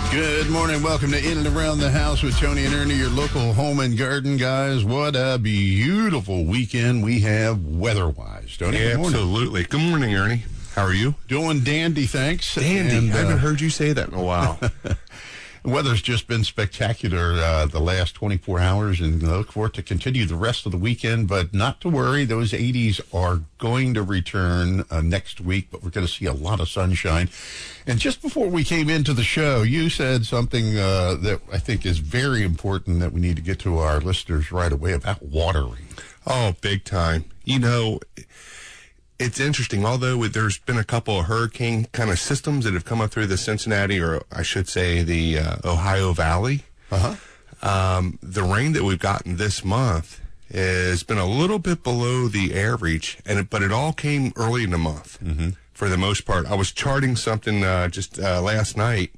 Good morning. Welcome to In and Around the House with Tony and Ernie, your local home and garden guys. What a beautiful weekend we have weather-wise. Tony, yeah, absolutely. Good morning, Ernie. How are you? Doing dandy, thanks. Dandy. And, I haven't heard you say that in a while. The weather's just been spectacular the last 24 hours, and I look for it to continue the rest of the weekend. But not to worry, those 80s are going to return next week, but we're going to see a lot of sunshine. And just before we came into the show, you said something that I think is very important that we need to get to our listeners right away about watering. Oh, big time. You know, it's interesting, although there's been a couple of hurricane kind of systems that have come up through the Cincinnati, or I should say the Ohio Valley. The rain that we've gotten this month has been a little bit below the average, but it all came early in the month for the most part. I was charting something just last night,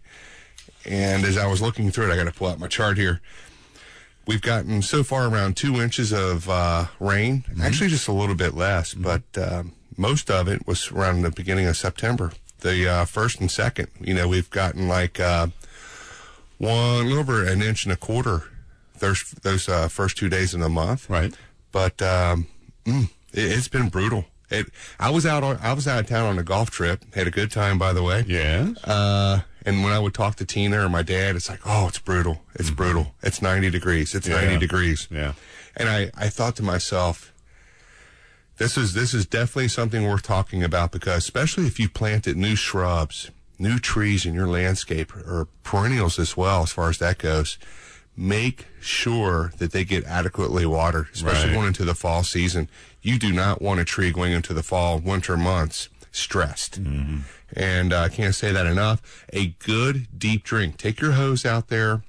and as I was looking through it, I got to pull out my chart here. We've gotten so far around 2 inches of rain, actually just a little bit less, but most of it was around the beginning of September. The first and second, you know, we've gotten like a little over an inch and a quarter those first 2 days of the month. Right. But it's been brutal. I was out of town on a golf trip. Had a good time, by the way. Yes. And when I would talk to Tina or my dad, it's like, oh, it's brutal. It's brutal. It's 90 degrees. It's 90 degrees. Yeah. And I thought to myself, this is definitely something worth talking about, because especially if you planted new shrubs, new trees in your landscape, or perennials as well, as far as that goes, make sure that they get adequately watered, especially going into the fall season. You do not want a tree going into the fall, winter months stressed. And I can't say that enough. A good deep drink. Take your hose out there,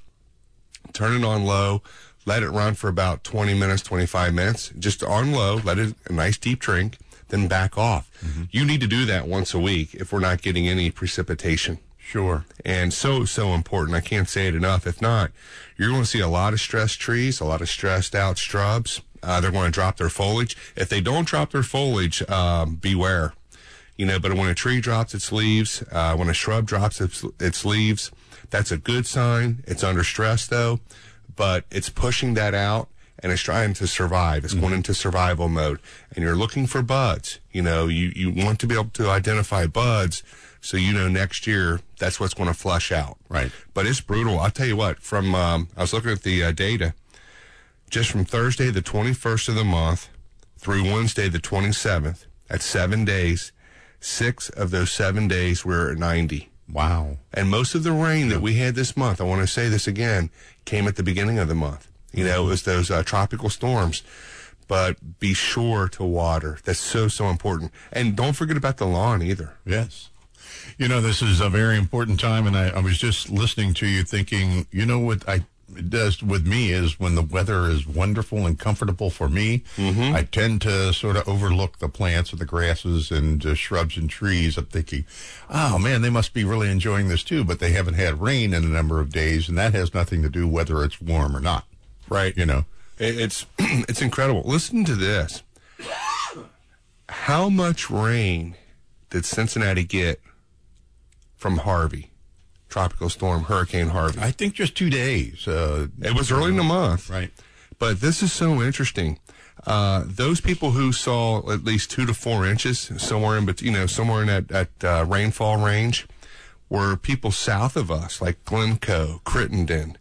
turn it on low, let it run for about 20 minutes, 25 minutes, just on low, let it a nice deep drink, then back off. You need to do that once a week if we're not getting any precipitation. Sure. And so important. I can't say it enough. If not, you're going to see a lot of stressed trees, a lot of stressed out shrubs. They're going to drop their foliage. If they don't drop their foliage, beware. You know, but when a tree drops its leaves, when a shrub drops its leaves, that's a good sign. It's under stress, though, but it's pushing that out, and it's trying to survive. It's going into survival mode, and you're looking for buds. You know, you want to be able to identify buds, so you know next year that's what's going to flush out. Right. But it's brutal. I'll tell you what, from I was looking at the data, just from Thursday the 21st of the month through Wednesday the 27th, that's 7 days, 6 of those 7 days were at 90. Wow. And most of the rain that we had this month, I want to say this again, came at the beginning of the month. You know, it was those tropical storms. But be sure to water. That's so important. And don't forget about the lawn either. Yes. You know, this is a very important time, and I was just listening to you thinking, you know what it does with me is when the weather is wonderful and comfortable for me, I tend to sort of overlook the plants and the grasses and shrubs and trees. I'm thinking, oh, man, they must be really enjoying this too, but they haven't had rain in a number of days, and that has nothing to do whether it's warm or not. Right. You know, it's incredible. Listen to this. How much rain did Cincinnati get from Harvey? Tropical storm, Hurricane Harvey. I think just 2 days. It was early in the month. Right. But this is so interesting. Those people who saw at least 2 to 4 inches, somewhere in that rainfall range, were people south of us, like Glencoe, Crittenden,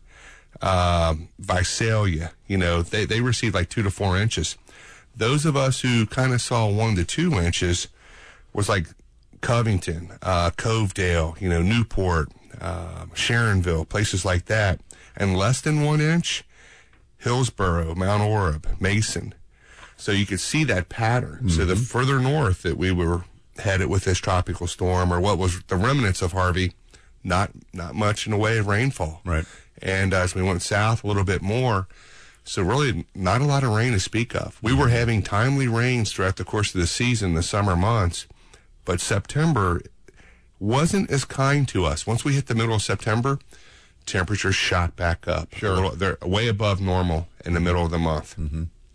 Visalia. You know, they received like 2 to 4 inches. Those of us who kind of saw 1 to 2 inches was like Covington, Covedale, you know, Newport, Sharonville, places like that. And less than 1 inch, Hillsborough, Mount Orab, Mason. So you could see that pattern. So the further north that we were headed with this tropical storm, or what was the remnants of Harvey, not much in the way of rainfall. Right. And as we went south a little bit more, so really not a lot of rain to speak of. We were having timely rains throughout the course of the season, the summer months, but September wasn't as kind to us. Once we hit the middle of September, temperatures shot back up. Sure. They're way above normal in the middle of the month.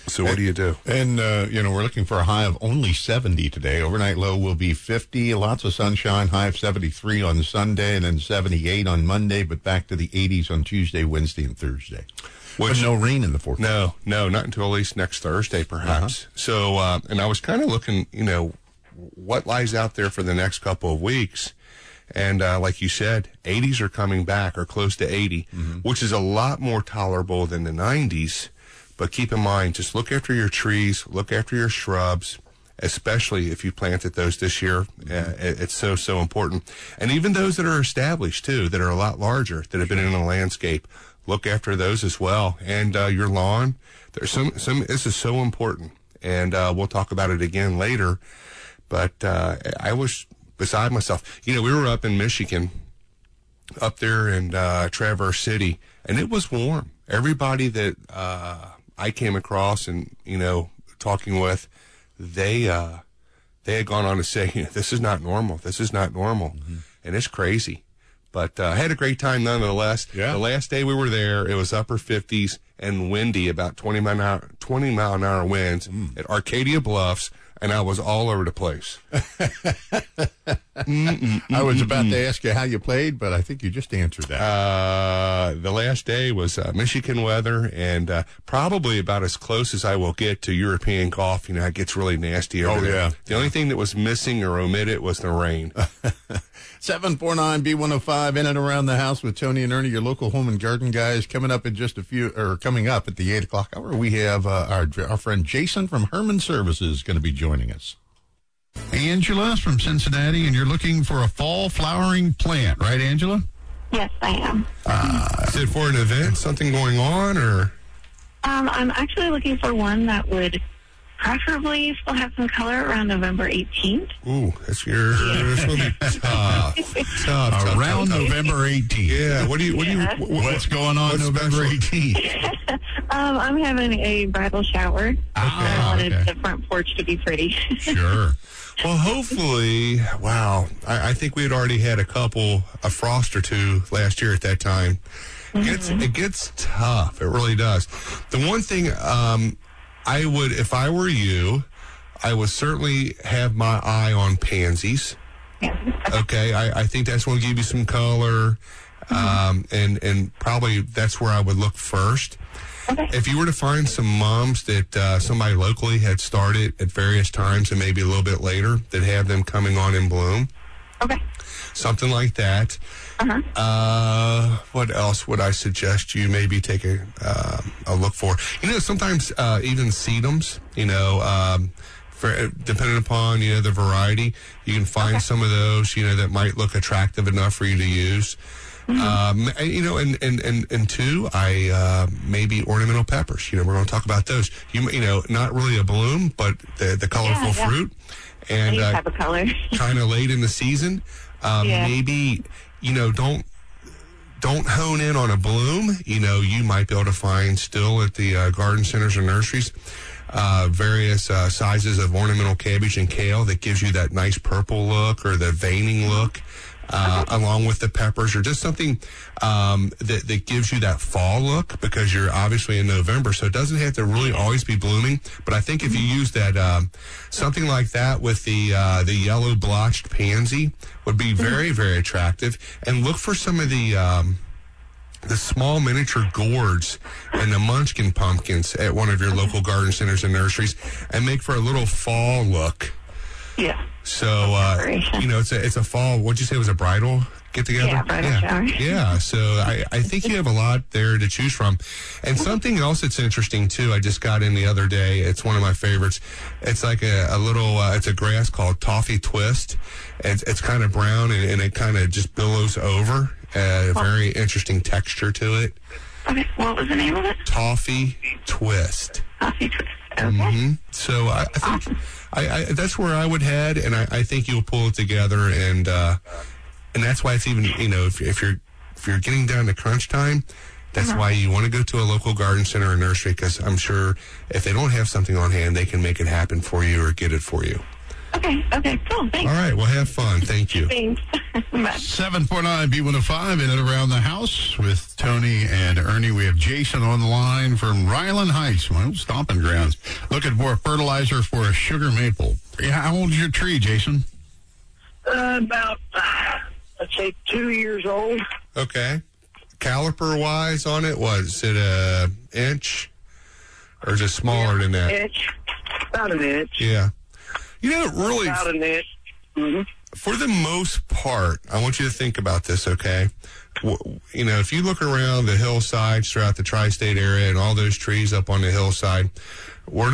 So what do you do? And, we're looking for a high of only 70 today. Overnight low will be 50. Lots of sunshine, high of 73 on Sunday, and then 78 on Monday, but back to the 80s on Tuesday, Wednesday, and Thursday. But no rain in the forecast. No, not until at least next Thursday, perhaps. So, and I was kind of looking, what lies out there for the next couple of weeks. And like you said, 80s are coming back, or close to 80, which is a lot more tolerable than the 90s. But keep in mind, just look after your trees, look after your shrubs, especially if you planted those this year. It's so important. And even those that are established, too, that are a lot larger, that have been in the landscape, look after those as well. And your lawn, there's some. This is so important. And we'll talk about it again later. But I was beside myself. We were up in Michigan, up there in Traverse City, and it was warm. Everybody that I came across and, talking with, they had gone on to say, this is not normal. This is not normal. And it's crazy. But I had a great time nonetheless. Yeah. The last day we were there, it was upper 50s and windy, about 20 mile an hour winds at Arcadia Bluffs, and I was all over the place. I was about to ask you how you played, but I think you just answered that. The last day was Michigan weather, and probably about as close as I will get to European golf. It gets really nasty over there. Yeah. The only thing that was missing or omitted was the rain. 749-B105 in and around the house with Tony and Ernie, your local home and garden guys. Coming up at the 8 o'clock hour, we have our friend Jason from Herman Services going to be joining us. Angela from Cincinnati, and you're looking for a fall flowering plant, right, Angela? Yes, I am. Is it for an event, something going on, or? I'm actually looking for one that would preferably still have some color around November 18th. Ooh, this will be tough. Around November 18th. Yeah. What's going on November 18th? I'm having a bridal shower. Okay. I wanted the front porch to be pretty. Sure. Well, hopefully, wow. I think we had already had a frost or two last year at that time. It gets tough. It really does. The one thing I would, if I were you, I would certainly have my eye on pansies. Yeah. Okay, I think that's going to give you some color, and probably that's where I would look first. Okay. If you were to find some mums that somebody locally had started at various times and maybe a little bit later that have them coming on in bloom. Okay. Something like that. What else would I suggest you maybe take a look for? Sometimes even sedums, depending upon, the variety, you can find some of those, that might look attractive enough for you to use. And two, maybe ornamental peppers. We're going to talk about those. Not really a bloom, but the colorful fruit. And I have a color. Kind of late in the season. Maybe, don't hone in on a bloom. You might be able to find still at the garden centers or nurseries various sizes of ornamental cabbage and kale that gives you that nice purple look or the veining look. Along with the peppers, or just something that gives you that fall look, because you're obviously in November, so it doesn't have to really always be blooming. But I think if you use that something like that with the yellow blotched pansy would be very, very attractive. And look for some of the small miniature gourds and the munchkin pumpkins at one of your local garden centers and nurseries, and make for a little fall look. Yeah. So, it's a fall, what'd you say, it was a bridal get-together? Yeah, bridal shower. Yeah, so I think you have a lot there to choose from. And something else that's interesting, too, I just got in the other day. It's one of my favorites. It's like a little, it's a grass called Toffee Twist. It's kind of brown, and it kind of just billows over. A very interesting texture to it. Okay, what was the name of it? Toffee Twist. Toffee Twist. Okay. So I think that's where I would head, and I think you'll pull it together, and that's why it's even, if you're getting down to crunch time, that's why you want to go to a local garden center or nursery, because I'm sure if they don't have something on hand, they can make it happen for you or get it for you. Okay, cool. Thanks. All right, well, have fun. Thank you. Thanks. Bye. 749 B105 in and around the house with Tony and Ernie. We have Jason on the line from Ryland Heights, my old stomping grounds, looking for fertilizer for a sugar maple. How old is your tree, Jason? About, let's say, 2 years old. Okay. Caliper-wise on it, was it an inch or just smaller than that? Inch. About an inch. Yeah. You know, really, About an inch. Mm-hmm. for the most part, I want you to think about this, okay? You know, if you look around the hillsides throughout the tri-state area and all those trees up on the hillside, we're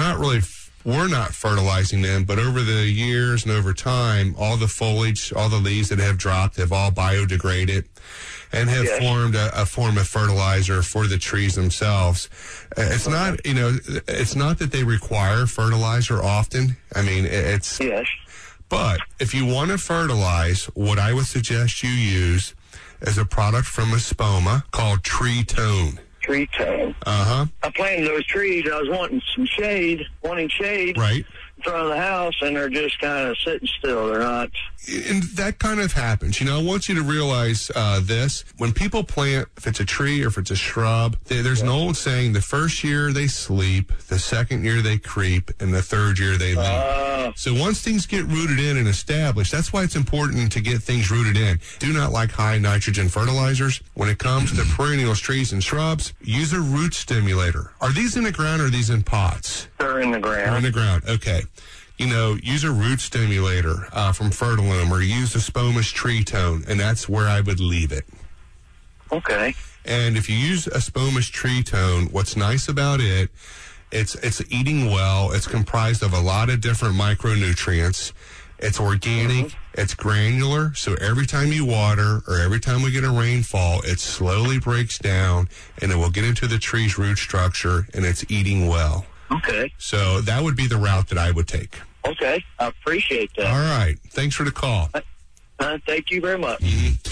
not fertilizing them, but over the years and over time, all the foliage, all the leaves that have dropped have all biodegraded and have formed a form of fertilizer for the trees themselves. It's not, you know, it's not that they require fertilizer often. I mean, it's... Yes. But if you want to fertilize, what I would suggest you use is a product from Espoma called Tree Tone. Tree tone. Uh-huh. I planted those trees. I was wanting shade Right. in front of the house, and they're just kind of sitting still. They're not. And that kind of happens. You know, I want you to realize this. When people plant, if it's a tree or if it's a shrub, there's an old saying, the first year they sleep, the second year they creep, and the third year they leave. So once things get rooted in and established, that's why it's important to get things rooted in. Do not like high nitrogen fertilizers. When it comes to perennials, trees, and shrubs, use a root stimulator. Are these in the ground or are these in pots? They're in the ground. They're in the ground. Okay. You know, use a root stimulator from Fertilum or use Espoma's Tree Tone, and that's where I would leave it. Okay. And if you use Espoma's Tree Tone, what's nice about it, it's eating well. It's comprised of a lot of different micronutrients. It's organic. It's granular. So every time you water or every time we get a rainfall, it slowly breaks down and it will get into the tree's root structure, and it's eating well. Okay. So that would be the route that I would take. Okay. I appreciate that. All right. Thanks for the call. Thank you very much.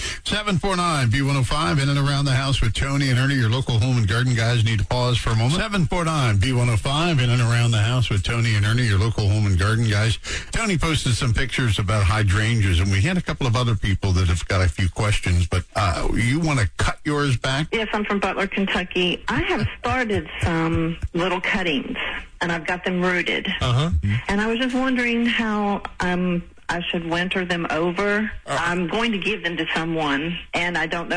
749 B105 in and around the house with Tony and Ernie. Your local home and garden guys need to pause for a moment. 749 B105 in and around the house with Tony and Ernie. Your local home and garden guys. Tony posted some pictures about hydrangeas, and we had a couple of other people that have got a few questions, but you want to cut yours back? Yes, I'm from Butler, Kentucky. I have started some little cuttings, and I've got them rooted. Uh-huh. And I was just wondering how I should winter them over. I'm going to give them to someone, and I don't know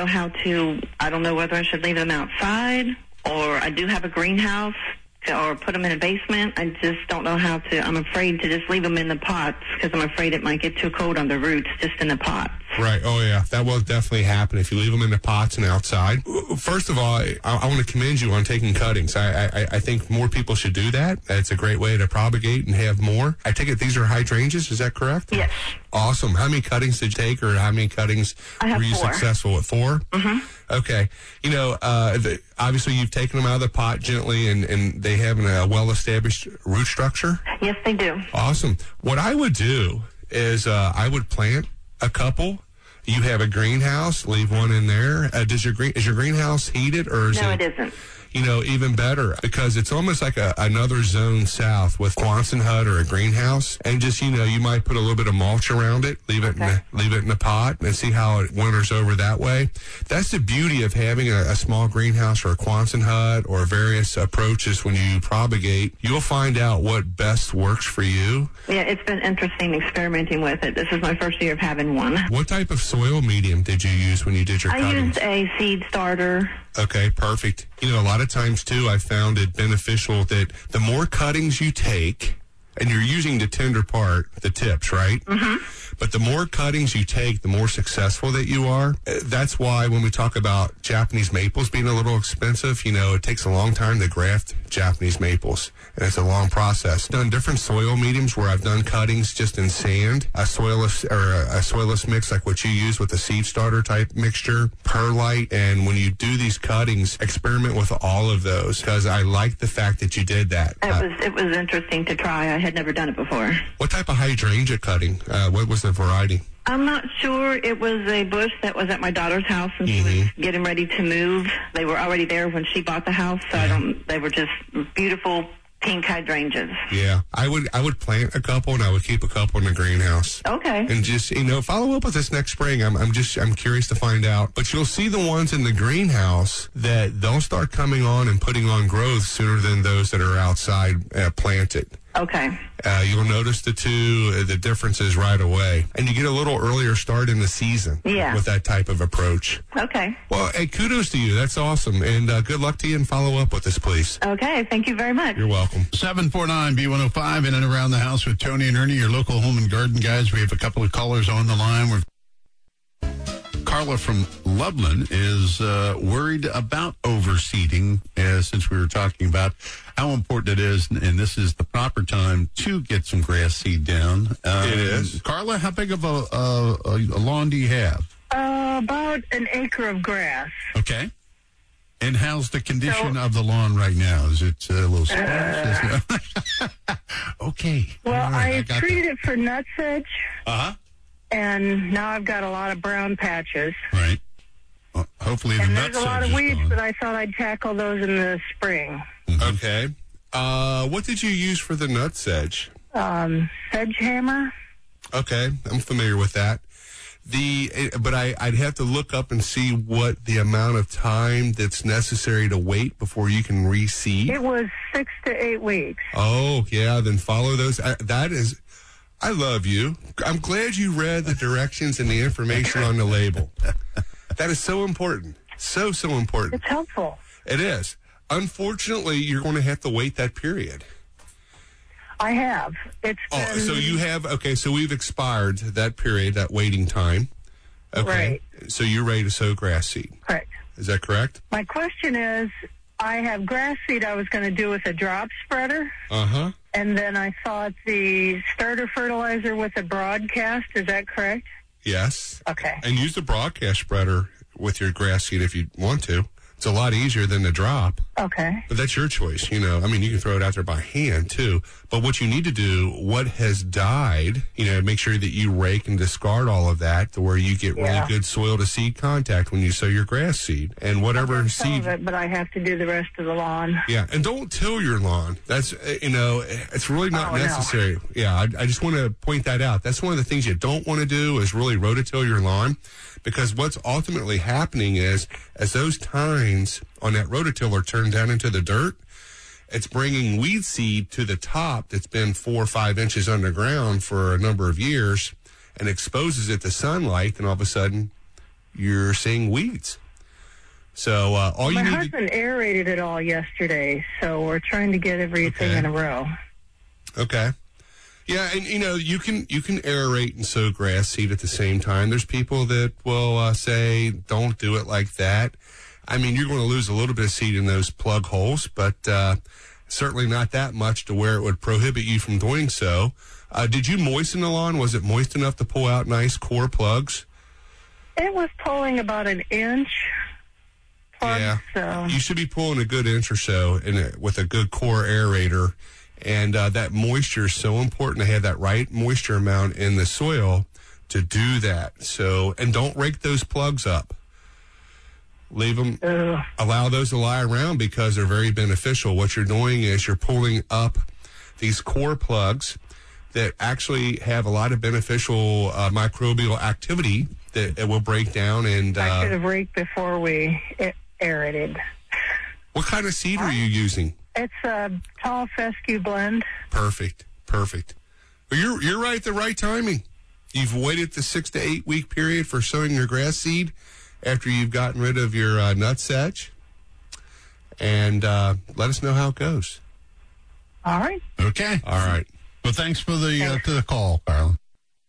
I don't know whether I should leave them outside, or I do have a greenhouse, or put them in a basement. I just don't know how to. I'm afraid to just leave them in the pots because I'm afraid it might get too cold on the roots just in the pots. Right. Oh, yeah. That will definitely happen if you leave them in the pots and outside. First of all, I want to commend you on taking cuttings. I think more people should do that. It's a great way to propagate and have more. I take it these are hydrangeas. Is that correct? Yes. Awesome. How many cuttings did you take, or how many cuttings were you 4. successful with? 4? Mm-hmm. Okay. You know, obviously you've taken them out of the pot gently, and they have a well-established root structure? Yes, they do. Awesome. What I would do is I would plant a couple. You have a greenhouse, leave one in there. Is your greenhouse heated, or is No, it isn't. You know, even better, because it's almost like another zone south with Quonset hut or a greenhouse, and just, you know, you might put a little bit of mulch around it, leave it in a pot, and see how it winters over that way. That's the beauty of having a small greenhouse or a Quonset hut or various approaches. When you propagate, you'll find out what best works for you. Yeah, it's been interesting experimenting with it. This is my first year of having one. What type of soil medium did you use when you did your cuttings? I used a seed starter. Okay, perfect. You know, a lot of times, too, I found it beneficial that the more cuttings you take, and you're using the tender part, the tips, right? Mm-hmm. But the more cuttings you take, the more successful that you are. That's why when we talk about Japanese maples being a little expensive, you know, it takes a long time to graft Japanese maples, and it's a long process. I've done different soil mediums where I've done cuttings just in sand, a soilless mix like what you use with the seed starter type mixture, perlite, and when you do these cuttings, experiment with all of those, because I like the fact that you did that. It was interesting to try. I had never done it before. What type of hydrangea cutting? What was the variety? I'm not sure. It was a bush that was at my daughter's house, and she was getting ready to move. They were already there when she bought the house, so they were just beautiful pink hydrangeas. Yeah, I would plant a couple, and I would keep a couple in the greenhouse. Okay. And just, follow up with this next spring. I'm curious to find out. But you'll see the ones in the greenhouse that they'll start coming on and putting on growth sooner than those that are outside planted. Okay. You'll notice the differences right away. And you get a little earlier start in the season with that type of approach. Okay. Well, hey, kudos to you. That's awesome. And good luck to you, and follow up with us, please. Okay. Thank you very much. You're welcome. 749-B105 in and around the house with Tony and Ernie, your local home and garden guys. We have a couple of callers on the line. Carla from Loveland is worried about overseeding, since we were talking about how important it is, and this is the proper time to get some grass seed down. It is. Carla, how big of a lawn do you have? About an acre of grass. Okay. And how's the condition of the lawn right now? Is it a little sparse? Okay. Well, I treated it for nutsedge. Uh-huh. And now I've got a lot of brown patches. Right. Well, hopefully the and nutsedge there's a lot of is weeds, gone. but I thought I'd tackle those in the spring. Mm-hmm. Okay. What did you use for the nutsedge? Sedgehammer. Okay, I'm familiar with that. But I'd have to look up and see what the amount of time that's necessary to wait before you can reseed. It was 6 to 8 weeks. Oh, yeah, then follow those. I love you. I'm glad you read the directions and the information on the label. That is so important. So important. It's helpful. It is. Unfortunately, you're going to have to wait that period. I have. It's been... so you have, okay, so we've expired that period, that waiting time. Okay. Right. So you're ready to sow grass seed. Correct. Is that correct? My question is, I have grass seed I was going to do with a drop spreader. Uh-huh. And then I thought the starter fertilizer with a broadcast. Is that correct? Yes. Okay. And use the broadcast spreader with your grass seed if you want to. It's a lot easier than the drop. Okay. But that's your choice, you can throw it out there by hand, too. But what you need to do, what has died, make sure that you rake and discard all of that to where you get really good soil to seed contact when you sow your grass seed. And whatever some seed... of it, but I have to do the rest of the lawn. Yeah, and don't till your lawn. That's, it's really not necessary. No. Yeah, I just want to point that out. That's one of the things you don't want to do is really rototill your lawn. Because what's ultimately happening is, as those tines on that rototiller turn down into the dirt, it's bringing weed seed to the top that's been 4 or 5 inches underground for a number of years and exposes it to sunlight, and all of a sudden, you're seeing weeds. So My husband aerated it all yesterday, so we're trying to get everything in a row. Okay. Yeah, and you can aerate and sow grass seed at the same time. There's people that will say don't do it like that. I mean, you're going to lose a little bit of seed in those plug holes, but certainly not that much to where it would prohibit you from doing so. Did you moisten the lawn? Was it moist enough to pull out nice core plugs? It was pulling about an inch. Plugs, so. You should be pulling a good inch or so with a good core aerator. And that moisture is so important to have that right moisture amount in the soil to do that. So, and don't rake those plugs up. Leave them, allow those to lie around because they're very beneficial. What you're doing is you're pulling up these core plugs that actually have a lot of beneficial microbial activity that it will break down. And I should have raked before we aerated. What kind of seed are you using? It's a tall fescue blend. Perfect. Well, you're right at the right timing. You've waited the 6 to 8 week period for sowing your grass seed after you've gotten rid of your nutsedge. And let us know how it goes. All right. Okay. All right. Well, thanks for the call, Carla.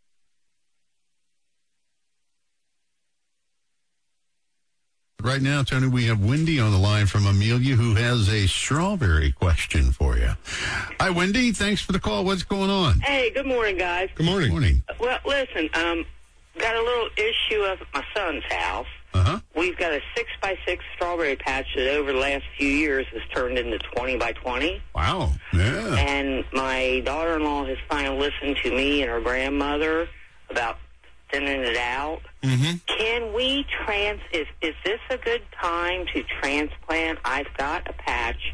Right now, Tony, we have Wendy on the line from Amelia who has a strawberry question for you. Hi, Wendy. Thanks for the call. What's going on? Hey, good morning, guys. Good morning. Morning. Well, listen, got a little issue of my son's house. Uh-huh. We've got a 6x6 strawberry patch that over the last few years has turned into 20x20. Wow. Yeah. And my daughter-in-law has finally listened to me and her grandmother about thinning it out. Mm-hmm. Can we is this a good time to transplant? I've got a patch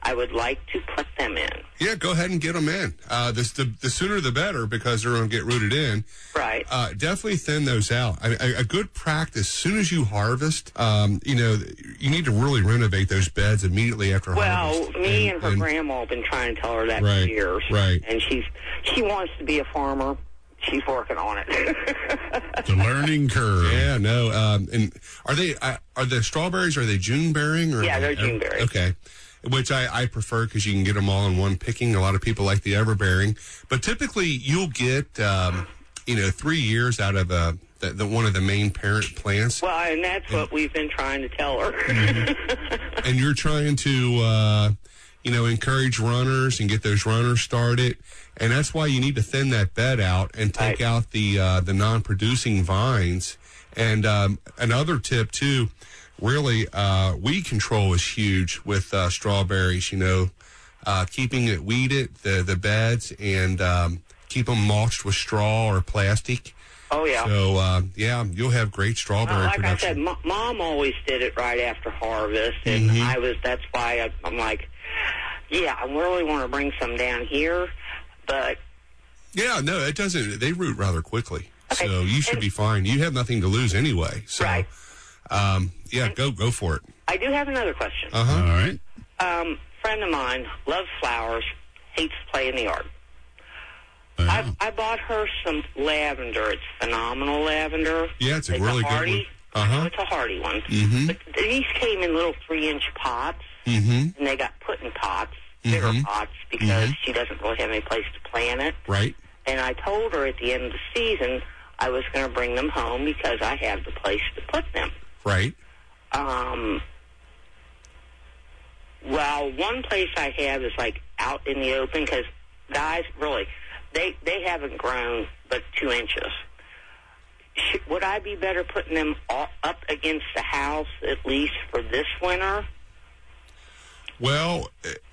I would like to put them in. Yeah, go ahead and get them in. The sooner the better, because they're going to get rooted in. Right. Definitely thin those out. I mean, a good practice, as soon as you harvest, you need to really renovate those beds immediately after harvest. Well, me and her grandma have been trying to tell her that for years. Right. And she wants to be a farmer. She's working on it. The learning curve. Yeah, no. And are the strawberries, are they June bearing? Or yeah, they're June bearing. Okay. Which I prefer because you can get them all in one picking. A lot of people like the everbearing. But typically you'll get, 3 years out of one of the main parent plants. Well, and that's what we've been trying to tell her. Mm-hmm. And you're trying to, encourage runners and get those runners started. And that's why you need to thin that bed out and take out the non-producing vines. And another tip, too, really, weed control is huge with strawberries, keeping it weeded, the beds, and keep them mulched with straw or plastic. Oh, yeah. So, you'll have great strawberry production. I said, Mom always did it right after harvest, and that's why I'm like, yeah, I really want to bring some down here, but... Yeah, no, it doesn't. They root rather quickly, okay. So you should be fine. You have nothing to lose anyway. So, right. Go for it. I do have another question. Uh-huh. All right. Friend of mine loves flowers, hates to play in the yard. Wow. I bought her some lavender. It's phenomenal lavender. Yeah, it's a really good one. Uh-huh. It's a hardy one. Mm-hmm. But these came in little 3-inch pots, and they got put in pots, bigger pots, because she doesn't really have any place to plant it. Right. And I told her at the end of the season I was going to bring them home because I have the place to put them. Right. Well, one place I have is like out in the open because guys, really, they haven't grown but 2 inches. Would I be better putting them up against the house at least for this winter? Well,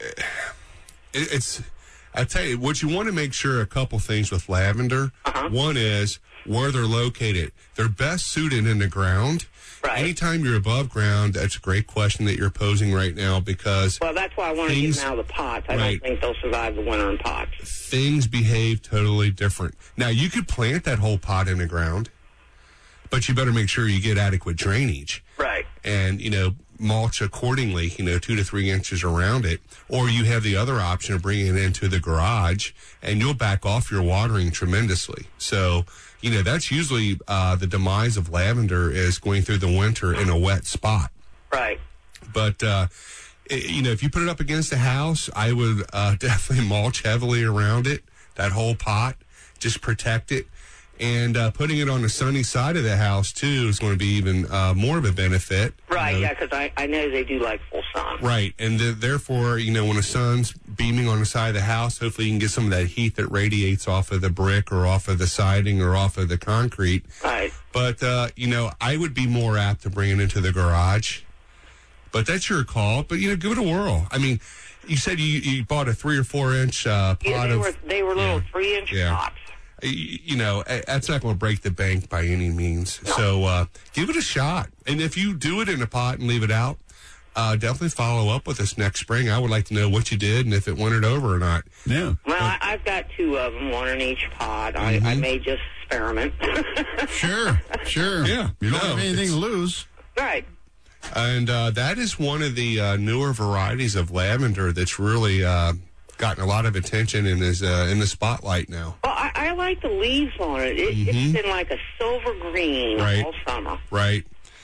I tell you, what you want to make sure a couple things with lavender. One is where they're located. They're best suited in the ground. Right. Anytime you're above ground, that's a great question that you're posing right now because... Well, that's why I want to get them out of the pots. I don't think they'll survive the winter in pots. Things behave totally different. Now, you could plant that whole pot in the ground, but you better make sure you get adequate drainage. Right. And, mulch accordingly, 2 to 3 inches around it. Or you have the other option of bringing it into the garage, and you'll back off your watering tremendously. So... that's usually the demise of lavender is going through the winter in a wet spot. Right. But, if you put it up against the house, I would definitely mulch heavily around it, that whole pot, just protect it. And putting it on the sunny side of the house, too, is going to be even more of a benefit. Right, yeah, because I know they do like full sun. Right, and therefore, when the sun's beaming on the side of the house, hopefully you can get some of that heat that radiates off of the brick or off of the siding or off of the concrete. Right. But, I would be more apt to bring it into the garage. But that's your call. But, give it a whirl. I mean, you said you bought a 3 or 4 inch pot they were little 3-inch pots. That's not going to break the bank by any means. No. So give it a shot. And if you do it in a pot and leave it out, definitely follow up with us next spring. I would like to know what you did and if it wintered over or not. Yeah. Well, I've got 2 of them, 1 in each pot. I may just experiment. Sure. Yeah. You don't have anything to lose. Right. And that is one of the newer varieties of lavender that's really gotten a lot of attention and is in the spotlight now. Well, I like the leaves on it. It's been like a silver green all summer. Right.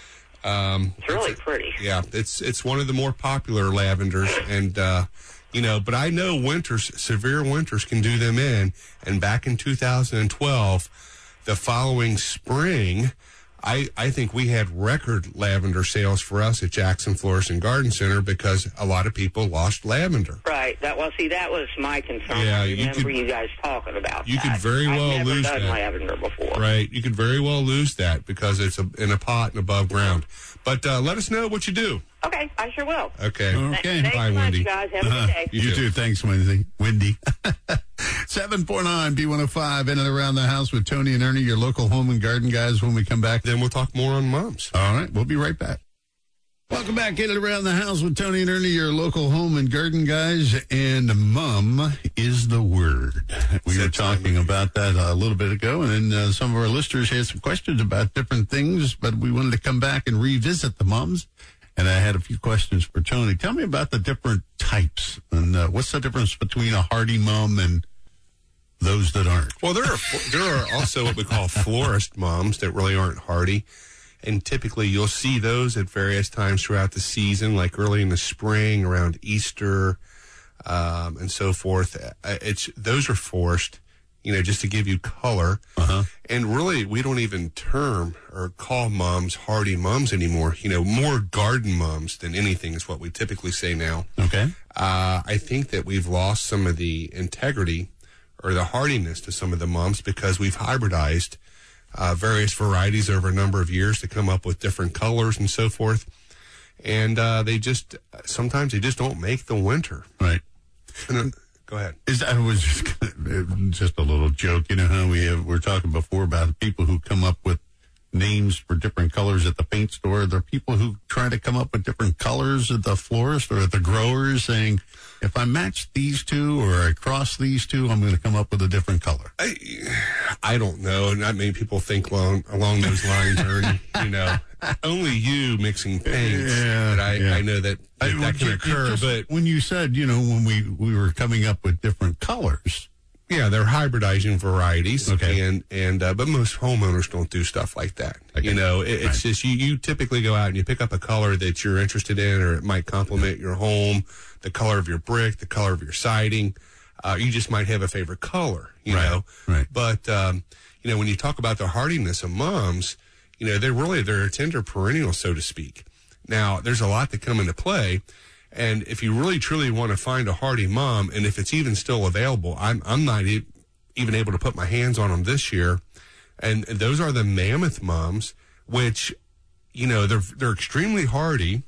It's really pretty. Yeah, it's one of the more popular lavenders, and but I know severe winters can do them in. And back in 2012, the following spring, I think we had record lavender sales for us at Jackson Florist and Garden Center because a lot of people lost lavender. Right. That was my concern. Yeah, I remember you guys talking about you that. could very well lose that. I've never done lavender before. Right. You could very well lose that because it's in a pot and above ground. But let us know what you do. Okay, I sure will. Okay. Thanks Bye, so much, Wendy. guys. Have a good day. You too. Thanks, Wendy. 749 B105 in and around the house with Tony and Ernie, your local home and garden guys. When we come back, Then we'll talk more on moms. All right. We'll be right back. Welcome back, Get It Around the House with Tony and Ernie, your local home and garden guys. And mum is the word. We were talking about that a little bit ago, and then some of our listeners had some questions about different things, but we wanted to come back and revisit the mums. And I had a few questions for Tony. Tell me about the different types, and what's the difference between a hardy mum and those that aren't? Well, there are also what we call florist mums that really aren't hardy. And typically you'll see those at various times throughout the season, like early in the spring, around Easter, and so forth. Those are forced, just to give you color. Uh-huh. And really, we don't even term or call mums hardy mums anymore. More garden mums than anything is what we typically say now. Okay. I think that we've lost some of the integrity or the hardiness to some of the mums because we've hybridized various varieties over a number of years to come up with different colors and so forth. And sometimes they just don't make the winter. Right. Go ahead. I was just a little joke. How we're talking before about people who come up with names for different colors at the paint store. There are people who try to come up with different colors at the florist or at the growers, saying, if I match these two or I cross these two, I'm going to come up with a different color. I don't know. Not many people think along those lines, Ernie. Only you mixing paints. Yeah, I know that can occur. But when you said, when we were coming up with different colors. Yeah, they're hybridizing varieties. Okay. And but most homeowners don't do stuff like that. Okay. It's just you typically go out and you pick up a color that you're interested in, or it might complement your home, the color of your brick, the color of your siding. You just might have a favorite color, you know. Right. But when you talk about the hardiness of mums, they're a tender perennial, so to speak. Now, there's a lot that come into play. And if you really truly want to find a hardy mum, and if it's even still available, I'm not even able to put my hands on them this year. And those are the mammoth mums, which, they're extremely hardy.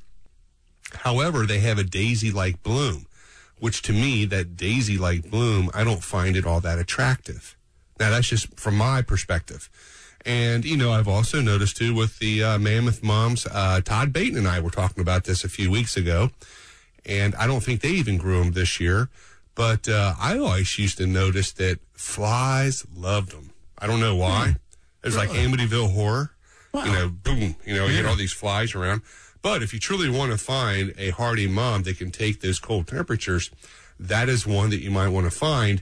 However, they have a daisy-like bloom, which to me, that daisy-like bloom, I don't find it all that attractive. Now, that's just from my perspective. And, I've also noticed, too, with the mammoth mums, Todd Baton and I were talking about this a few weeks ago. And I don't think they even grew them this year. But I always used to notice that flies loved them. I don't know why. It's like Amityville Horror. Wow. Boom. You get all these flies around. But if you truly want to find a hardy mum that can take those cold temperatures, that is one that you might want to find.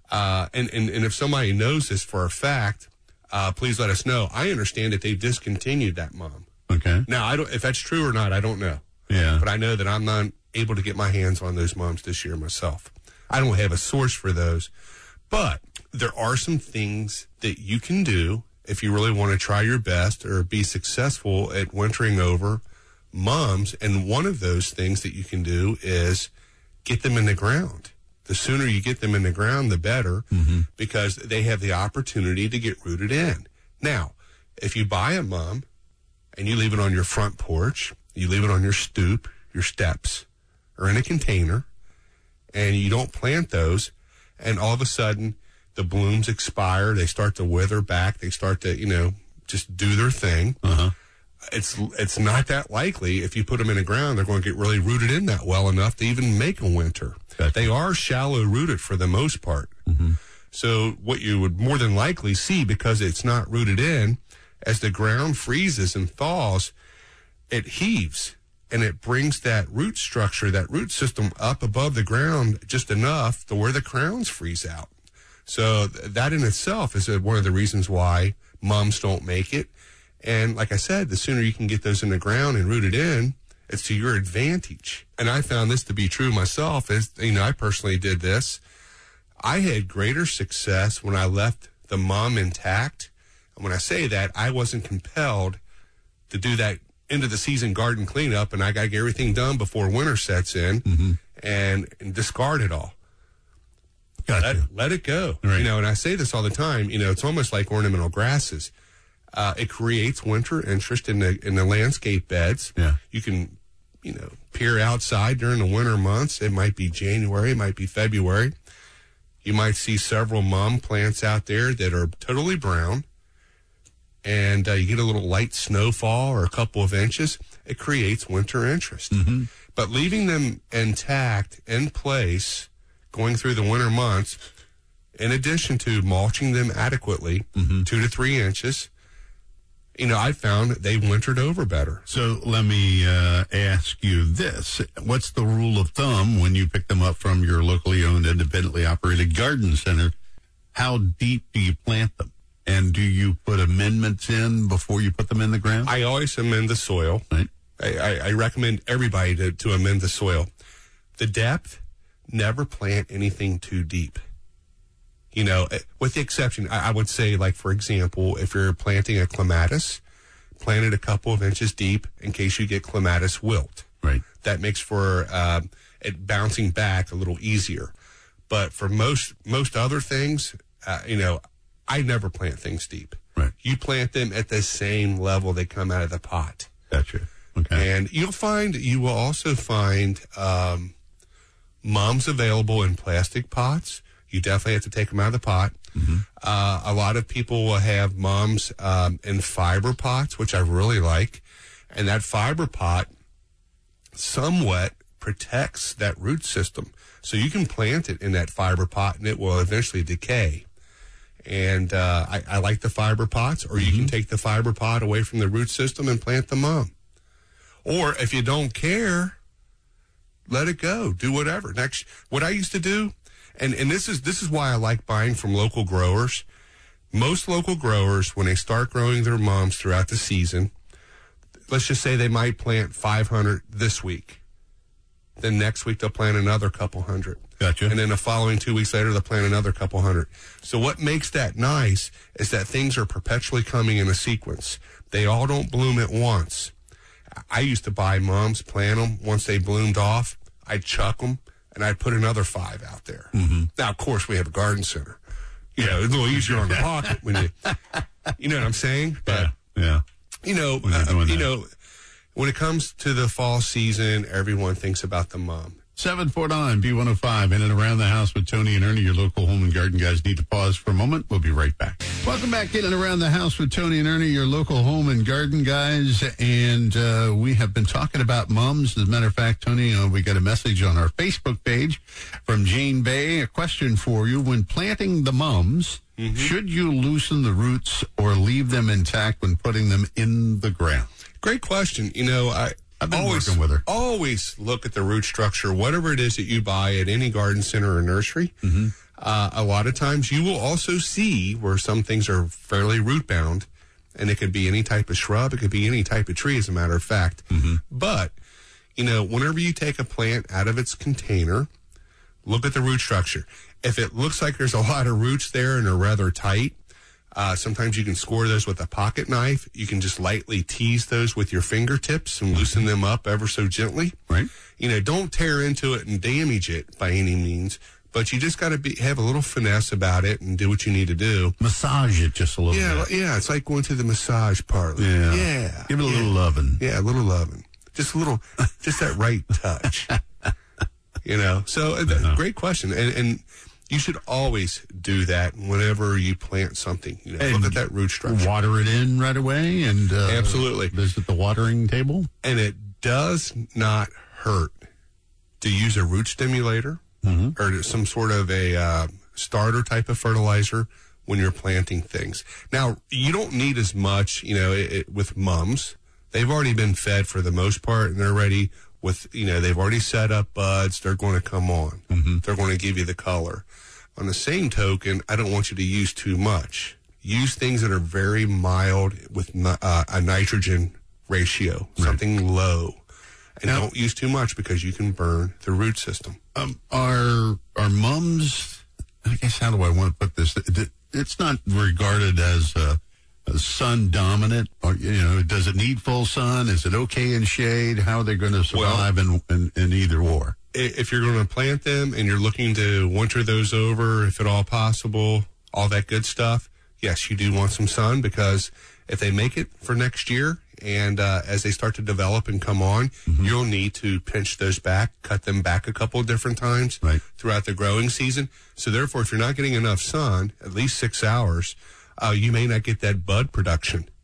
And if somebody knows this for a fact, please let us know. I understand that they've discontinued that mum. Okay. Now, if that's true or not, I don't know. Yeah. But I know that I'm not able to get my hands on those mums this year myself. I don't have a source for those. But there are some things that you can do if you really want to try your best or be successful at wintering over mums. And one of those things that you can do is get them in the ground. The sooner you get them in the ground, the better, because they have the opportunity to get rooted in. Now, if you buy a mum and you leave it on your front porch, you leave it on your stoop, your steps, or in a container, and you don't plant those, and all of a sudden the blooms expire, they start to wither back, they start to, just do their thing. It's not that likely if you put them in the ground, they're going to get really rooted in that well enough to even make a winter. Gotcha. They are shallow rooted for the most part. So what you would more than likely see, because it's not rooted in, as the ground freezes and thaws, it heaves and it brings that root structure, that root system up above the ground just enough to where the crowns freeze out. So that in itself is one of the reasons why mums don't make it. And like I said, the sooner you can get those in the ground and rooted in, it's to your advantage. And I found this to be true myself. I personally did this. I had greater success when I left the mum intact. And when I say that, I wasn't compelled to do that end of the season garden cleanup, and I got to get everything done before winter sets in and discard it all. Gotcha. Let it go. Right. And I say this all the time, it's almost like ornamental grasses. It creates winter interest in the landscape beds. Yeah. You can, peer outside during the winter months. It might be January, it might be February. You might see several mum plants out there that are totally brown. and you get a little light snowfall or a couple of inches, it creates winter interest. Mm-hmm. But leaving them intact, in place, going through the winter months, in addition to mulching them adequately, 2 to 3 inches, I found they wintered over better. So let me ask you this. What's the rule of thumb when you pick them up from your locally owned, independently operated garden center? How deep do you plant them? And do you put amendments in before you put them in the ground? I always amend the soil. Right. I recommend everybody to amend the soil. The depth, never plant anything too deep. With the exception, I would say, like, for example, if you're planting a clematis, plant it a couple of inches deep in case you get clematis wilt. Right. That makes for it bouncing back a little easier. But for most other things, I never plant things deep. Right. You plant them at the same level they come out of the pot. Gotcha. Okay. And you will also find mums available in plastic pots. You definitely have to take them out of the pot. Mm-hmm. A lot of people will have mums in fiber pots, which I really like. And that fiber pot somewhat protects that root system. So you can plant it in that fiber pot and it will eventually decay. And I like the fiber pots, or you can take the fiber pot away from the root system and plant the mum. Or if you don't care, let it go. Do whatever. Next, what I used to do, and this is why I like buying from local growers. Most local growers, when they start growing their mums throughout the season, let's just say they might plant 500 this week. Then next week they'll plant another couple hundred. Gotcha. And then the following 2 weeks later they'll plant another couple hundred. So what makes that nice is that things are perpetually coming in a sequence. They all don't bloom at once. I used to buy mums, plant them. Once they bloomed off, I'd chuck them, and I'd put another 5 out there. Mm-hmm. Now, of course, we have a garden center. It's a little easier on the pocket when you know what I'm saying? But, yeah. When it comes to the fall season, everyone thinks about the mum. 749 B105 in and around the house with Tony and Ernie. Your local home and garden guys need to pause for a moment. We'll be right back. Welcome back in and around the house with Tony and Ernie, your local home and garden guys. And we have been talking about mums. As a matter of fact, Tony, we got a message on our Facebook page from Jane Bay. A question for you. When planting the mums, should you loosen the roots or leave them intact when putting them in the ground? Great question. I've been working with her. Always look at the root structure, whatever it is that you buy at any garden center or nursery. Mm-hmm. A lot of times you will also see where some things are fairly root bound, and it could be any type of shrub, it could be any type of tree, as a matter of fact. Mm-hmm. But, whenever you take a plant out of its container, look at the root structure. If it looks like there's a lot of roots there and they're rather tight, sometimes you can score those with a pocket knife. You can just lightly tease those with your fingertips and loosen them up ever so gently. Right. Don't tear into it and damage it by any means, but you just got to have a little finesse about it and do what you need to do. Massage it just a little bit. Yeah, it's like going to the massage parlor. Yeah. Give it a little loving. Yeah, a little loving. Just that right touch. So great question. And you should always do that whenever you plant something. Look at that root structure. Water it in right away and absolutely visit the watering table. And it does not hurt to use a root stimulator or some sort of a starter type of fertilizer when you're planting things. Now, you don't need as much, with mums. They've already been fed for the most part, and they're ready with, they've already set up buds. They're going to come on. Mm-hmm. They're going to give you the color. On the same token, I don't want you to use too much. Use things that are very mild with a nitrogen ratio, something low. And don't use too much because you can burn the root system. Are mums, I guess, how do I want to put this? It's not regarded as sun dominant, or does it need full sun? Is it okay in shade? How are they going to survive in either or? If you're going to plant them and you're looking to winter those over, if at all possible, all that good stuff, yes, you do want some sun, because if they make it for next year and as they start to develop and come on, you'll need to pinch those back, cut them back a couple of different times throughout the growing season. So therefore, if you're not getting enough sun, at least 6 hours, you may not get that bud production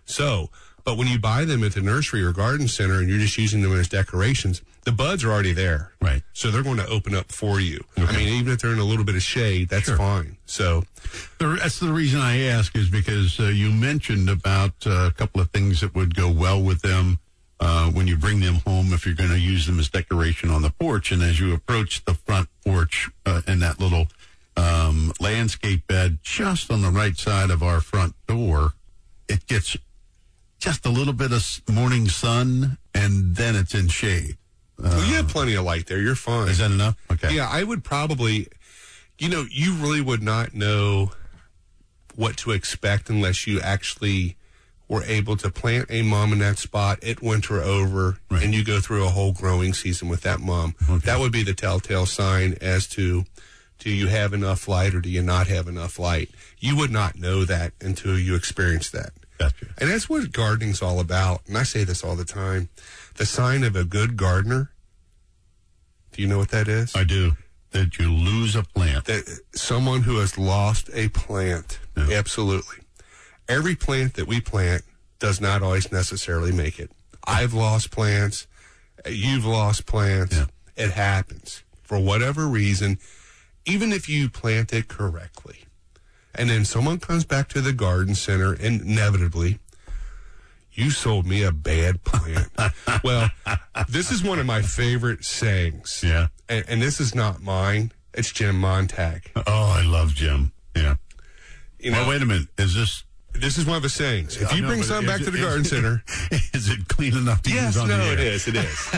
So, but when you buy them at the nursery or garden center and you're just using them as decorations, the buds are already there. Right. So they're going to open up for you. Okay. I mean, even if they're in a little bit of shade, that's fine. So that's the reason I ask, is because you mentioned about a couple of things that would go well with them when you bring them home, if you're going to use them as decoration on the porch. And as you approach the front porch and that little landscape bed just on the right side of our front door, it gets just a little bit of morning sun, and then it's in shade. Well, you have plenty of light there. You're fine. Is that enough? Okay. Yeah, I would probably, you really would not know what to expect unless you actually were able to plant a mom in that spot at winter over, right, and you go through a whole growing season with that mom. Okay. That would be the telltale sign as to, do you have enough light or do you not have enough light? You would not know that until you experience that. Gotcha. And that's what gardening's all about. And I say this all the time. The sign of a good gardener, do you know what that is? I do. That you lose a plant. That someone who has lost a plant. Yeah. Absolutely. Every plant that we plant does not always necessarily make it. I've lost plants. You've lost plants. Yeah. It happens. For whatever reason, even if you plant it correctly, and then someone comes back to the garden center, and inevitably, you sold me a bad plant. Well, this is one of my favorite sayings. Yeah. And this is not mine. It's Jim Montag. Oh, I love Jim. Yeah. Well, wait a minute. Is this... This is one of his sayings. If you bring some back to the garden center... Is it clean enough to use on the air? Yes, it is.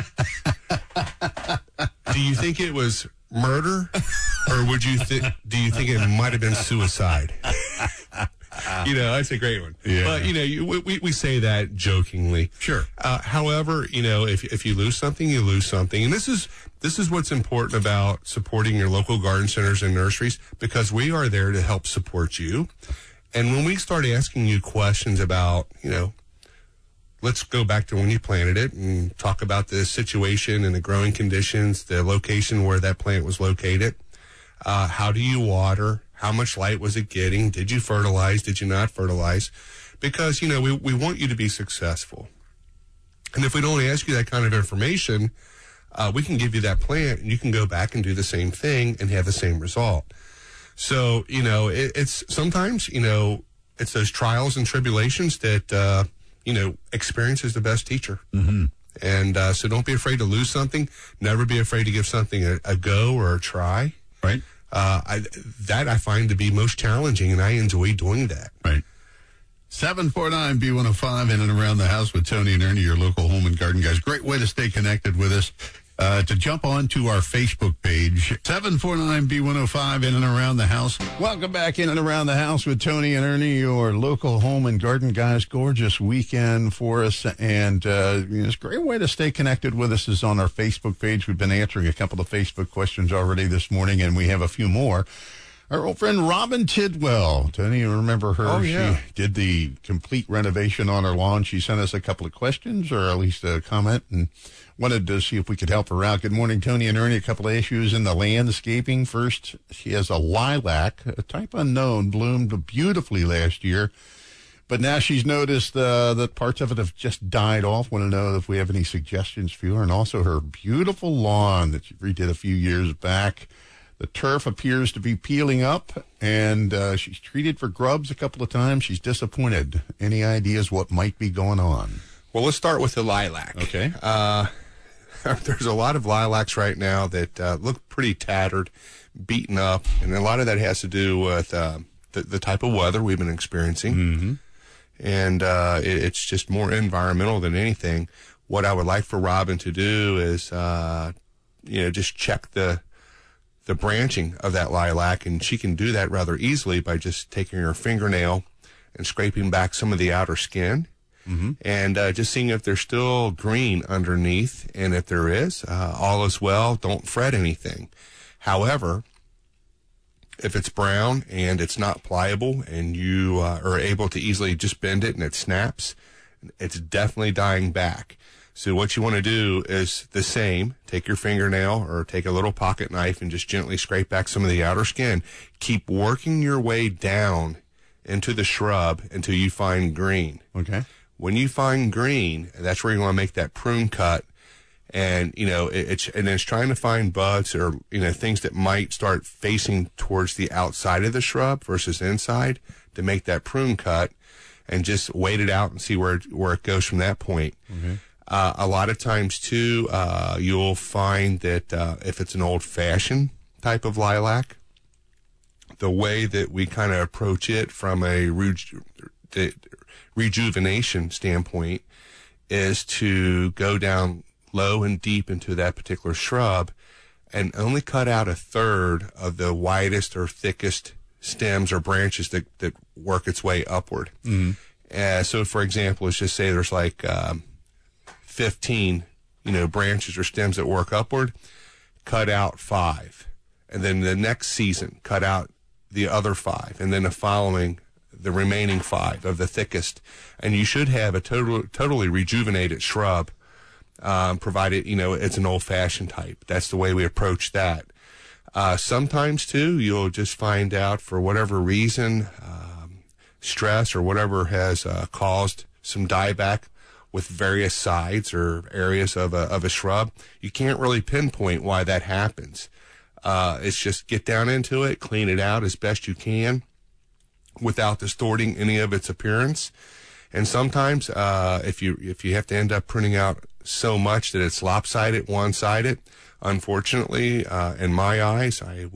Do you think it was murder? Or do you think it might have been suicide? That's a great one. Yeah. But, we say that jokingly. Sure. However, if you lose something, you lose something. And this is what's important about supporting your local garden centers and nurseries, because we are there to help support you. And when we start asking you questions about, let's go back to when you planted it and talk about the situation and the growing conditions, the location where that plant was located. How do you water? How much light was it getting? Did you fertilize? Did you not fertilize? Because, we want you to be successful. And if we don't ask you that kind of information, we can give you that plant and you can go back and do the same thing and have the same result. So, it's sometimes, it's those trials and tribulations that, experience is the best teacher. Mm-hmm. And so don't be afraid to lose something. Never be afraid to give something a go or a try. Right. I find to be most challenging, and I enjoy doing that. Right. 749 B105 in and around the house with Tony and Ernie, your local home and garden guys. Great way to stay connected with us. To jump on to our Facebook page, 749 B105 in and around the house. Welcome back in and around the house with Tony and Ernie, your local home and garden guys. Gorgeous weekend for us, and it's a great way to stay connected with us is on our Facebook page. We've been answering a couple of Facebook questions already this morning, and we have a few more. Our old friend Robin Tidwell. Tony, you remember her? Oh, yeah. She did the complete renovation on her lawn. She sent us a couple of questions, or at least a comment, and wanted to see if we could help her out. Good morning, Tony and Ernie. A couple of issues in the landscaping. First, she has a lilac, a type unknown, bloomed beautifully last year, but now she's noticed that parts of it have just died off. Want to know if we have any suggestions for her, and also her beautiful lawn that she redid a few years back. The turf appears to be peeling up, and she's treated for grubs a couple of times. She's disappointed. Any ideas what might be going on? Well, let's start with the lilac. Okay. There's a lot of lilacs right now that look pretty tattered, beaten up, and a lot of that has to do with the type of weather we've been experiencing. Mm-hmm. And it's just more environmental than anything. What I would like for Robin to do is, just check the branching of that lilac, and she can do that rather easily by just taking her fingernail and scraping back some of the outer skin. Mm-hmm. And just seeing if there's still green underneath, and if there is, all is well. Don't fret anything. However, if it's brown and it's not pliable and you are able to easily just bend it and it snaps, it's definitely dying back. So what you want to do is the same. Take your fingernail or take a little pocket knife and just gently scrape back some of the outer skin. Keep working your way down into the shrub until you find green. Okay. When you find green, that's where you want to make that prune cut. And, it's trying to find buds or, things that might start facing towards the outside of the shrub versus inside to make that prune cut, and just wait it out and see where it goes from that point. Okay. A lot of times, too, you'll find that if it's an old-fashioned type of lilac, the way that we kind of approach it from a rejuvenation standpoint is to go down low and deep into that particular shrub and only cut out a third of the widest or thickest stems or branches that work its way upward. Mm-hmm. So, for example, let's just say there's like 15, branches or stems that work upward. Cut out 5. And then the next season, cut out the other 5. And then the remaining 5 of the thickest. And you should have a totally rejuvenated shrub, provided, it's an old-fashioned type. That's the way we approach that. Sometimes, too, you'll just find out for whatever reason, stress or whatever has caused some dieback with various sides or areas of a shrub. You can't really pinpoint why that happens. It's just get down into it, clean it out as best you can without distorting any of its appearance. And sometimes, if you have to end up pruning out so much that it's lopsided, one-sided, unfortunately, in my eyes, I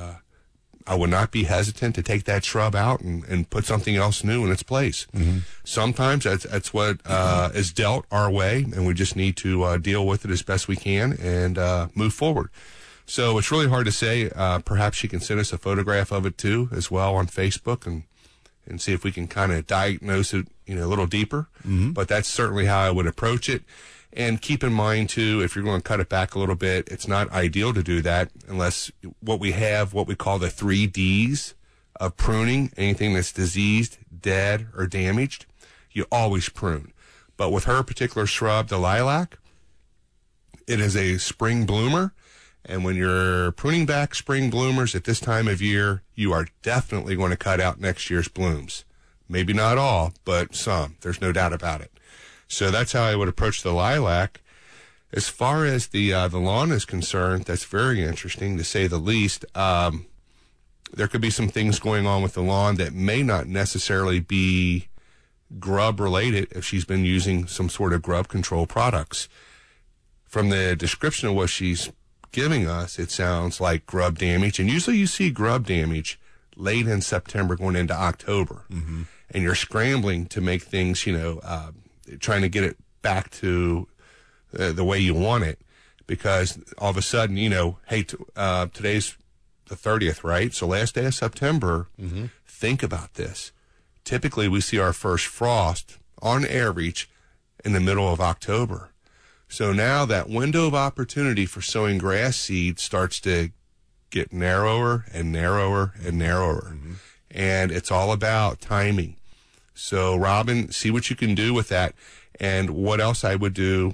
would not be hesitant to take that shrub out and put something else new in its place. Mm-hmm. Sometimes that's what is dealt our way, and we just need to deal with it as best we can and move forward. So it's really hard to say. Perhaps you can send us a photograph of it too, as well, on Facebook, and see if we can kind of diagnose it, a little deeper. Mm-hmm. But that's certainly how I would approach it. And keep in mind, too, if you're going to cut it back a little bit, it's not ideal to do that unless what we call the 3 Ds of pruning, anything that's diseased, dead, or damaged, you always prune. But with her particular shrub, the lilac, it is a spring bloomer. And when you're pruning back spring bloomers at this time of year, you are definitely going to cut out next year's blooms. Maybe not all, but some. There's no doubt about it. So that's how I would approach the lilac. As far as the lawn is concerned, that's very interesting, to say the least. There could be some things going on with the lawn that may not necessarily be grub related if she's been using some sort of grub control products. From the description of what she's giving us, it sounds like grub damage. And usually you see grub damage late in September going into October. Mm-hmm. And you're scrambling to make things, trying to get it back to the way you want it, because all of a sudden, hey, today's the 30th, right? So last day of September, mm-hmm. Think about this. Typically, we see our first frost on average in the middle of October. So now that window of opportunity for sowing grass seed starts to get narrower and narrower and narrower. Mm-hmm. And it's all about timing. So, Robin, see what you can do with that. And what else I would do,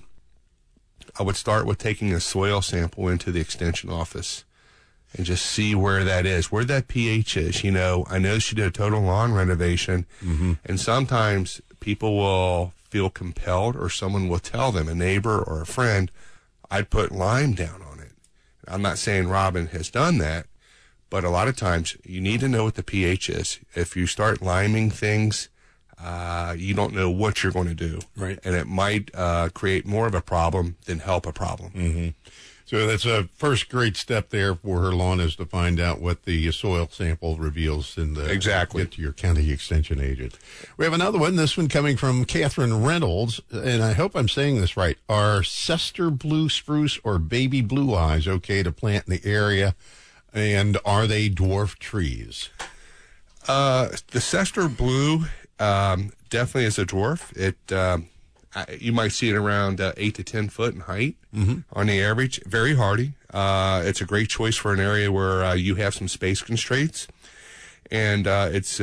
I would start with taking a soil sample into the extension office and just see where that is, where that pH is. I know she did a total lawn renovation, mm-hmm. and sometimes people will feel compelled, or someone will tell them, a neighbor or a friend, I'd put lime down on it. I'm not saying Robin has done that, but a lot of times you need to know what the pH is. If you start liming things, you don't know what you're going to do. Right. And it might create more of a problem than help a problem. Mm-hmm. So that's a first great step there for her lawn, is to find out what the soil sample reveals and exactly. Get to your county extension agent. We have another one, this one coming from Catherine Reynolds, and I hope I'm saying this right. Are Cester blue spruce or baby blue eyes okay to plant in the area, and are they dwarf trees? The Cester blue definitely is a dwarf. It you might see it around 8 to 10 foot in height, mm-hmm. on the average. Very hardy. It's a great choice for an area where you have some space constraints, and it's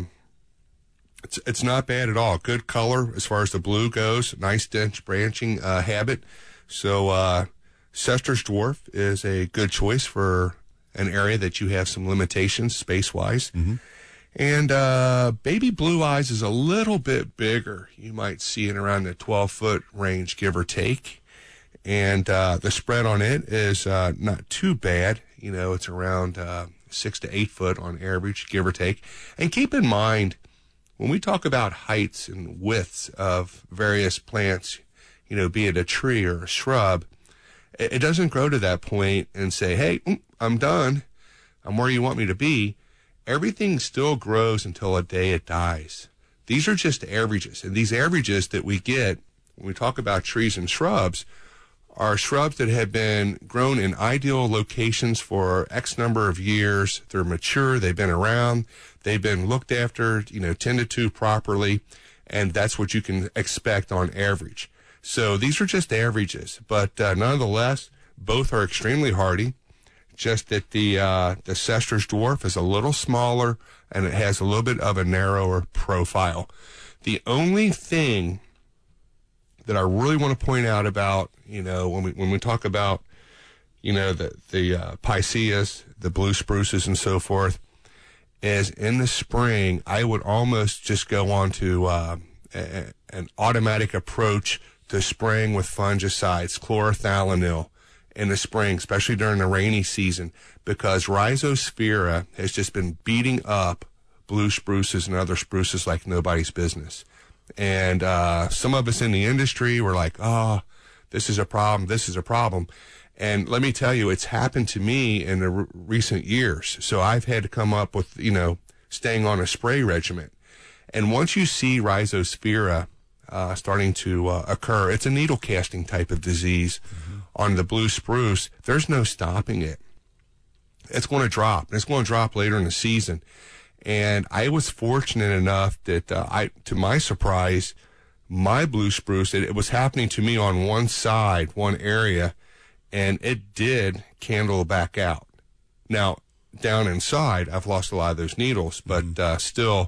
not bad at all. Good color as far as the blue goes. Nice dense branching habit. So Cester's dwarf is a good choice for an area that you have some limitations space wise. Mm-hmm. And baby blue eyes is a little bit bigger. You might see it around the 12-foot range, give or take. And the spread on it is not too bad. You know, it's around 6 to 8 foot on average, give or take. And keep in mind, when we talk about heights and widths of various plants, you know, be it a tree or a shrub, it doesn't grow to that point and say, hey, I'm done. I'm where you want me to be. Everything still grows until a day it dies. These are just averages. And these averages that we get when we talk about trees and shrubs are shrubs that have been grown in ideal locations for X number of years. They're mature. They've been around. They've been looked after, you know, tended to properly. And that's what you can expect on average. So these are just averages. But nonetheless, both are extremely hardy. Just that the Cestra's dwarf is a little smaller and it has a little bit of a narrower profile. The only thing that I really want to point out about, you know, when we talk about, you know, the Piceas, the blue spruces and so forth, is in the spring, I would almost just go on to an automatic approach to spraying with fungicides, chlorothalonil, in the spring, especially during the rainy season, because Rhizosphaera has just been beating up blue spruces and other spruces like nobody's business. And some of us in the industry were like, oh, this is a problem, this is a problem. And let me tell you, it's happened to me in the recent years. So I've had to come up with, you know, staying on a spray regimen. And once you see Rhizosphaera starting to occur, it's a needle casting type of disease on the blue spruce. There's no stopping it. It's going to drop. It's going to drop later in the season. And I was fortunate enough that to my surprise, my blue spruce, it was happening to me on one side, one area, and it did candle back out. Now, down inside, I've lost a lot of those needles, but still,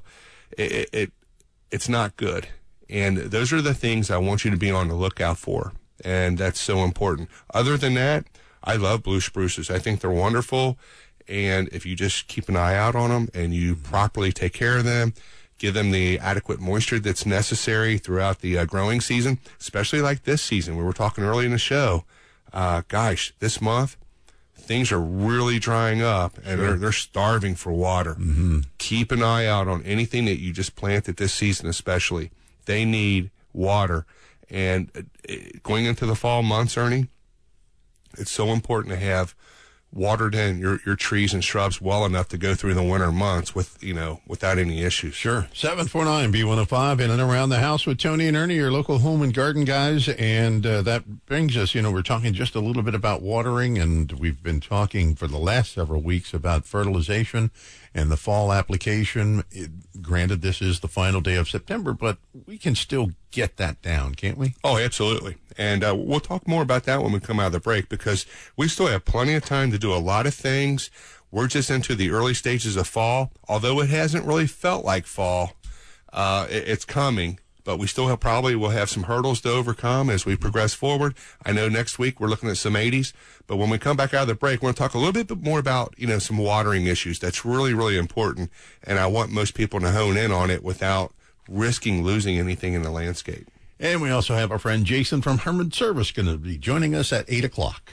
it's not good. And those are the things I want you to be on the lookout for, and that's so important. Other than that, I love blue spruces. I think they're wonderful, and if you just keep an eye out on them and you properly take care of them, give them the adequate moisture that's necessary throughout the growing season, especially like this season. We were talking early in the show. Gosh, this month, things are really drying up, and they're starving for water. Keep an eye out on anything that you just planted this season especially. They need water. And going into the fall months, Ernie, it's so important to have watered in your trees and shrubs well enough to go through the winter months with, you know, without any issues. Sure. 749 B105 in and around the house with Tony and Ernie, your local home and garden guys. And that brings us, you know, we're talking just a little bit about watering, and we've been talking for the last several weeks about fertilization and the fall application. Granted, this is the final day of September, but we can still get that down, can't we? Oh, absolutely. And we'll talk more about that when we come out of the break, because we still have plenty of time to do a lot of things. We're just into the early stages of fall. Although it hasn't really felt like fall, it's coming. But we still will have some hurdles to overcome as we progress forward. I know next week we're looking at some 80s. But when we come back out of the break, we're going to talk a little bit more about, you know, some watering issues. That's really, really important. And I want most people to hone in on it without risking losing anything in the landscape. And we also have our friend Jason from Herman Service going to be joining us at 8 o'clock.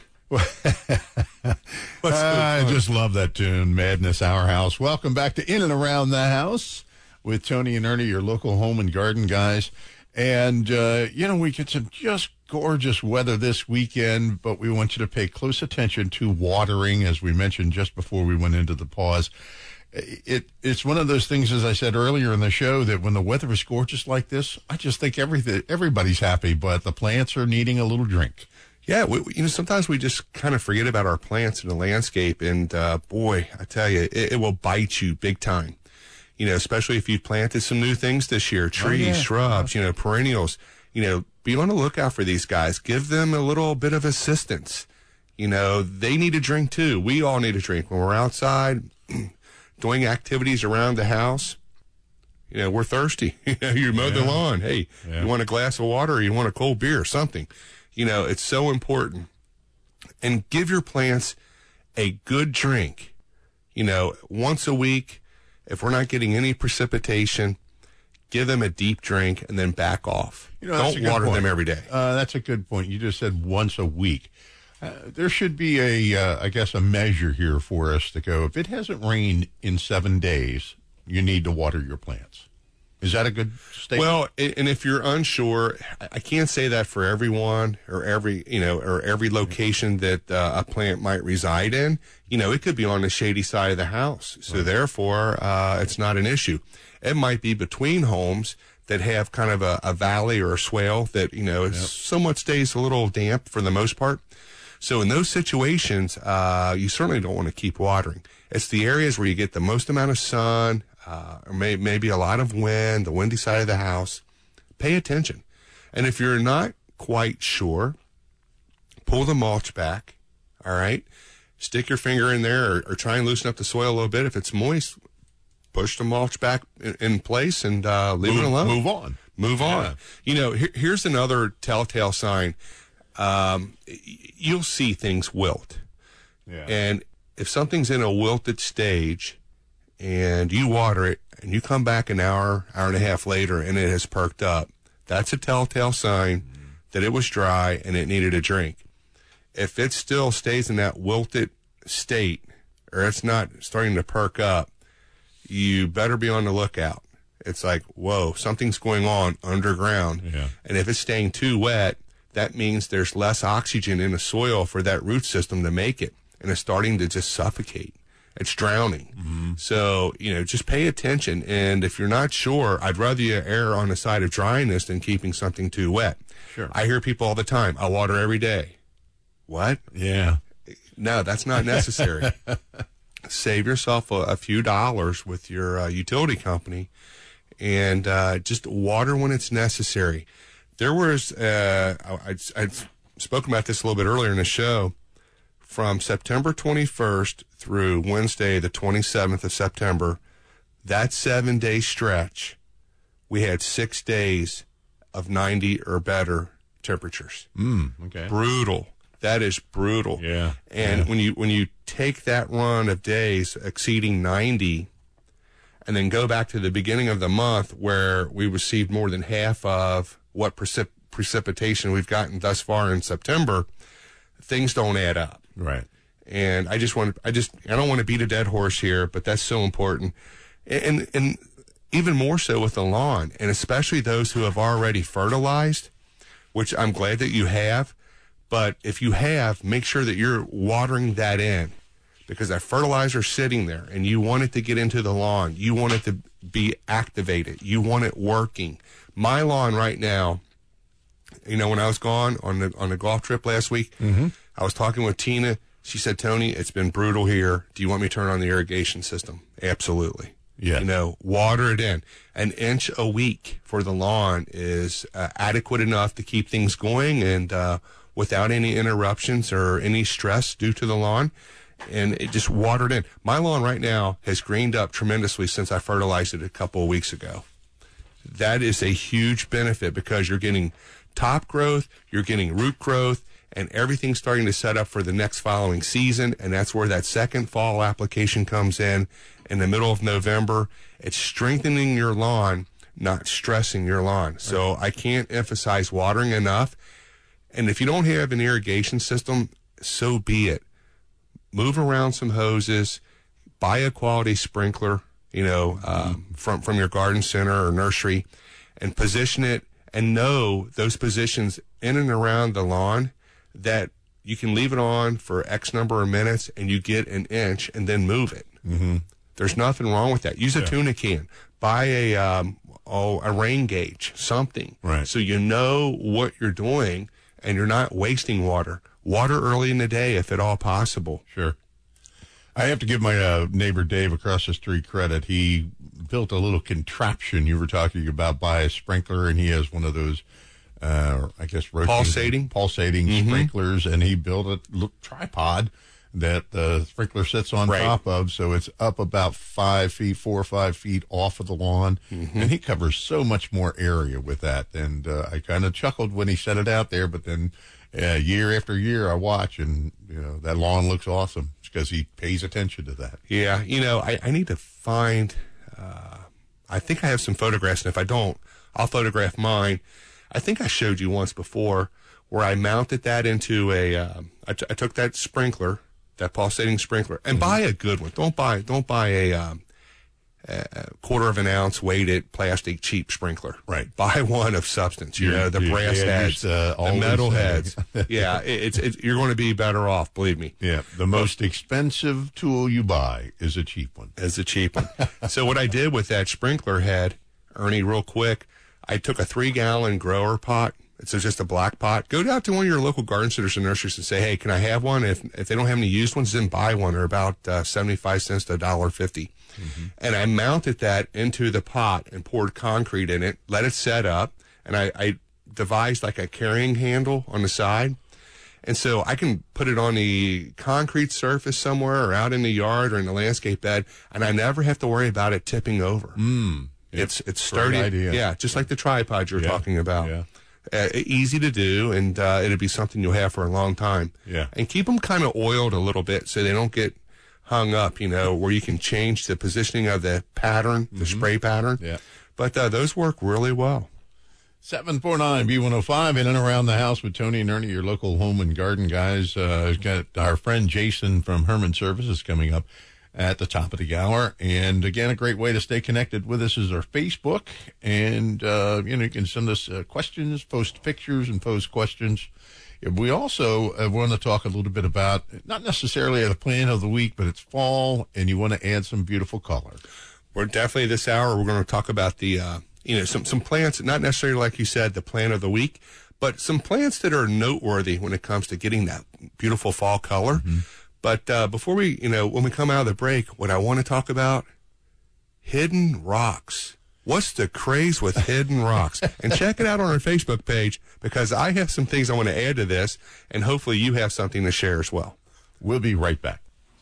I just love that tune, Madness Our House. Welcome back to In and Around the House with Tony and Ernie, your local home and garden guys. And, you know, we get some just gorgeous weather this weekend, but we want you to pay close attention to watering, as we mentioned just before we went into the pause. It's one of those things, as I said earlier in the show, that when the weather is gorgeous like this, I just think everybody's happy, but the plants are needing a little drink. Yeah, you know, sometimes we just kind of forget about our plants in the landscape, and boy, I tell you, it will bite you big time. You know, especially if you planted some new things this year, trees, shrubs, you know, perennials. You know, be on the lookout for these guys. Give them a little bit of assistance. You know, they need a drink too. We all need a drink when we're outside doing activities around the house. You know, we're thirsty. You mow the lawn. Hey, you want a glass of water or you want a cold beer or something? You know, it's so important. And give your plants a good drink. You know, once a week, If we're not getting any precipitation, give them a deep drink and then back off. Don't water them every day. That's a good point. You just said once a week. There should be I guess, a measure here for us to go. If it hasn't rained in 7 days, you need to water your plants. Is that a good statement? Well, and if you're unsure, I can't say that for everyone or every location that a plant might reside in. It could be on the shady side of the house. So therefore, it's not an issue. It might be between homes that have kind of a valley or a swale that, it somewhat stays a little damp for the most part. So in those situations, you certainly don't want to keep watering. It's the areas where you get the most amount of sun, or maybe a lot of wind, the windy side of the house. Pay attention. And if you're not quite sure, pull the mulch back, all right? Stick your finger in there or try and loosen up the soil a little bit. If it's moist, push the mulch back in place and leave it alone. Move on. Here's another telltale sign. You'll see things wilt. Yeah. And if something's in a wilted stage and you water it and you come back an hour and a half later and it has perked up, that's a telltale sign that it was dry and it needed a drink. If it still stays in that wilted state or it's not starting to perk up, you better be on the lookout. It's like, whoa, something's going on underground. Yeah. And if it's staying too wet, that means there's less oxygen in the soil for that root system to make it. And it's starting to just suffocate. It's drowning. Mm-hmm. So, just pay attention. And if you're not sure, I'd rather you err on the side of dryness than keeping something too wet. Sure. I hear people all the time, I water every day. What? Yeah. No, that's not necessary. Save yourself a few dollars with your utility company and just water when it's necessary. There was, I'd spoken about this a little bit earlier in the show, from September 21st through Wednesday, the 27th of September, that 7-day stretch, we had 6 days of 90 or better temperatures. Okay. Brutal. That is brutal. Yeah. And when you take that run of days exceeding 90 and then go back to the beginning of the month where we received more than half of what precipitation we've gotten thus far in September, things don't add up. Right. And I don't want to beat a dead horse here, but that's so important. And even more so with the lawn, and especially those who have already fertilized, which I'm glad that you have. But if you have, make sure that you're watering that in, because that fertilizer's sitting there and you want it to get into the lawn. You want it to be activated. You want it working. My lawn right now, when I was gone on the golf trip last week, I was talking with Tina. She said, Tony, it's been brutal here. Do you want me to turn on the irrigation system? Absolutely. Yeah. Water it in. An inch a week for the lawn is adequate enough to keep things going and without any interruptions or any stress due to the lawn. And it just watered in. My lawn right now has greened up tremendously since I fertilized it a couple of weeks ago. That is a huge benefit because you're getting top growth, you're getting root growth, and everything's starting to set up for the next following season. And that's where that second fall application comes in the middle of November. It's strengthening your lawn, not stressing your lawn. So I can't emphasize watering enough. And if you don't have an irrigation system, so be it. Move around some hoses, buy a quality sprinkler, from your garden center or nursery, and position it and know those positions in and around the lawn that you can leave it on for X number of minutes and you get an inch and then move it. Mm-hmm. There's nothing wrong with that. Use a tuna can. Buy a rain gauge, something. Right. So you know what you're doing and you're not wasting water. Water early in the day if at all possible. Sure. I have to give my neighbor Dave across the street credit. He built a little contraption you were talking about by a sprinkler, and he has one of those, pulsating sprinklers, and he built a little tripod that the sprinkler sits on top of, so it's up about 4 or 5 feet off of the lawn, and he covers so much more area with that. And I kind of chuckled when he set it out there, but then year after year I watch, and that lawn looks awesome because he pays attention to that. Yeah, I need to find I think I have some photographs, and if I don't, I'll photograph mine. I think I showed you once before where I mounted that into I took that sprinkler, that pulsating sprinkler, and buy a good one. Don't buy a quarter of an ounce weighted plastic cheap sprinkler. Right. Buy one of substance. The brass heads, the metal heads. Yeah, it's you're going to be better off. Believe me. Yeah. The most expensive tool you buy is a cheap one. So what I did with that sprinkler head, Ernie, real quick, I took a 3-gallon grower pot. It's just a black pot. Go down to one of your local garden centers and nurseries and say, hey, can I have one? If they don't have any used ones, then buy one. They're about 75 cents to $1.50. And I mounted that into the pot and poured concrete in it, let it set up, and I devised like a carrying handle on the side. And so I can put it on the concrete surface somewhere or out in the yard or in the landscape bed, and I never have to worry about it tipping over. It's sturdy. Idea. Yeah, just like the tripod you were talking about. Yeah. Easy to do, and it'll be something you'll have for a long time. Yeah. And keep them kind of oiled a little bit so they don't get hung up, where you can change the positioning of the pattern, the spray pattern. Yeah. But those work really well. 749-B105 in and around the house with Tony and Ernie, your local home and garden guys. Got our friend Jason from Herman Services coming up at the top of the hour. And again, a great way to stay connected with us is our Facebook. And, you can send us questions, post pictures, and post questions. We also want to talk a little bit about, not necessarily the plant of the week, but it's fall, and you want to add some beautiful color. We're definitely this hour, we're going to talk about the, some plants, not necessarily like you said, the plant of the week, but some plants that are noteworthy when it comes to getting that beautiful fall color. But before we, when we come out of the break, what I want to talk about, hidden rocks. What's the craze with hidden rocks? And check it out on our Facebook page, because I have some things I want to add to this, and hopefully you have something to share as well. We'll be right back.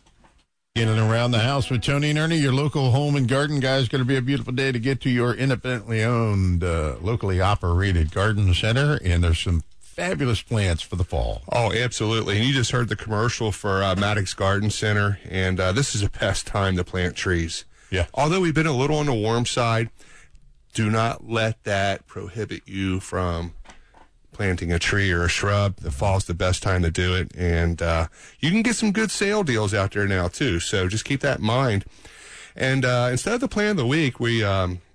In and around the house with Tony and Ernie, your local home and garden guys. Going to be a beautiful day to get to your independently owned, locally operated garden center, and there's some fabulous plants for the fall. Oh, absolutely. And you just heard the commercial for Maddox Garden Center, and this is the best time to plant trees. Yeah. Although we've been a little on the warm side, do not let that prohibit you from planting a tree or a shrub. The fall's the best time to do it, and you can get some good sale deals out there now too. So just keep that in mind. And instead of the plant of the week, we,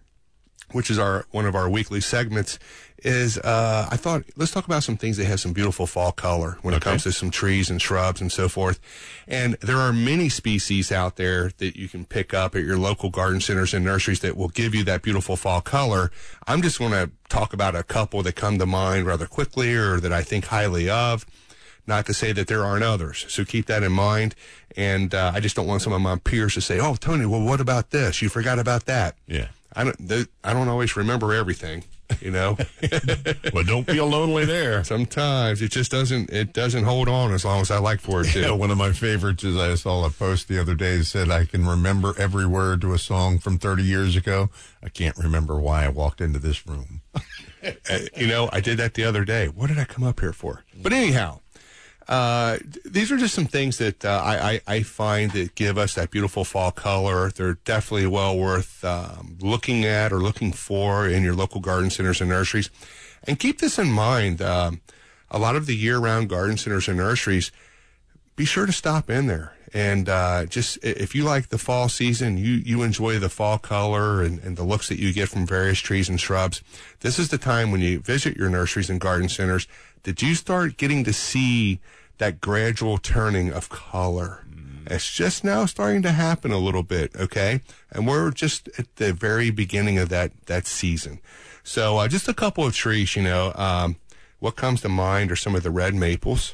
which is one of our weekly segments, is I thought let's talk about some things that have some beautiful fall color when it comes to some trees and shrubs and so forth. And there are many species out there that you can pick up at your local garden centers and nurseries that will give you that beautiful fall color. I'm just going to talk about a couple that come to mind rather quickly or that I think highly of. Not to say that there aren't others, so keep that in mind. And I just don't want some of my peers to say, "Oh, Tony, well, what about this? You forgot about that." Yeah, I don't always remember everything. Well, don't feel lonely there. Sometimes it just doesn't hold on as long as I like for it to. Yeah, one of my favorites is I saw a post the other day that said, I can remember every word to a song from 30 years ago. I can't remember why I walked into this room. I did that the other day. What did I come up here for? But anyhow, these are just some things that I find that give us that beautiful fall color. They're definitely well worth looking at or looking for in your local garden centers and nurseries. And keep this in mind. A lot of the year-round garden centers and nurseries, be sure to stop in there. And just if you like the fall season, you enjoy the fall color and the looks that you get from various trees and shrubs, this is the time when you visit your nurseries and garden centers that you start getting to see that gradual turning of color. It's just now starting to happen a little bit, okay? And we're just at the very beginning of that season. So just a couple of trees, what comes to mind are some of the red maples,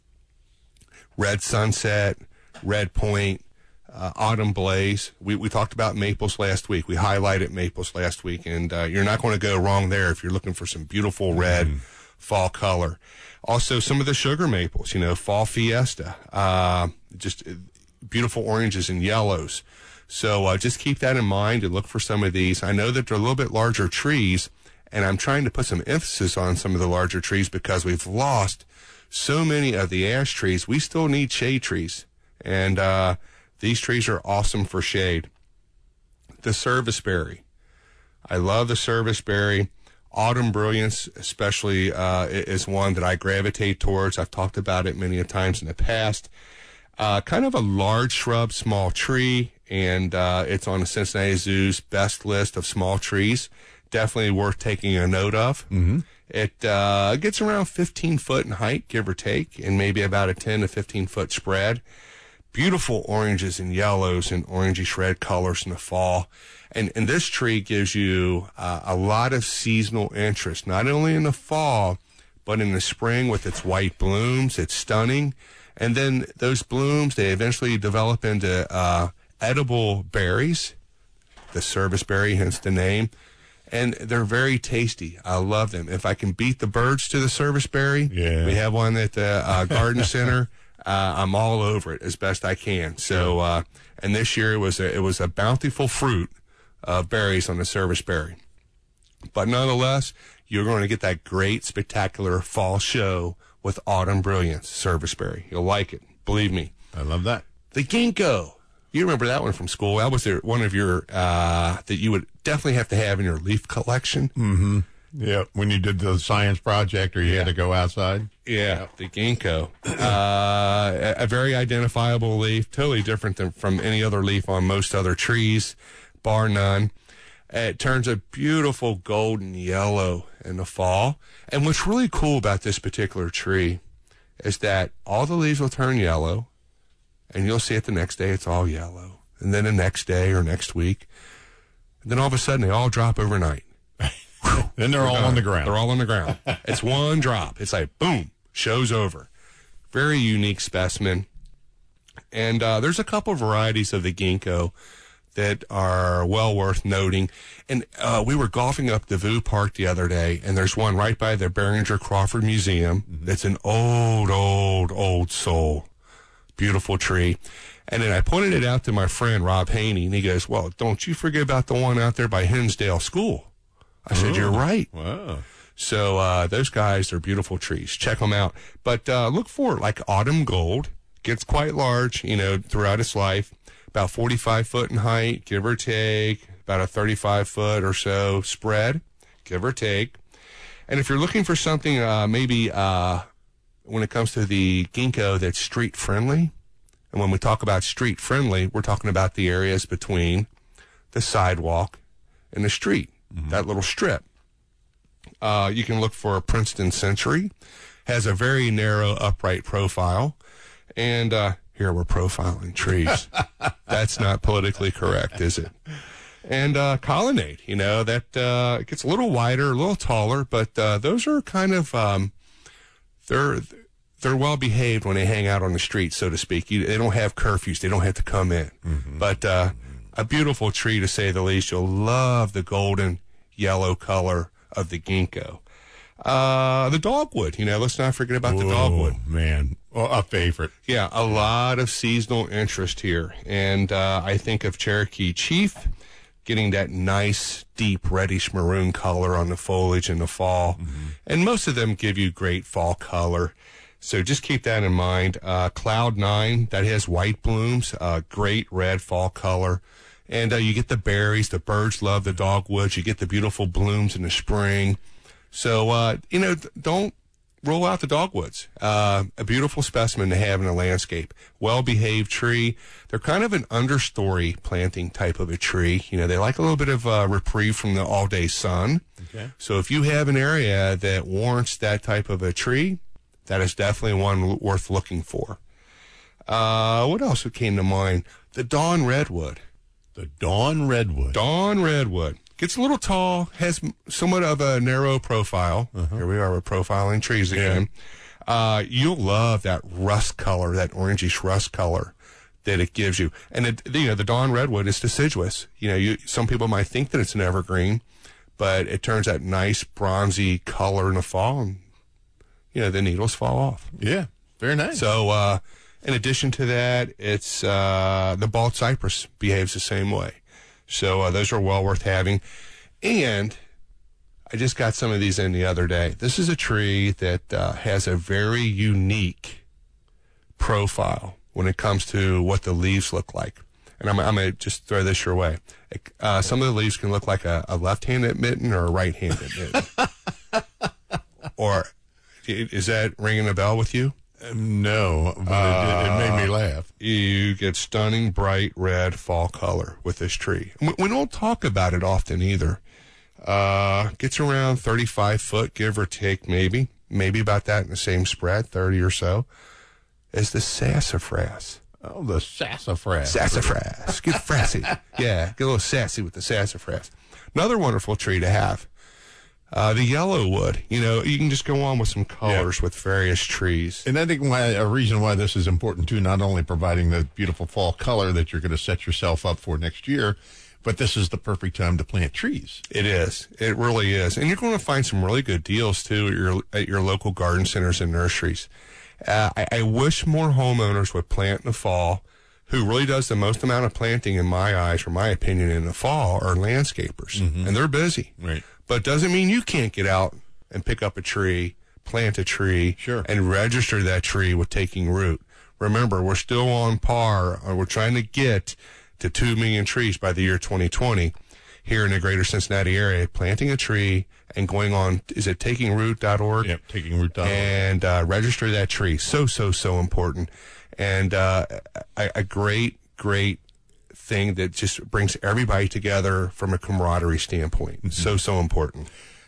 red sunset, red point, autumn blaze. We talked about maples last week. We highlighted maples last week, and you're not going to go wrong there if you're looking for some beautiful red fall color. Also, some of the sugar maples, fall fiesta, just beautiful oranges and yellows. So just keep that in mind and look for some of these. I know that they're a little bit larger trees, and I'm trying to put some emphasis on some of the larger trees because we've lost so many of the ash trees. We still need shade trees, and these trees are awesome for shade. the serviceberry. I love the serviceberry. Autumn Brilliance especially is one that I gravitate towards. I've talked about it many times in the past. Kind of a large shrub, small tree, and it's on the Cincinnati Zoo's best list of small trees. Definitely worth taking a note of. Mm-hmm. It gets around 15 foot in height, give or take, and maybe about a 10 to 15 foot spread. Beautiful oranges and yellows and orangey red colors in the fall. And this tree gives you a lot of seasonal interest, not only in the fall, but in the spring with its white blooms. It's stunning. And then those blooms, they eventually develop into edible berries, the serviceberry, hence the name. And they're very tasty. I love them. If I can beat the birds to the serviceberry, we have one at the garden center. I'm all over it as best I can. So, and this year it was a bountiful fruit of berries on the serviceberry. But nonetheless, you're going to get that great, spectacular fall show with Autumn Brilliance serviceberry. You'll like it. Believe me. I love that. The ginkgo. You remember that one from school. That was one of your, that you would definitely have to have in your leaf collection. Mm-hmm. Yeah, when you did the science project or you had to go outside. Yeah, the ginkgo. A very identifiable leaf, totally different from any other leaf on most other trees, bar none. It turns a beautiful golden yellow in the fall. And what's really cool about this particular tree is that all the leaves will turn yellow, and you'll see it the next day, it's all yellow. And then the next day or next week, and then all of a sudden they all drop overnight. Then they're all on the ground. They're all on the ground. It's one drop. It's like, boom, show's over. Very unique specimen. And there's a couple varieties of the ginkgo that are well worth noting. And we were golfing up Devou Park the other day, and there's one right by the Behringer Crawford Museum. That's an old soul. Beautiful tree. And then I pointed it out to my friend, Rob Haney, and he goes, well, don't you forget about the one out there by Hinsdale School. I said, you're right. Wow. So those guys are beautiful trees. Check them out. But look for like Autumn Gold. Gets quite large, throughout its life. About 45 foot in height, give or take. About a 35 foot or so spread, give or take. And if you're looking for something maybe when it comes to the ginkgo that's street friendly, and when we talk about street friendly, we're talking about the areas between the sidewalk and the street. That little strip. You can look for a Princeton Century. Has a very narrow upright profile. And here we're profiling trees. That's not politically correct, is it? And colonnade, that it gets a little wider, a little taller, but those are kind of they're well behaved when they hang out on the street, so to speak. They don't have curfews. They don't have to come in. But a beautiful tree, to say the least. You'll love the golden yellow color of the ginkgo. The dogwood, let's not forget about the dogwood. Man, a favorite. Yeah, a lot of seasonal interest here. And I think of Cherokee Chief getting that nice, deep reddish maroon color on the foliage in the fall. And most of them give you great fall color. So just keep that in mind. Cloud 9, that has white blooms, great red fall color. And you get the berries. The birds love the dogwoods. You get the beautiful blooms in the spring. So, don't roll out the dogwoods. A beautiful specimen to have in a landscape. Well-behaved tree. They're kind of an understory planting type of a tree. They like a little bit of reprieve from the all-day sun. Okay. So if you have an area that warrants that type of a tree, that is definitely one worth looking for. What else came to mind? The dawn redwood. The dawn redwood. Dawn redwood. Gets a little tall, has somewhat of a narrow profile. Here we are, we're profiling trees again. You'll love that rust color, that orangish rust color that it gives you. And the dawn redwood is deciduous. Some people might think that it's an evergreen, but it turns that nice bronzy color in the fall, and the needles fall off. Yeah, very nice. So, in addition to that, it's the bald cypress behaves the same way. So those are well worth having. And I just got some of these in the other day. This is a tree that has a very unique profile when it comes to what the leaves look like. and I'm going to just throw this your way. Some of the leaves can look like a left-handed mitten or a right-handed mitten. Or is that ringing a bell with you? No, but it made me laugh. You get stunning bright red fall color with this tree. We don't talk about it often either. Gets around 35 foot, give or take, maybe about that in the same spread, 30 or so, is the sassafras. Oh, the sassafras. Sassafras. Get frassy. Yeah, get a little sassy with the sassafras. Another wonderful tree to have. The yellowwood. You can just go on with some colors with various trees. And I think a reason why this is important, too, not only providing the beautiful fall color that you're going to set yourself up for next year, but this is the perfect time to plant trees. It is. It really is. And you're going to find some really good deals, too, at your local garden centers and nurseries. I wish more homeowners would plant in the fall. Who really does the most amount of planting, in my eyes, or my opinion, in the fall are landscapers. Mm-hmm. And they're busy. Right. But it doesn't mean you can't get out and pick up a tree, plant a tree, and register that tree with taking root. Remember, we're still on par, or we're trying to get to 2 million trees by the year 2020 here in the greater Cincinnati area, planting a tree and going on, is it takingroot.org? Yep, takingroot.org. And register that tree. So important. And a great thing that just brings everybody together from a camaraderie standpoint. Mm-hmm. So important.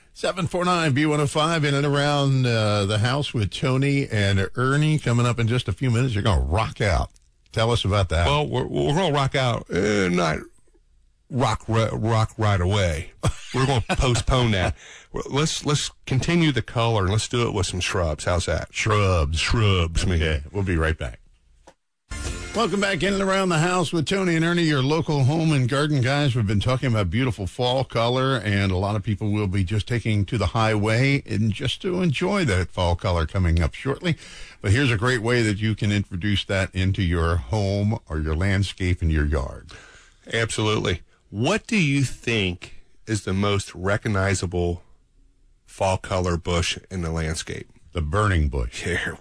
749-B105 in and around the house with Tony and Ernie coming up in just a few minutes. You're going to rock out. Tell us about that. Well, we're going to rock out, not rock right away. We're going to postpone that. Let's continue the color, and let's do it with some shrubs. How's that? Shrubs. Okay, we'll be right back. Welcome back in and around the house with Tony and Ernie, your local home and garden guys. We've been talking about beautiful fall color, and a lot of people will be just taking to the highway and just to enjoy that fall color coming up shortly. But here's a great way that you can introduce that into your home or your landscape in your yard. Absolutely. What do you think is the most recognizable fall color bush in the landscape? The burning bush. Yeah.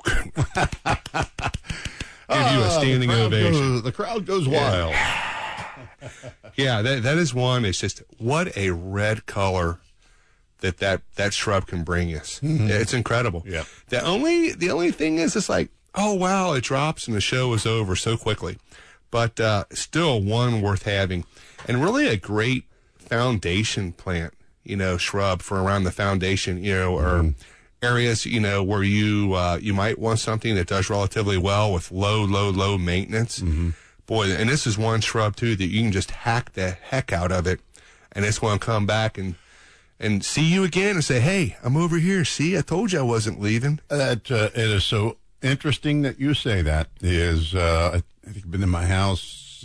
Give you a standing ovation. The crowd goes wild. Yeah, that is one. It's just what a red color that shrub can bring us. Mm-hmm. It's incredible. Yeah. The only thing is, it's like, oh wow, it drops and the show is over so quickly. But still one worth having, and really a great foundation plant. Shrub for around the foundation. Or areas, where you might want something that does relatively well with low maintenance. Mm-hmm. Boy, and this is one shrub, too, that you can just hack the heck out of it, and it's going to come back and see you again and say, hey, I'm over here. See, I told you I wasn't leaving. It is so interesting that you say that. I think I've been in my house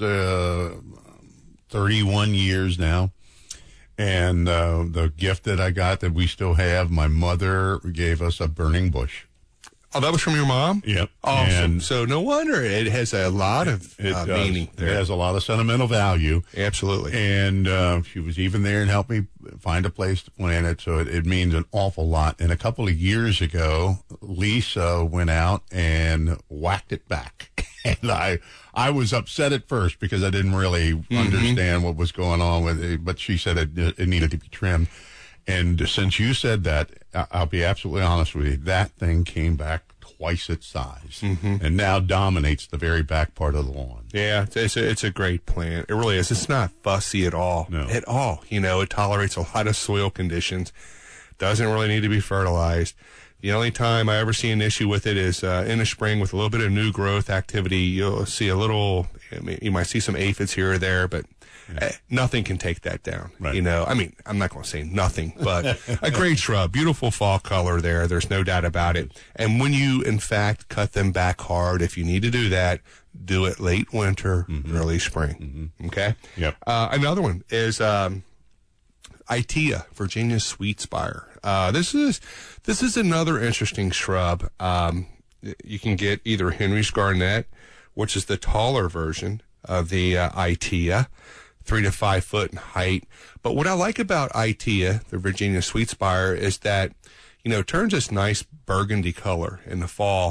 31 years now. And the gift that I got that we still have, my mother gave us a burning bush. Oh, that was from your mom? Yep. Awesome. And so no wonder it has a lot of meaning there. It has a lot of sentimental value. Absolutely. And she was even there and helped me find a place to plant it, so it means an awful lot. And a couple of years ago, Lisa went out and whacked it back. And I was upset at first because I didn't really understand what was going on with it, but she said it needed to be trimmed. And since you said that, I'll be absolutely honest with you, that thing came back twice its size and now dominates the very back part of the lawn. Yeah, it's a great plant. It really is. It's not fussy at all. No. At all. It tolerates a lot of soil conditions. Doesn't really need to be fertilized. The only time I ever see an issue with it is in the spring with a little bit of new growth activity. You'll see you might see some aphids here or there, but nothing can take that down. Right. I'm not going to say nothing, but a great shrub, beautiful fall color there. There's no doubt about it. And when you, in fact, cut them back hard, if you need to do that, do it late winter, early spring. Mm-hmm. Okay? Yep. Another one is Itea, Virginia sweetspire. This is another interesting shrub. You can get either Henry's Garnet, which is the taller version of the Itea, 3 to 5 foot in height. But what I like about Itea, the Virginia sweetspire, is that it turns this nice burgundy color in the fall,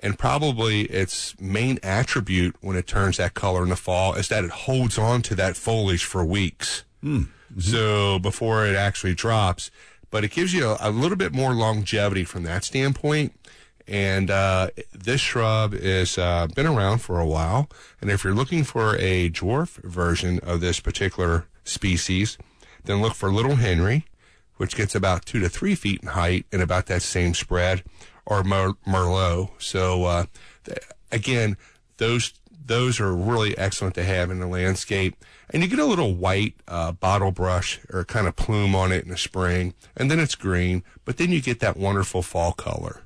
And probably its main attribute when it turns that color in the fall is that it holds on to that foliage for weeks. Mm-hmm. So before it actually drops. But it gives you a little bit more longevity from that standpoint. And this shrub has been around for a while. And if you're looking for a dwarf version of this particular species, then look for Little Henry, which gets about 2 to 3 feet in height and about that same spread, or Merlot. So, again, those are really excellent to have in the landscape. And you get a little white bottle brush or kind of plume on it in the spring, and then it's green, but then you get that wonderful fall color.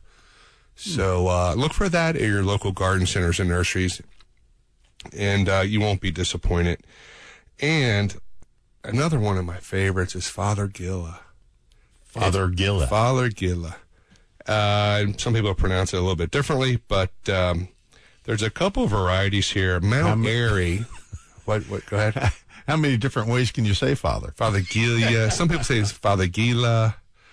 So look for that at your local garden centers and nurseries, and you won't be disappointed. And another one of my favorites is Fothergilla. Fothergilla. Some people pronounce it a little bit differently, but there's a couple of varieties here. Mount Airy. What? Go ahead. How many different ways can you say father? Fothergilla. Some people say it's Fothergilla.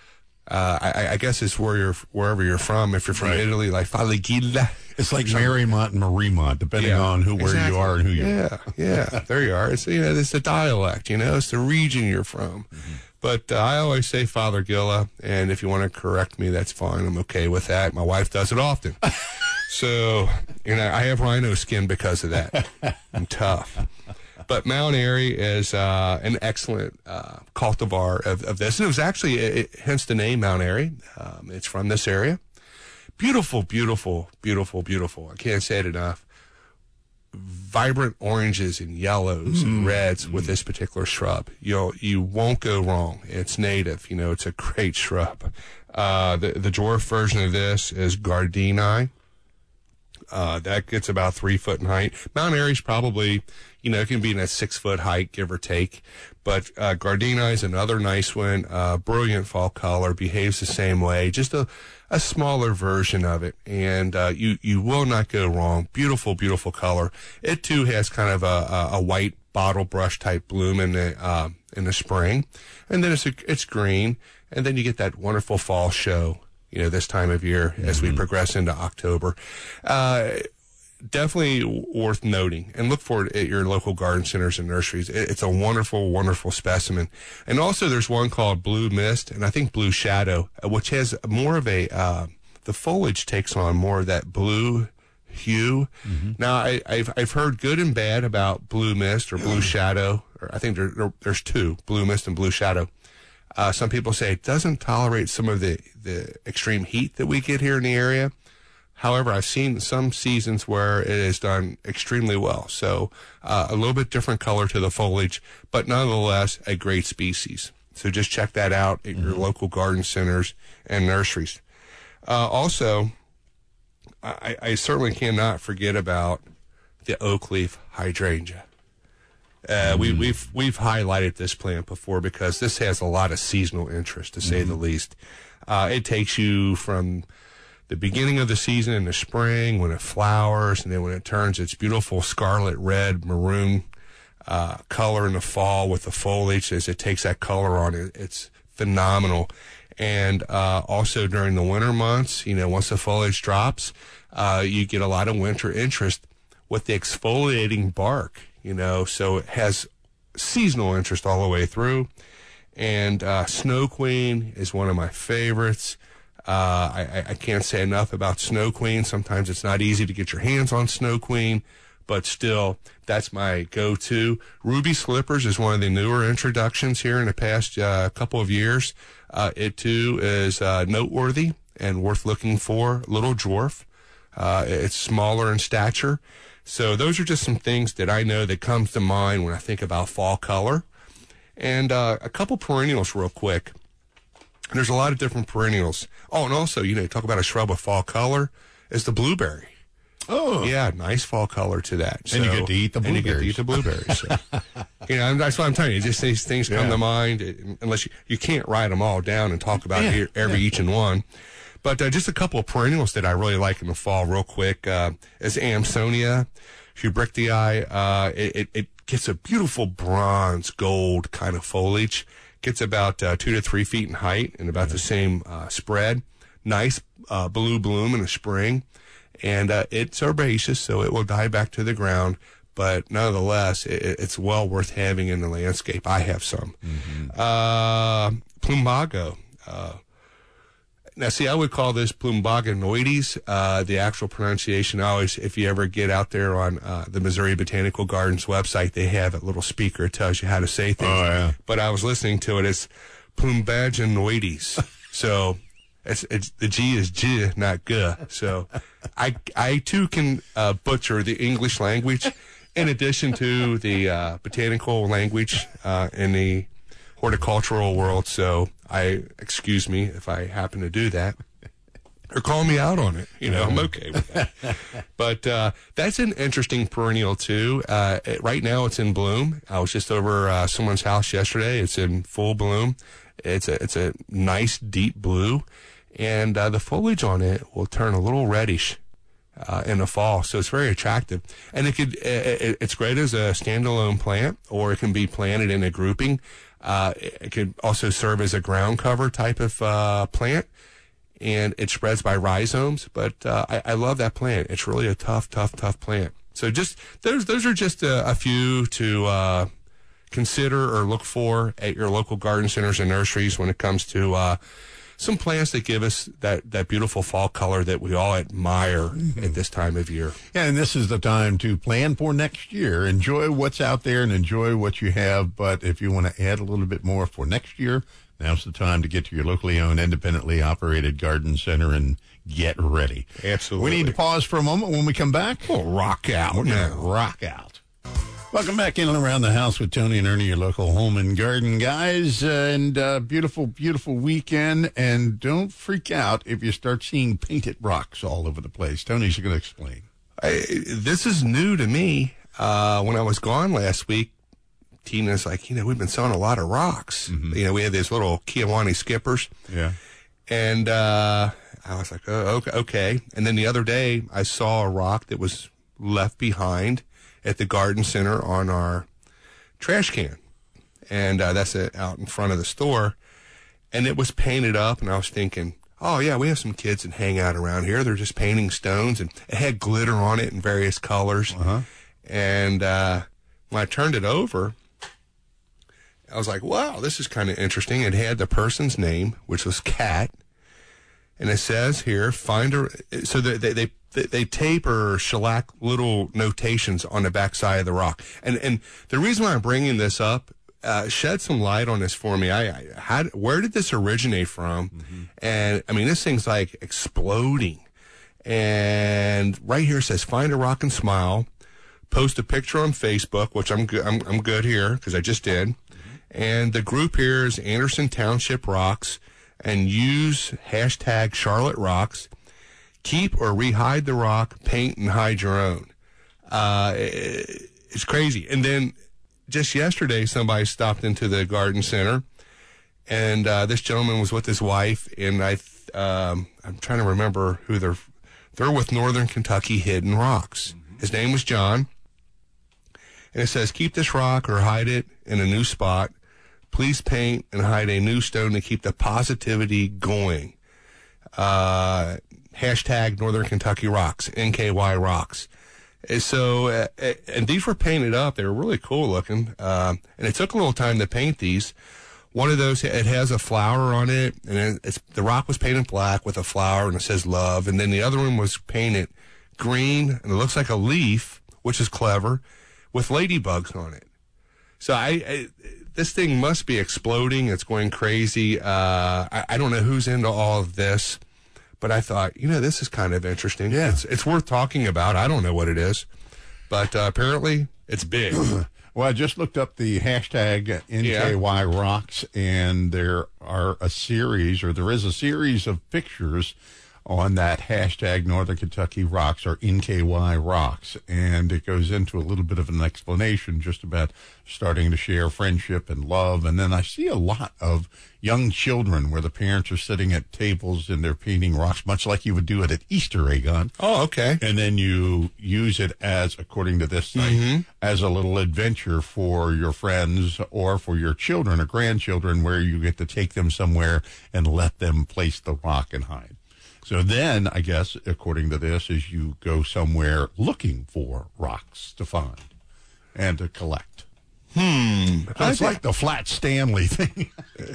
I guess it's wherever you're from. If you're from Italy, like Fothergilla. It's like Marymont and Mariemont, depending on where you are and who you are. Yeah, there you are. It's it's the dialect, it's the region you're from. Mm-hmm. But I always say Fothergilla, and if you want to correct me, that's fine. I'm okay with that. My wife does it often. So, I have rhino skin because of that. I'm tough. But Mount Airy is an excellent cultivar of this. And it was actually, hence the name Mount Airy. It's from this area. Beautiful, beautiful, beautiful, beautiful. I can't say it enough. Vibrant oranges and yellows and reds with this particular shrub. You won't go wrong. It's native. It's a great shrub. The dwarf version of this is Gardeni. That gets about 3 foot in height. Mount Airy's probably, it can be in a 6 foot height, give or take. But Gardeni is another nice one. Brilliant fall color, behaves the same way. Just a smaller version of it, and you will not go wrong. Beautiful, beautiful color. It too has kind of a white bottle brush type bloom in the spring, and then it's green, and then you get that wonderful fall show. This time of year as we progress into October. Definitely worth noting, and look for it at your local garden centers and nurseries. It's a wonderful, wonderful specimen. And also there's one called Blue Mist, and I think Blue Shadow, which has more of the foliage takes on more of that blue hue. Mm-hmm. Now, I've heard good and bad about Blue Mist or Blue Shadow, or I think there's two, Blue Mist and Blue Shadow. Some people say it doesn't tolerate some of the extreme heat that we get here in the area. However, I've seen some seasons where it has done extremely well. So a little bit different color to the foliage, but nonetheless a great species. So just check that out at your local garden centers and nurseries. Also, I certainly cannot forget about the oak leaf hydrangea. We've highlighted this plant before because this has a lot of seasonal interest, to say the least. It takes you from the beginning of the season in the spring when it flowers, and then when it turns its beautiful scarlet red maroon color in the fall with the foliage as it takes that color on it. It's phenomenal. And also during the winter months, once the foliage drops, you get a lot of winter interest with the exfoliating bark. So it has seasonal interest all the way through. And Snow Queen is one of my favorites. I can't say enough about Snow Queen. Sometimes it's not easy to get your hands on Snow Queen, but still, that's my go-to. Ruby Slippers is one of the newer introductions here in the past couple of years. It, too, is noteworthy and worth looking for. Little dwarf. It's smaller in stature. So those are just some things that I know that comes to mind when I think about fall color. And a couple perennials real quick. There's a lot of different perennials. Oh, and also, talk about a shrub with fall color is the blueberry. Oh. Yeah, nice fall color to that. And you get to eat the blueberries. And you get to eat the blueberries. So, that's what I'm telling you. Just these things come to mind, unless you can't write them all down and talk about each and one. But just a couple of perennials that I really like in the fall real quick is Amsonia hubrichtii. It gets a beautiful bronze gold kind of foliage. Gets about 2 to 3 feet in height and about the same spread. Nice blue bloom in the spring. And it's herbaceous, so it will die back to the ground. But nonetheless, it's well worth having in the landscape. I have some. Plumbago. Now, see, I would call this Plumbaganoides. The actual pronunciation, always, if you ever get out there on the Missouri Botanical Gardens website, they have a little speaker that tells you how to say things. Oh, yeah. But I was listening to it. It's Plumbaganoides. So it's the G is G, not G. So I too can butcher the English language in addition to the botanical language in the horticultural world. So excuse me if I happen to do that, or call me out on it. I'm okay with that. But that's an interesting perennial too. Right now it's in bloom. I was just over someone's house yesterday. It's in full bloom. It's a nice deep blue, and the foliage on it will turn a little reddish in the fall. So it's very attractive, and it's great as a standalone plant, or it can be planted in a grouping. It could also serve as a ground cover type of plant, and it spreads by rhizomes. But I love that plant. It's really a tough plant. So just those are just a few to consider or look for at your local garden centers and nurseries when it comes to some plants that give us that beautiful fall color that we all admire at this time of year. Yeah, and this is the time to plan for next year. Enjoy what's out there and enjoy what you have. But if you want to add a little bit more for next year, now's the time to get to your locally owned, independently operated garden center and get ready. Absolutely. We need to pause for a moment. When we come back, we'll rock out. We're going to rock out. Welcome back in and around the house with Tony and Ernie, your local home and garden guys. And beautiful, beautiful weekend. And don't freak out if you start seeing painted rocks all over the place. Tony's going to explain. This is new to me. When I was gone last week, Tina's like, we've been selling a lot of rocks. We had these little Kiowani skippers. Yeah. And I was like, oh, okay. And then the other day, I saw a rock that was left behind at the garden center on our trash can. And that's out in front of the store. And it was painted up, and I was thinking, oh, yeah, we have some kids that hang out around here. They're just painting stones, and it had glitter on it in various colors. And when I turned it over, I was like, wow, this is kind of interesting. It had the person's name, which was Kat. And it says here, so they tape or shellac little notations on the backside of the rock. And the reason why I'm bringing this up, shed some light on this for me. Where did this originate from? And I mean, this thing's like exploding. And right here it says, find a rock and smile. Post a picture on Facebook, which I'm good here because I just did. And the group here is Anderson Township Rocks, and use hashtag Charlotte Rocks. Keep or rehide the rock, paint and hide your own. It's crazy. And then just yesterday, somebody stopped into the garden center, and this gentleman was with his wife, and I'm trying to remember who they're with Northern Kentucky Hidden Rocks. His name was John. And it says, keep this rock or hide it in a new spot. Please paint and hide a new stone to keep the positivity going. Hashtag Northern Kentucky Rocks, NKY Rocks. And so, and these were painted up. They were really cool looking. And it took a little time to paint these. One of those, it has a flower on it, and the rock was painted black with a flower, and it says love. And then the other one was painted green, and it looks like a leaf, which is clever, with ladybugs on it. So this thing must be exploding. It's going crazy. I don't know who's into all of this, but I thought, this is kind of interesting. Yeah. It's worth talking about. I don't know what it is, but apparently it's big. Well, I just looked up the hashtag NKY Rocks, and there is a series of pictures on that hashtag Northern Kentucky Rocks or NKY Rocks. And it goes into a little bit of an explanation just about starting to share friendship and love. And then I see a lot of young children where the parents are sitting at tables and they're painting rocks, much like you would do it at Easter, Egon. Oh, okay. And then you use it as, according to this site, as a little adventure for your friends or for your children or grandchildren, where you get to take them somewhere and let them place the rock and hide. So then, I guess, according to this, is you go somewhere looking for rocks to find and to collect. So it's like the Flat Stanley thing.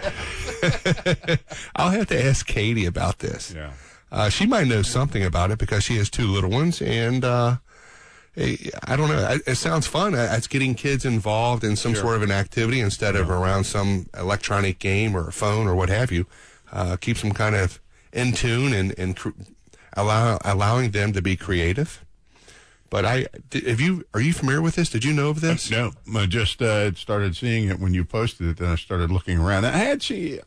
I'll have to ask Katie about this. Yeah. She might know something about it because she has 2 little ones, and I don't know. It sounds fun. It's getting kids involved in some sort of an activity instead of around some electronic game or a phone or what have you. Keeps them kind of in tune and allowing them to be creative. But are you familiar with this? Did you know of this? No, I just started seeing it when you posted it, and I started looking around. I had seen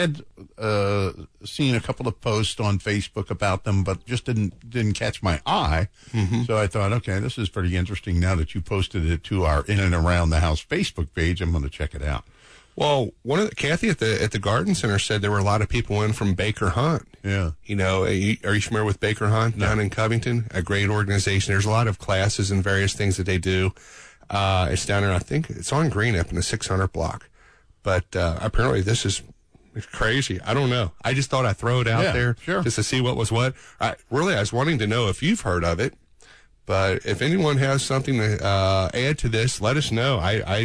a couple of posts on Facebook about them, but just didn't catch my eye. So I thought, okay, this is pretty interesting. Now that you posted it to our In and Around the House Facebook page, I'm going to check it out. Well, Kathy at the Garden Center said there were a lot of people in from Baker Hunt. Yeah. You know, are you familiar with Baker Hunt down in Covington? A great organization. There's a lot of classes and various things that they do. It's down there, I think it's on Green up in the 600 block. But apparently this is crazy. I don't know. I just thought I'd throw it out there just to see what was what. I was wanting to know if you've heard of it. But if anyone has something to add to this, let us know.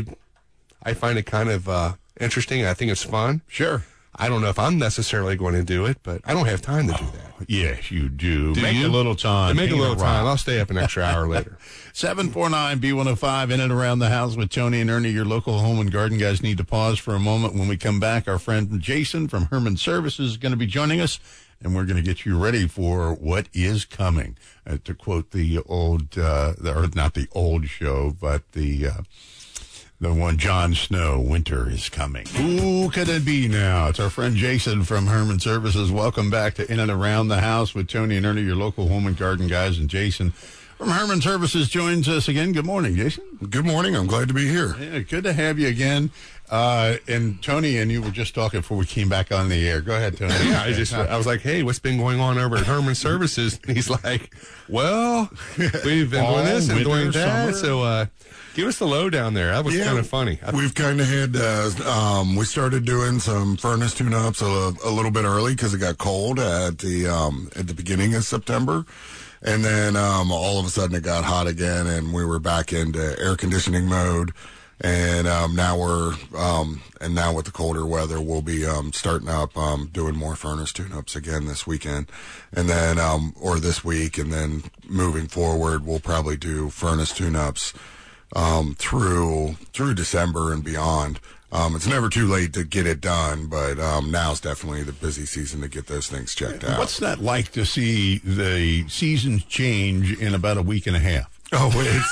I find it kind of interesting. I think it's fun. Sure. I don't know if I'm necessarily going to do it, but I don't have time to do that. Yes, you do. Do Make you? a little time. Make a little time. I'll stay up an extra hour later. 749-B105 In and Around the House with Tony and Ernie. Your local home and garden guys need to pause for a moment. When we come back, our friend Jason from Herman Services is going to be joining us, and we're going to get you ready for what is coming. To quote the old, or not the old show, but the one, Jon Snow, winter is coming. Who could it be now? It's our friend Jason from Herman Services. Welcome back to In and Around the House with Tony and Ernie, your local home and garden guys. And Jason from Herman Services joins us again. Good morning, Jason. Good morning. I'm glad to be here. Yeah, good to have you again. And Tony and you were just talking before we came back on the air. Go ahead, Tony. Yeah, I was like, hey, what's been going on over at Herman Services? And he's like, well, we've been doing this and doing that. So give us the lowdown there. That was kind of funny. We've kind of had, we started doing some furnace tune-ups a little bit early because it got cold at the beginning of September. And then all of a sudden it got hot again, and we were back into air conditioning mode. And now with the colder weather, we'll be starting up doing more furnace tune-ups again this weekend, and then or this week, and then moving forward, we'll probably do furnace tune-ups through December and beyond. It's never too late to get it done, but now's definitely the busy season to get those things checked out. What's that like to see the seasons change in about a week and a half? Oh,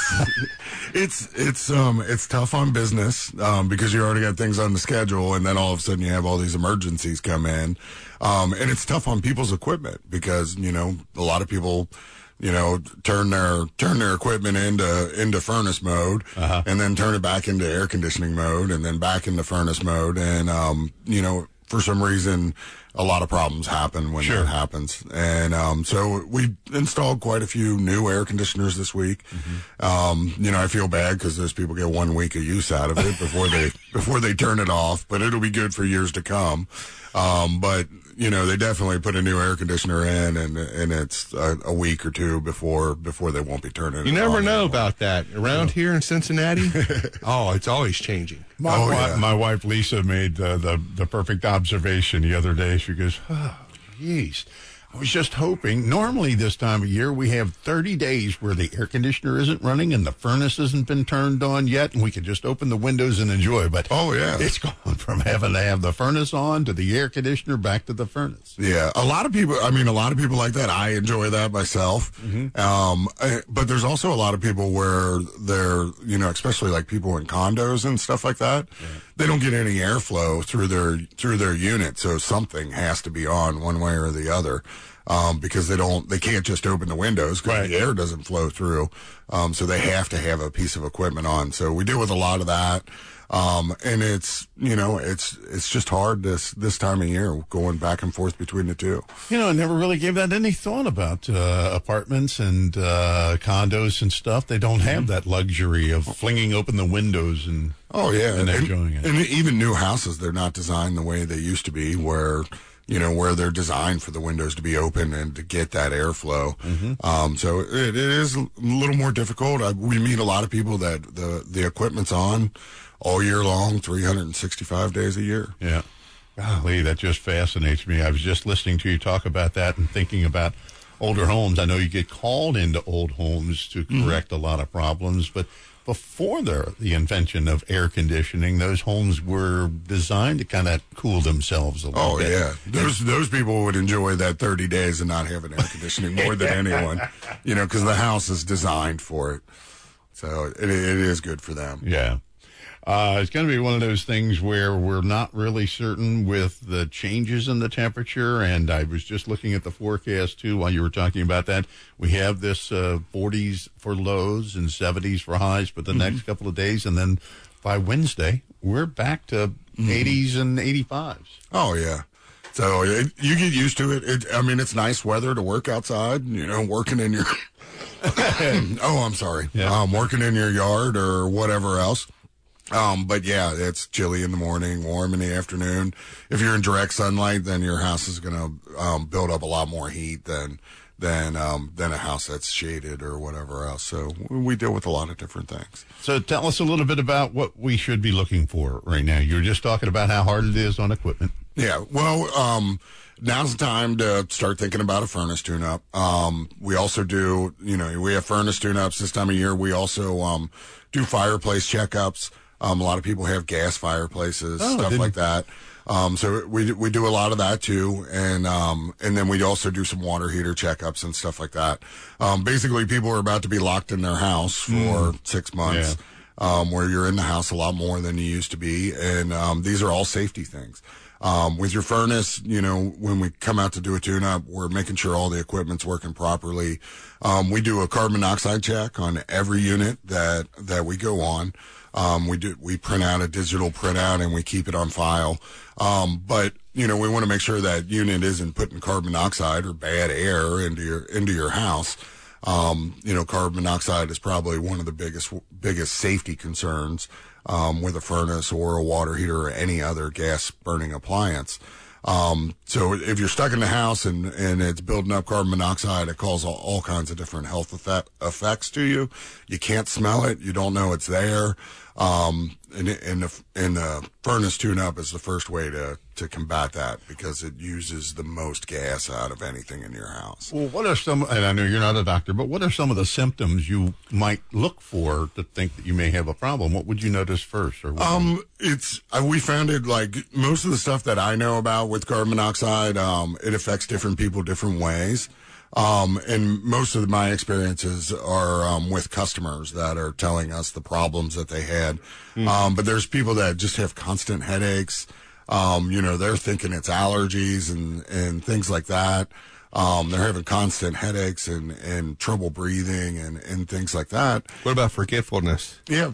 it's tough on business because you already got things on the schedule, and then all of a sudden you have all these emergencies come in, and it's tough on people's equipment because a lot of people turn their equipment into furnace mode, and then turn it back into air conditioning mode, and then back into furnace mode, and for some reason a lot of problems happen when that happens. And so we installed quite a few new air conditioners this week. I feel bad because those people get 1 week of use out of it before they turn it off, but it'll be good for years to come. But they definitely put a new air conditioner in, and it's a week or two before they won't be turning it on. You never know about that. Around here in Cincinnati, it's always changing. My wife, Lisa, made the perfect observation the other day. She goes, oh, geez. I was just hoping, normally this time of year, we have 30 days where the air conditioner isn't running and the furnace hasn't been turned on yet, and we could just open the windows and enjoy. But it's gone from having to have the furnace on to the air conditioner back to the furnace. Yeah, a lot of people like that. I enjoy that myself. But there's also a lot of people where they're, especially like people in condos and stuff like that, they don't get any airflow through their unit, so something has to be on one way or the other. Because they can't just open the windows because the air doesn't flow through. So they have to have a piece of equipment on. So we deal with a lot of that. And it's just hard this time of year going back and forth between the two. I never really gave that any thought about apartments and condos and stuff. They don't have that luxury of flinging open the windows and enjoying it. And even new houses, they're not designed the way they used to be, where where they're designed for the windows to be open and to get that airflow. So it is a little more difficult. We meet a lot of people that the equipment's on all year long, 365 days a year. Yeah. Golly, that just fascinates me. I was just listening to you talk about that and thinking about older homes. I know you get called into old homes to correct a lot of problems, but before the invention of air conditioning, those homes were designed to kind of cool themselves a little bit. Oh, yeah. Those people would enjoy that 30 days of not having air conditioning more than anyone, because the house is designed for it. So it is good for them. Yeah. It's going to be one of those things where we're not really certain with the changes in the temperature. And I was just looking at the forecast, too, while you were talking about that. We have this 40s for lows and 70s for highs for the next couple of days. And then by Wednesday, we're back to 80s and 85s. Oh, yeah. So you get used to it. It's nice weather to work outside, working in your... Oh, I'm sorry. Yeah. Working in your yard or whatever else. But yeah, it's chilly in the morning, warm in the afternoon. If you're in direct sunlight, then your house is going to build up a lot more heat than a house that's shaded or whatever else. So we deal with a lot of different things. So tell us a little bit about what we should be looking for right now. You were just talking about how hard it is on equipment. Yeah, well, now's the time to start thinking about a furnace tune-up. We also do, we have furnace tune-ups this time of year. We also do fireplace checkups. A lot of people have gas fireplaces, stuff like that. So we do a lot of that too, and then we also do some water heater checkups and stuff like that. Basically, people are about to be locked in their house for 6 months, where you're in the house a lot more than you used to be, and these are all safety things. With your furnace, when we come out to do a tune-up, we're making sure all the equipment's working properly. We do a carbon monoxide check on every unit that we go on. We print out a digital printout and we keep it on file. But we want to make sure that unit isn't putting carbon monoxide or bad air into your house. Carbon monoxide is probably one of the biggest safety concerns, with a furnace or a water heater or any other gas burning appliance. So if you're stuck in the house and it's building up carbon monoxide, it causes all kinds of different health effects to you. You can't smell it. You don't know it's there. And the furnace tune-up is the first way to combat that because it uses the most gas out of anything in your house. Well, what are some, and I know you're not a doctor, but what are some of the symptoms you might look for to think that you may have a problem? What would you notice first? Or we found it like most of the stuff that I know about with carbon monoxide, it affects different people different ways. And most of my experiences are with customers that are telling us the problems that they had. But there's people that just have constant headaches. They're thinking it's allergies and ththings like that. They're having constant headaches and trouble breathing and things like that. What about forgetfulness? Yeah,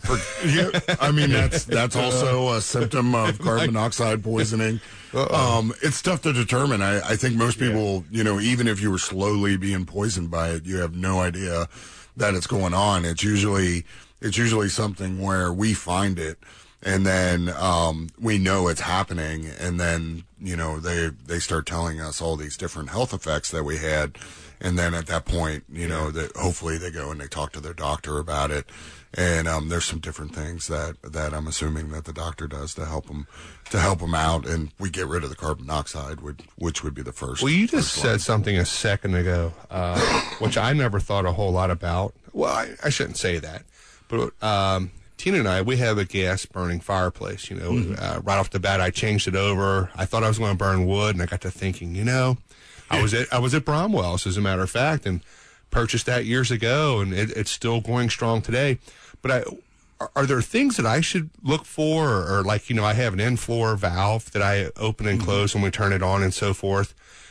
that's also a symptom of carbon monoxide poisoning. It's tough to determine. I think most people, even if you were slowly being poisoned by it, you have no idea that it's going on. It's usually something where we find it and then we know it's happening, and then they start telling us all these different health effects that we had, and then at that point, that hopefully they go and they talk to their doctor about it, and there's some different things that I'm assuming that the doctor does to help them out, and we get rid of the carbon monoxide, which would be the first. Well, you just said something a second ago, which I never thought a whole lot about. Well, I shouldn't say that, but Tina and I, we have a gas burning fireplace, right off the bat. I changed it over. I thought I was going to burn wood, and I got to thinking, I was at Bromwell's, as a matter of fact, and purchased that years ago, and it's still going strong today. But are there things that I should look for, or like, I have an in-floor valve that I open and close when we turn it on and so forth,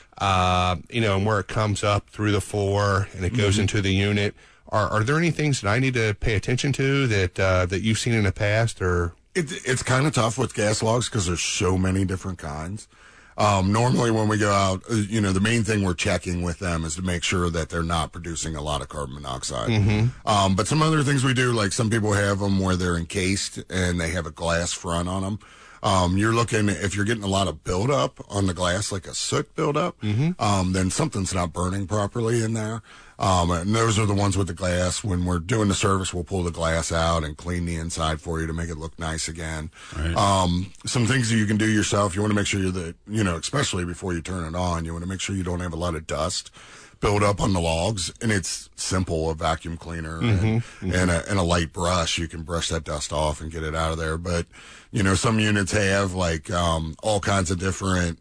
and where it comes up through the floor and it goes into the unit. Are there any things that I need to pay attention to that you've seen in the past, or? It's kind of tough with gas logs because there's so many different kinds. Normally when we go out, the main thing we're checking with them is to make sure that they're not producing a lot of carbon monoxide. But some other things we do, like some people have them where they're encased and they have a glass front on them. You're looking, if you're getting a lot of buildup on the glass, like a soot buildup, then something's not burning properly in there. And those are the ones with the glass. When we're doing the service, we'll pull the glass out and clean the inside for you to make it look nice again. Right. Some things that you can do yourself, you want to make sure that, especially before you turn it on, you want to make sure you don't have a lot of dust build up on the logs, and it's simple, a vacuum cleaner and a light brush. You can brush that dust off and get it out of there. But, some units have like all kinds of different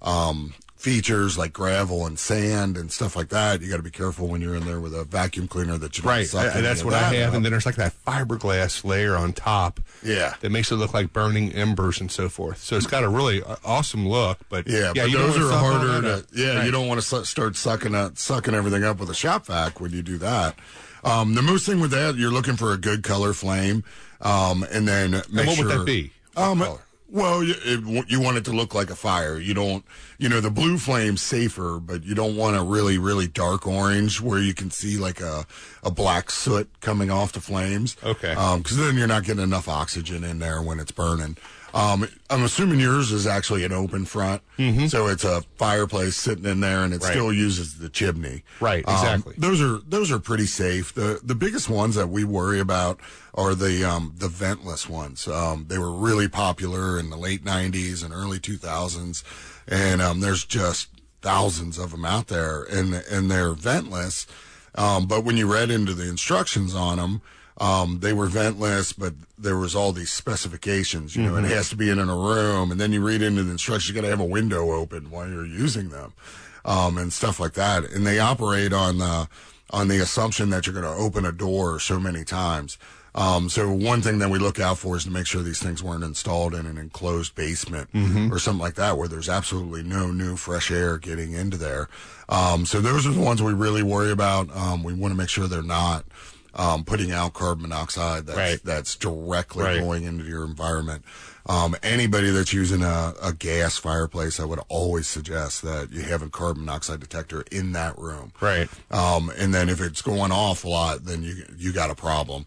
features like gravel and sand and stuff like that. You got to be careful when you're in there with a vacuum cleaner that you don't suck any that's of what that I have. up. And then there's like that fiberglass layer on top. Yeah. That makes it look like burning embers and so forth. So it's got a really awesome look. But but you those don't are wanna suck all harder that to. up. Right. You don't want to start sucking everything up with a shop vac when you do that. The most thing with that, you're looking for a good color flame, and then make And what sure. would that be? What color? Well, you want it to look like a fire. You don't, the blue flame's safer, but you don't want a really, really dark orange where you can see like a black soot coming off the flames. Okay. Because then you're not getting enough oxygen in there when it's burning. I'm assuming yours is actually an open front, so it's a fireplace sitting in there, and it still uses the chimney. Right, exactly. Those are pretty safe. The biggest ones that we worry about are the ventless ones. They were really popular in the late 90s and early 2000s, and there's just thousands of them out there, and they're ventless. But when you read into the instructions on them, they were ventless, but there was all these specifications, it has to be in a room. And then you read into the instructions, you got to have a window open while you're using them, and stuff like that. And they operate on the assumption that you're going to open a door so many times. So one thing that we look out for is to make sure these things weren't installed in an enclosed basement or something like that, where there's absolutely no new fresh air getting into there. So those are the ones we really worry about. We want to make sure they're not putting out carbon monoxide that's directly going into your environment. Anybody that's using a gas fireplace, I would always suggest that you have a carbon monoxide detector in that room. Right. And then if it's going off a lot, then you got a problem.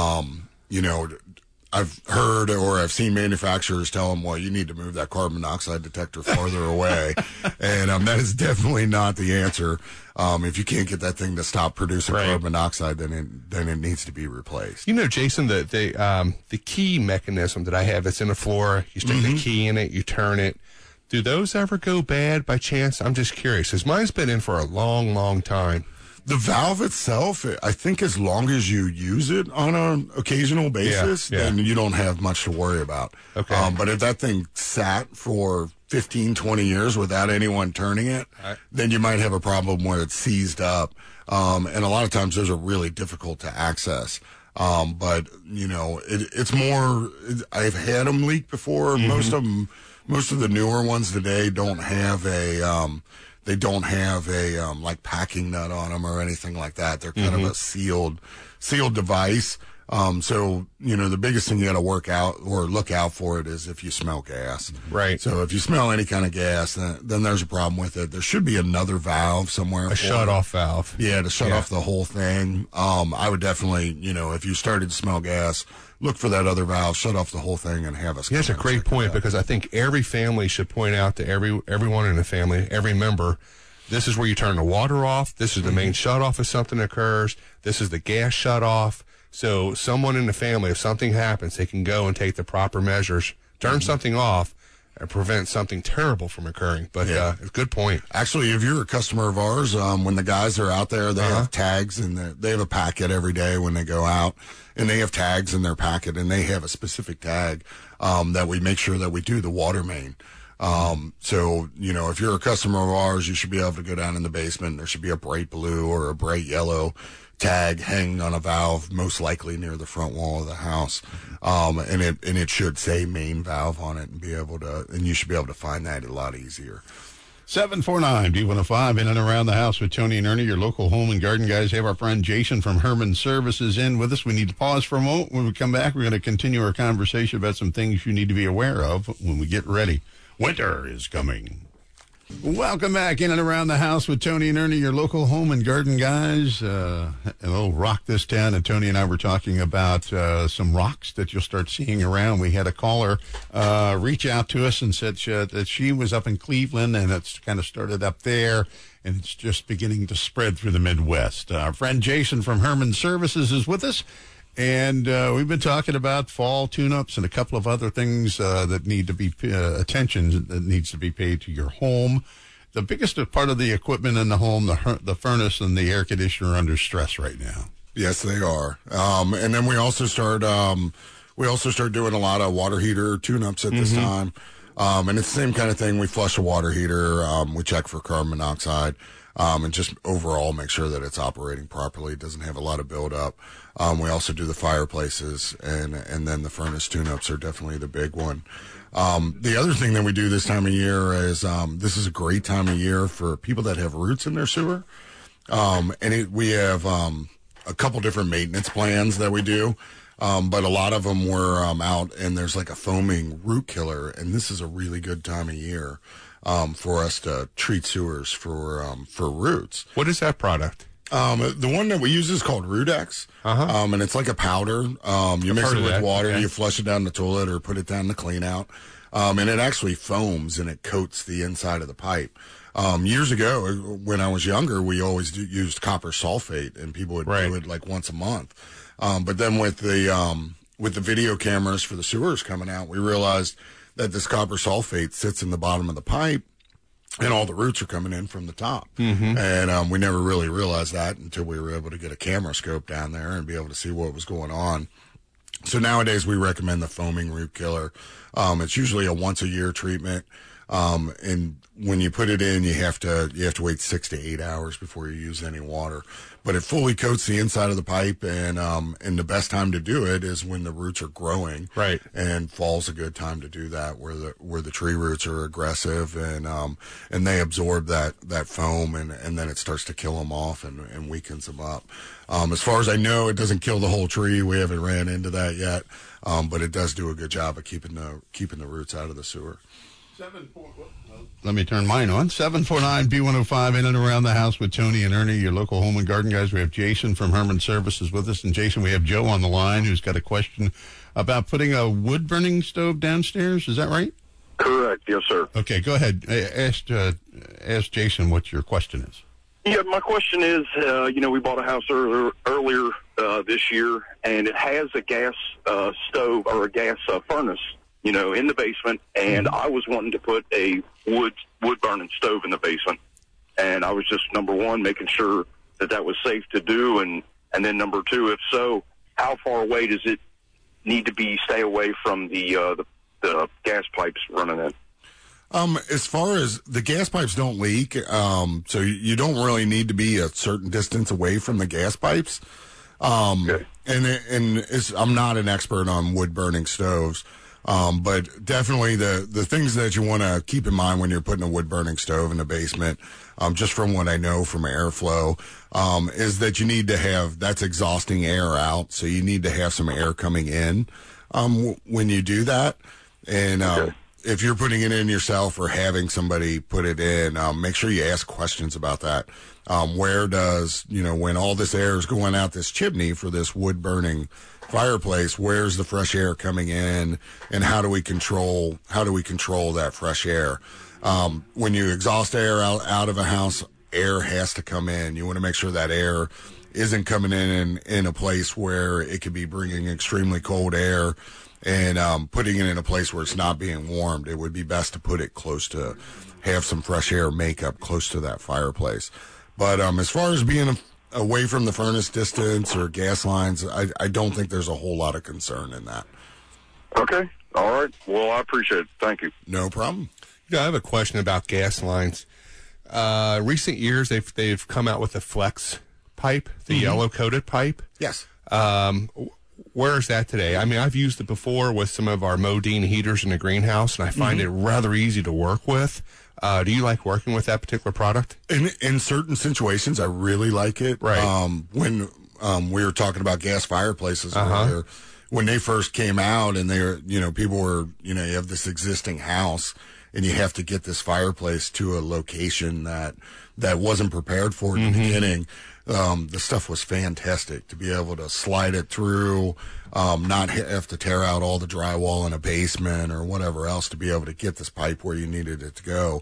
I've heard or I've seen manufacturers tell them, well, you need to move that carbon monoxide detector farther away. And that is definitely not the answer. If you can't get that thing to stop producing carbon monoxide, then it needs to be replaced. Jason, the key mechanism that I have that's in the floor, you stick the key in it, you turn it. Do those ever go bad by chance? I'm just curious, because mine's been in for a long, long time. The valve itself, I think as long as you use it on an occasional basis, then you don't have much to worry about. Okay. But if that thing sat for 15, 20 years without anyone turning it, then you might have a problem where it's seized up. And a lot of times those are really difficult to access. But, it's more, I've had them leak before. Most of the newer ones today don't have like packing nut on them or anything like that. They're kind of a sealed device. So, the biggest thing you got to work out or look out for it is if you smell gas. Right. So if you smell any kind of gas, then there's a problem with it. There should be another valve somewhere. A shut-off valve. Yeah, to shut off the whole thing. I would definitely, if you started to smell gas, look for that other valve, shut off the whole thing, and have us. That's a great point, because I think every family should point out to everyone in the family, every member, this is where you turn the water off. This is the main shut-off if something occurs. This is the gas shut-off. So someone in the family, if something happens, they can go and take the proper measures, turn something off, and prevent something terrible from occurring. But it's a good point. Actually, if you're a customer of ours, when the guys are out there, they have tags, and they have a packet every day when they go out, and they have tags in their packet, and they have a specific tag that we make sure that we do the water main. So, if you're a customer of ours, you should be able to go down in the basement. There should be a bright blue or a bright yellow tag hanging on a valve, most likely near the front wall of the house. And it should say main valve on it, and you should be able to find that a lot easier. 749 D105 in and around the house with Tony and Ernie, your local home and garden guys. Have our friend Jason from Herman Services in with us. We need to pause for a moment. When we come back, we're going to continue our conversation about some things you need to be aware of when we get ready. Winter is coming. Welcome back in and around the house with Tony and Ernie, your local home and garden guys. A little rock this town, and Tony and I were talking about some rocks that you'll start seeing around. We had a caller reach out to us and said that she was up in Cleveland, and it's kind of started up there, and it's just beginning to spread through the Midwest. Our friend Jason from Herman Services is with us. And we've been talking about fall tune-ups and a couple of other things that need to be attention that needs to be paid to your home. The biggest part of the equipment in the home, the furnace and the air conditioner, are under stress right now. Yes, they are. And then we also start doing a lot of water heater tune-ups at this time. And it's the same kind of thing. We flush a water heater. We check for carbon monoxide. And just overall make sure that it's operating properly. It doesn't have a lot of buildup. We also do the fireplaces, and then the furnace tune-ups are definitely the big one. The other thing that we do this time of year is this is a great time of year for people that have roots in their sewer. We have a couple different maintenance plans that we do. But a lot of them were out, and there's like a foaming root killer, and this is a really good time of year for us to treat sewers for roots. What is that product? The one that we use is called Rootex, and it's like a powder. You mix it with water, you flush it down the toilet or put it down the clean out, and it actually foams and it coats the inside of the pipe. Years ago, when I was younger, we always used copper sulfate, and people would do it like once a month. But then with the video cameras for the sewers coming out, we realized that this copper sulfate sits in the bottom of the pipe, and all the roots are coming in from the top. And we never really realized that until we were able to get a camera scope down there and be able to see what was going on. So nowadays we recommend the foaming root killer. It's usually a once-a-year treatment. And when you put it in, you have to wait 6 to 8 hours before you use any water. But it fully coats the inside of the pipe, and the best time to do it is when the roots are growing. Right. And fall's a good time to do that, where the tree roots are aggressive, and they absorb that foam, and then it starts to kill them off and weakens them up. As far as I know, it doesn't kill the whole tree. We haven't ran into that yet, but it does do a good job of keeping the roots out of the sewer. Let me turn mine on. 749-B105 in and around the house with Tony and Ernie, your local home and garden guys. We have Jason from Herman Services with us. And Jason, we have Joe on the line who's got a question about putting a wood-burning stove downstairs. Is that right? Correct. Yes, sir. Okay, go ahead. Ask Jason what your question is. Yeah, my question is, we bought a house earlier this year, and it has a gas stove or a gas furnace, in the basement, and I was wanting to put a wood-burning stove in the basement. And I was just, number one, making sure that was safe to do, and then number two, if so, how far away does it need to stay away from the gas pipes running in? As far as the gas pipes don't leak, so you don't really need to be a certain distance away from the gas pipes. Okay. And I'm not an expert on wood-burning stoves. But definitely the things that you want to keep in mind when you're putting a wood-burning stove in the basement, just from what I know from airflow, is that you need to have, that's exhausting air out, so you need to have some air coming in when you do that. And if you're putting it in yourself or having somebody put it in, make sure you ask questions about that. Where does, when all this air is going out this chimney for this wood-burning fireplace, where's the fresh air coming in, and how do we control that fresh air? When you exhaust air out of a house, air has to come in. You want to make sure that air isn't coming in a place where it could be bringing extremely cold air and putting it in a place where it's not being warmed. It would be best to put it have some fresh air makeup close to that fireplace. But as far as being away from the furnace distance or gas lines, I don't think there's a whole lot of concern in that. Okay. All right. Well, I appreciate it. Thank you. No problem. I have a question about gas lines. Recent years, they've come out with the flex pipe, the yellow-coated pipe. Yes. Where is that today? I mean, I've used it before with some of our Modine heaters in the greenhouse, and I find it rather easy to work with. Do you like working with that particular product? In certain situations, I really like it. Right. When we were talking about gas fireplaces earlier, when they first came out, and people were, you have this existing house, and you have to get this fireplace to a location that wasn't prepared for in the beginning. The stuff was fantastic to be able to slide it through, not have to tear out all the drywall in a basement or whatever else to be able to get this pipe where you needed it to go.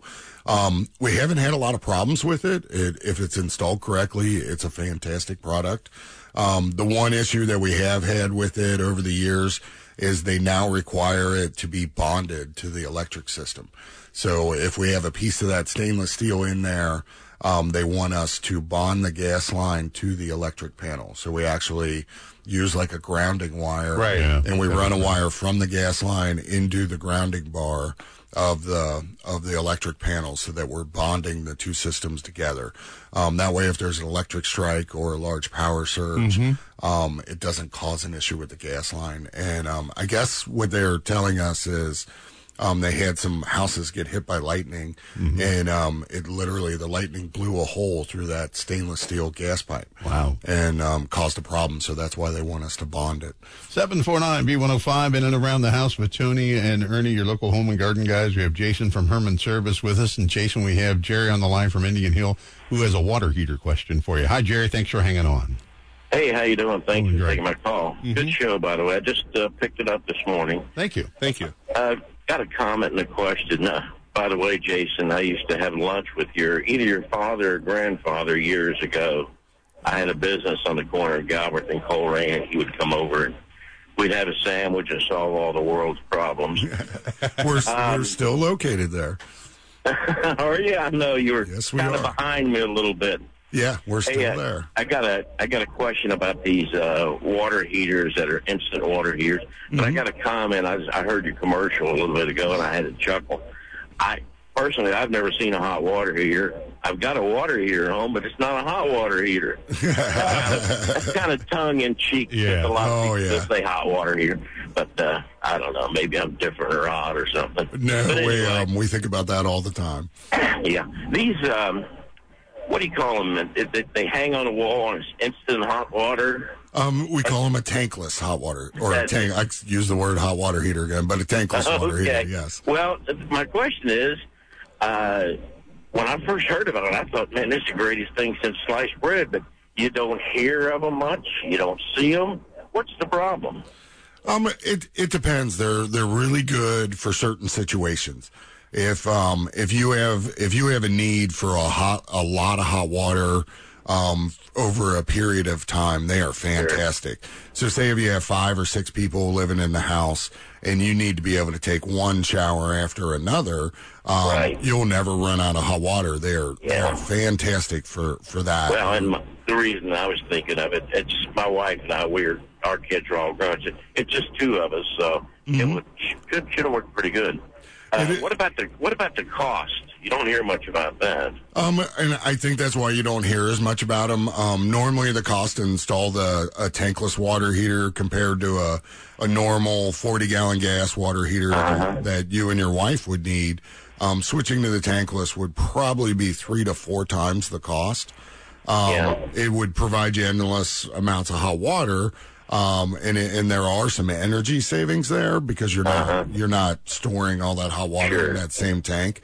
We haven't had a lot of problems with it. If it's installed correctly, it's a fantastic product. The one issue that we have had with it over the years is they now require it to be bonded to the electric system. So if we have a piece of that stainless steel in there, they want us to bond the gas line to the electric panel. So we actually use like a grounding wire, Right. Yeah. and we run a wire from the gas line into the grounding bar of the electric panel, so that we're bonding the two systems together. That way, if there's an electric strike or a large power surge, it doesn't cause an issue with the gas line. And I guess what they're telling us is they had some houses get hit by lightning, and it literally, the lightning blew a hole through that stainless steel gas pipe. Wow. And caused a problem, so that's why they want us to bond it. 749-B105 in and around the house with Tony and Ernie, your local home and garden guys. We have Jason from Herman Service with us. And Jason, we have Jerry on the line from Indian Hill, who has a water heater question for you. Hi, Jerry. Thanks for hanging on. Hey, how you doing? Thanks for Great. taking my call. Good show, by the way. I just picked it up this morning. Thank you. Thank you. Got a comment and a question. By the way, Jason, I used to have lunch with either your father or grandfather years ago. I had a business on the corner of Galbraith and Colerain. He would come over and we'd have a sandwich and solve all the world's problems. We're still located there. Oh, yeah, I know you were Yes, we kind of are. behind me a little bit. Yeah, we're still Hey, there. I got a question about these water heaters that are instant water heaters. But I got a comment. I heard your commercial a little bit ago, and I had to chuckle. Personally, I've never seen a hot water heater. I've got a water heater at home, but it's not a hot water heater. That's kind of tongue-in-cheek. Yeah. A lot of people yeah. say hot water heater. But I don't know. Maybe I'm different or odd or something. No, But anyway, we think about that all the time. yeah. These, what do you call them? They hang on the wall and it's instant hot water. We call them a tankless hot water, or a tank. I use the word hot water heater again, but a tankless water heater, yes. Well, my question is, when I first heard about it, I thought, man, this is the greatest thing since sliced bread, but you don't hear of them much. You don't see them. What's the problem? It depends. They're really good for certain situations. If you have a need for a lot of hot water over a period of time, they are fantastic. So say if you have 5 or 6 people living in the house and you need to be able to take one shower after another, you'll never run out of hot water. They are fantastic for that. Well, and the reason I was thinking of it, it's my wife and I, our kids are all grown. It's just 2 of us, so it should have worked pretty good. What about the cost? You don't hear much about that. And I think that's why you don't hear as much about them. Normally, the cost to install a tankless water heater compared to a normal 40-gallon gas water heater that you and your wife would need, switching to the tankless would probably be 3 to 4 times the cost. It would provide you endless amounts of hot water. And there are some energy savings there because you're not storing all that hot water in that same tank.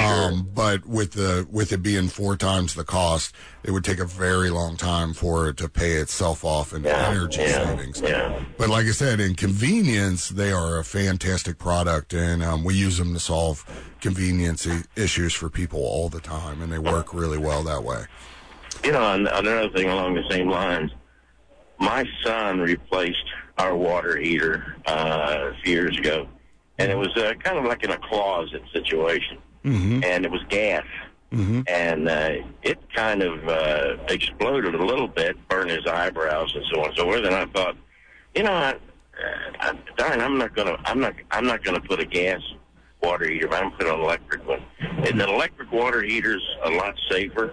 But with it being 4 times the cost, it would take a very long time for it to pay itself off in energy savings. Yeah. But like I said, in convenience, they are a fantastic product, and we use them to solve convenience issues for people all the time, and they work really well that way. You know, another thing along the same lines, my son replaced our water heater a few years ago, and it was kind of like in a closet situation, and it was gas, and it kind of exploded a little bit, burned his eyebrows and so on and so forth. And I thought, you know, darn, I'm not gonna put a gas water heater, but I'm gonna put an electric one. And the electric water heater's a lot safer.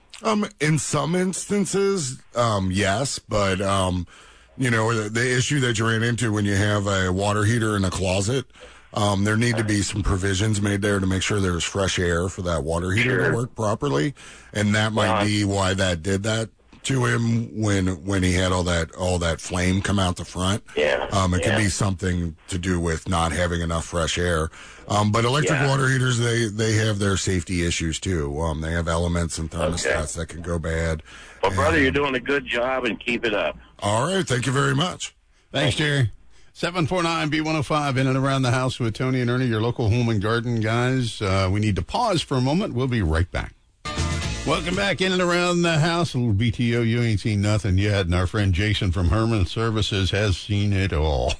In some instances, yes, but, you know, the issue that you ran into when you have a water heater in a closet, there need to be some provisions made there to make sure there's fresh air for that water heater to work properly. And that might be why that did that. to him when he had all that flame come out the front. Yeah. It can be something to do with not having enough fresh air. But electric water heaters, they have their safety issues too. They have elements and thermostats that can go bad. Well, brother, you're doing a good job, and keep it up. All right. Thank you very much. Thanks, Jerry. 749-B105 in and around the house with Tony and Ernie, your local home and garden guys. We need to pause for a moment. We'll be right back. Welcome back in and around the house. A little BTO, you ain't seen nothing yet. And our friend Jason from Herman Services has seen it all.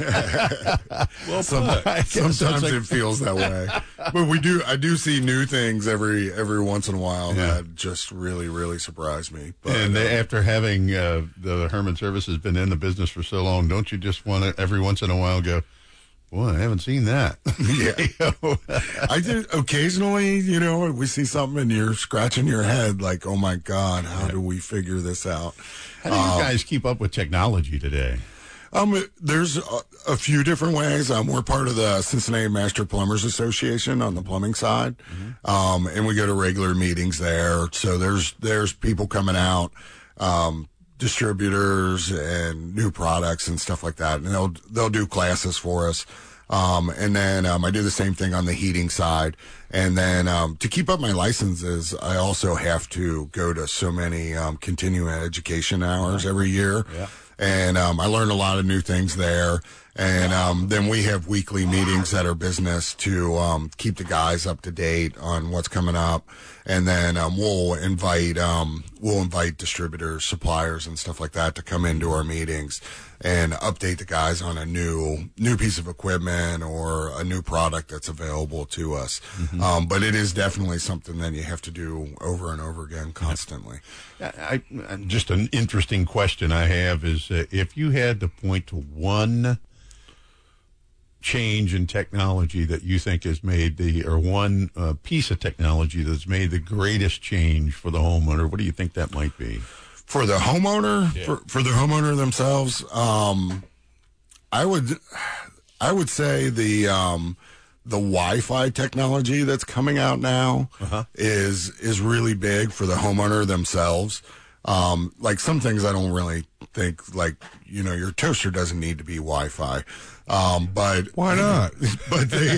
Well, sometimes it feels that way. But I do see new things every once in a while that just really, really surprise me. But, and after having the Herman Services been in the business for so long, don't you just want to every once in a while go, boy, I haven't seen that. Yeah. I do occasionally, we see something and you're scratching your head like, oh my God, how do we figure this out? How do you guys keep up with technology today? There's a few different ways. We're part of the Cincinnati Master Plumbers Association on the plumbing side. And we go to regular meetings there. So there's people coming out, distributors and new products and stuff like that. And they'll do classes for us. And then, I do the same thing on the heating side. And then, to keep up my licenses, I also have to go to so many, continuing education hours every year. Yeah. And, I learned a lot of new things there. And, then we have weekly meetings at our business to, keep the guys up to date on what's coming up. And then, we'll invite distributors, suppliers and stuff like that to come into our meetings and update the guys on a new piece of equipment or a new product that's available to us. But it is definitely something that you have to do over and over again constantly. Just an interesting question I have is if you had to point to one change in technology that you think has made one piece of technology that's made the greatest change for the homeowner, what do you think that might be? For the homeowner, for the homeowner themselves, I would say the Wi-Fi technology that's coming out now is really big for the homeowner themselves. Like some things I don't really think, like, your toaster doesn't need to be Wi-Fi. But why not? But they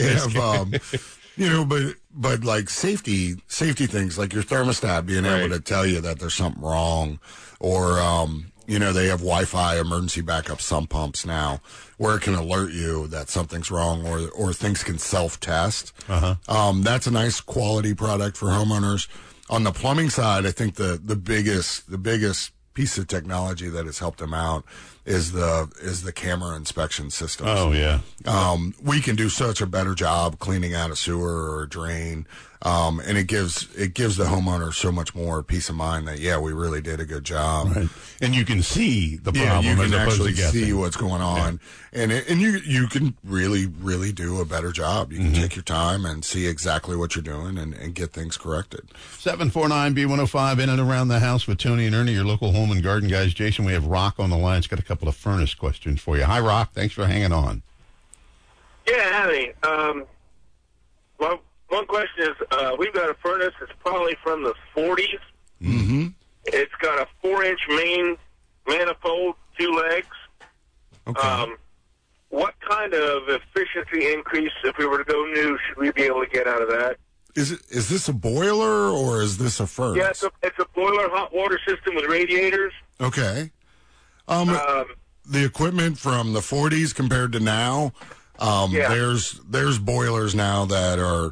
have, but like safety things like your thermostat being able to tell you that there's something wrong, or, they have Wi-Fi emergency backup sump pumps now where it can alert you that something's wrong or things can self-test. That's a nice quality product for homeowners. On the plumbing side, I think the biggest piece of technology that has helped them out is the camera inspection systems. Oh yeah. We can do such a better job cleaning out a sewer or a drain. And it gives the homeowner so much more peace of mind that, we really did a good job. Right. And you can see the problem. You can actually see what's going on. Yeah. And you can really, really do a better job. You can take your time and see exactly what you're doing and get things corrected. 749-B105 in and around the house with Tony and Ernie, your local home and garden guys. Jason, we have Rock on the line. It's got a couple of furnace questions for you. Hi, Rock. Thanks for hanging on. Yeah, howdy. Well, one question is, we've got a furnace that's probably from the 40s. Mm-hmm. It's got a 4-inch main manifold, 2 legs. Okay. What kind of efficiency increase, if we were to go new, should we be able to get out of that? Is this a boiler or is this a furnace? Yeah, it's a boiler hot water system with radiators. Okay. The equipment from the 40s compared to now, there's boilers now that are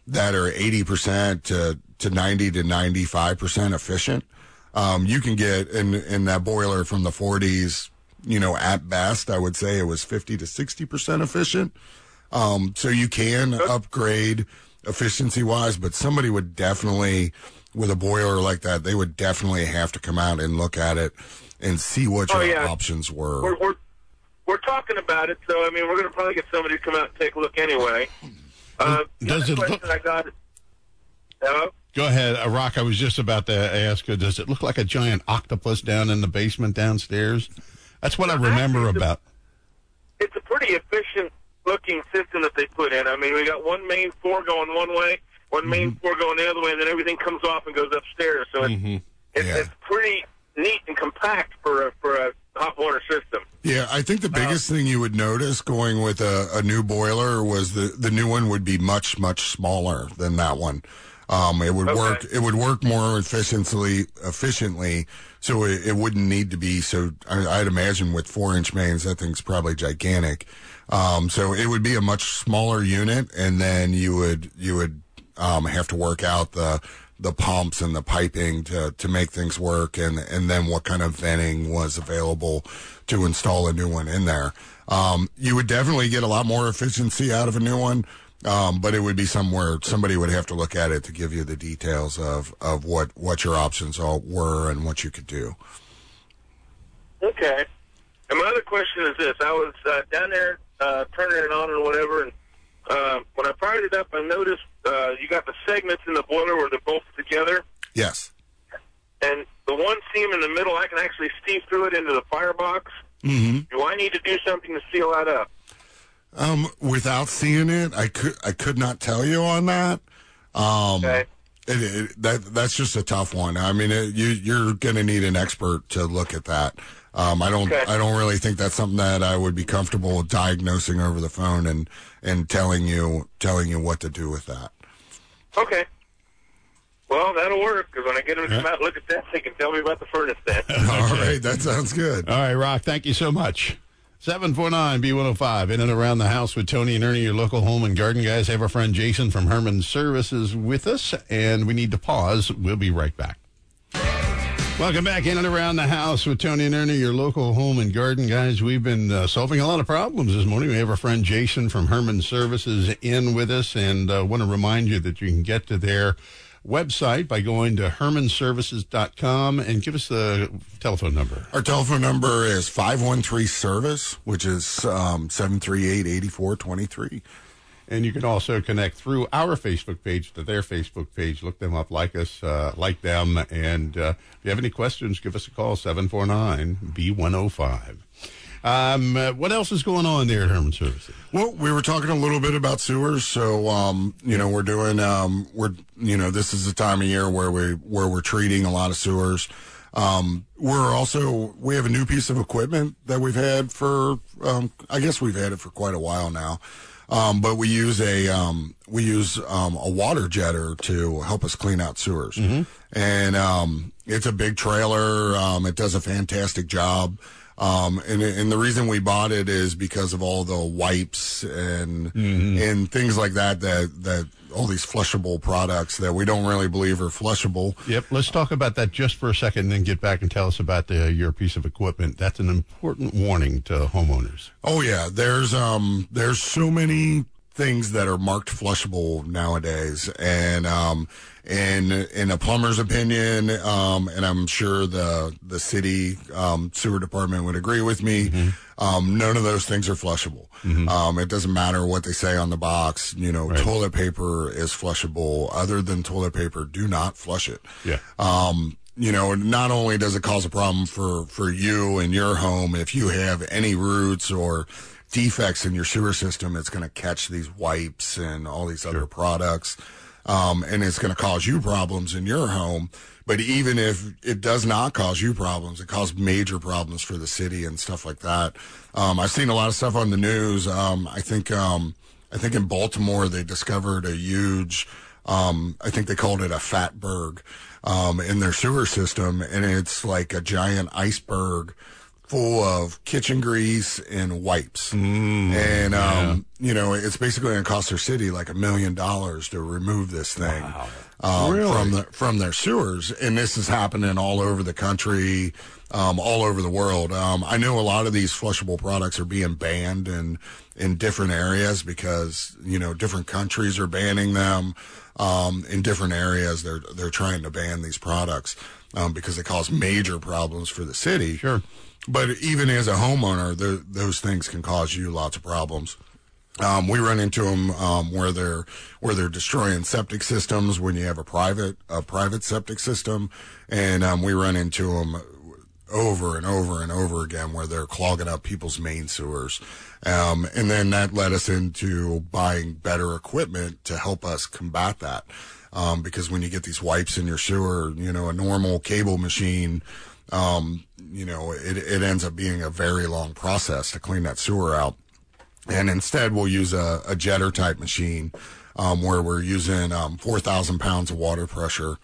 80% to 90 to 95% efficient. You can get in that boiler from the 40s, at best, I would say it was 50 to 60% efficient. So you can upgrade efficiency wise, but somebody would definitely, with a boiler like that, they would definitely have to come out and look at it and see what your options were. We're talking about it, so we're going to probably get somebody to come out and take a look anyway. Does it look? I got. Hello? Go ahead, Rock. I was just about to ask. Does it look like a giant octopus down in the basement downstairs? That's what I remember about. It's a pretty efficient-looking system that they put in. We got one main floor going one way, one main floor going the other way, and then everything comes off and goes upstairs. So it's neat and compact for a hot water system. Yeah, I think the biggest thing you would notice going with a new boiler was the new one would be much, much smaller than that one. It would work more efficiently, so it wouldn't need to be so. I'd imagine with 4-inch mains, that thing's probably gigantic. So it would be a much smaller unit, and then you would have to work out the pumps and the piping to make things work, and then what kind of venting was available to install a new one in there. You would definitely get a lot more efficiency out of a new one, but it would be somewhere somebody would have to look at it to give you the details of what your options all were and what you could do. Okay. And my other question is this. I was down there turning it on and whatever, and when I fired it up, I noticed you got the segments in the boiler where they're bolted together. Yes. And the one seam in the middle, I can actually see through it into the firebox. Mm-hmm. Do I need to do something to seal that up? Without seeing it, I could not tell you on that. Okay. That's just a tough one. I mean, you're going to need an expert to look at that. I don't really think that's something that I would be comfortable diagnosing over the phone and telling you what to do with that. Okay. Well, that'll work, because when I get them to come out and look at that, they can tell me about the furnace then. All right, that sounds good. All right, Rock, thank you so much. 749-B105, in and around the house with Tony and Ernie, your local home and garden guys. Have our friend Jason from Herman Services with us, and we need to pause. We'll be right back. Welcome back in and around the house with Tony and Ernie, your local home and garden guys. We've been solving a lot of problems this morning. We have our friend Jason from Herman Services in with us, and want to remind you that you can get to their website by going to hermanservices.com, and give us the telephone number. Our telephone number is 513-SERVICE, which is 738-8423. And you can also connect through our Facebook page to their Facebook page. Look them up, like us, like them. And if you have any questions, give us a call, 749-B105. What else is going on there at Herman Services? Well, we were talking a little bit about sewers. So, we're doing, this is the time of year where we're treating a lot of sewers. We have a new piece of equipment that we've had for, I guess we've had it for quite a while now. But we use a water jetter to help us clean out sewers. Mm-hmm. And, it's a big trailer. It does a fantastic job. And the reason we bought it is because of all the wipes and things like that all these flushable products that we don't really believe are flushable. Yep. Let's talk about that just for a second and then get back and tell us about your piece of equipment. That's an important warning to homeowners. Oh yeah. There's so many things that are marked flushable nowadays. And in a plumber's opinion, and I'm sure the city sewer department would agree with me, none of those things are flushable. Mm-hmm. It doesn't matter what they say on the box. Right. Toilet paper is flushable. Other than toilet paper, do not flush it. Yeah. Not only does it cause a problem for you and your home, if you have any roots or defects in your sewer system, it's going to catch these wipes and all these other products. And it's going to cause you problems in your home. But even if it does not cause you problems, it causes major problems for the city and stuff like that. I've seen a lot of stuff on the news. I think in Baltimore they discovered a huge, I think they called it a fatberg, in their sewer system. And it's like a giant iceberg full of kitchen grease and wipes. It's basically going to cost their city like $1 million to remove this thing. Wow. Really? from their sewers. And this is happening all over the country, all over the world. I know a lot of these flushable products are being banned in different areas because, different countries are banning them. In different areas, they're trying to ban these products, because they cause major problems for the city. Sure. But even as a homeowner, those things can cause you lots of problems. We run into them where they're destroying septic systems when you have a private septic system, and we run into them over and over and over again where they're clogging up people's main sewers. And then that led us into buying better equipment to help us combat that. Because when you get these wipes in your sewer, a normal cable machine it ends up being a very long process to clean that sewer out. And instead, we'll use a jetter type machine where we're using 4,000 pounds of water pressure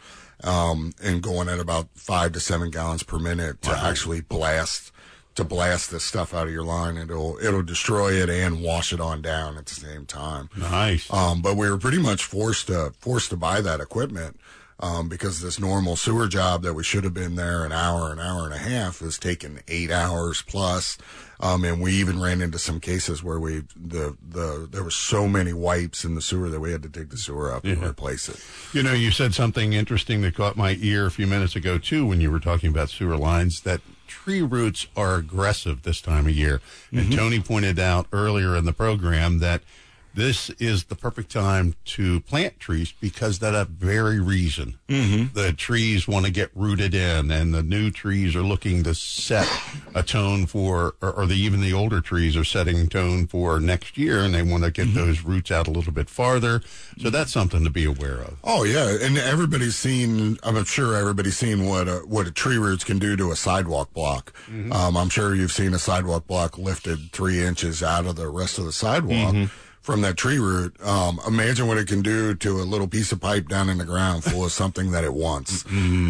and going at about 5 to 7 gallons per minute to actually blast this stuff out of your line. It'll destroy it and wash it on down at the same time. Nice. But we were pretty much forced to buy that equipment because this normal sewer job that we should have been there an hour and a half is taking 8 hours plus. And we even ran into some cases where there were so many wipes in the sewer that we had to dig the sewer up and replace it. You know, you said something interesting that caught my ear a few minutes ago, too, when you were talking about sewer lines, that tree roots are aggressive this time of year. And Tony pointed out earlier in the program that this is the perfect time to plant trees because of that very reason. The trees want to get rooted in, and the new trees are looking to set a tone for, even the older trees are setting tone for next year, and they want to get those roots out a little bit farther. So that's something to be aware of. Oh, yeah. And I'm sure everybody's seen what a tree roots can do to a sidewalk block. I'm sure you've seen a sidewalk block lifted 3 inches out of the rest of the sidewalk. From that tree root. Imagine what it can do to a little piece of pipe down in the ground full of something that it wants.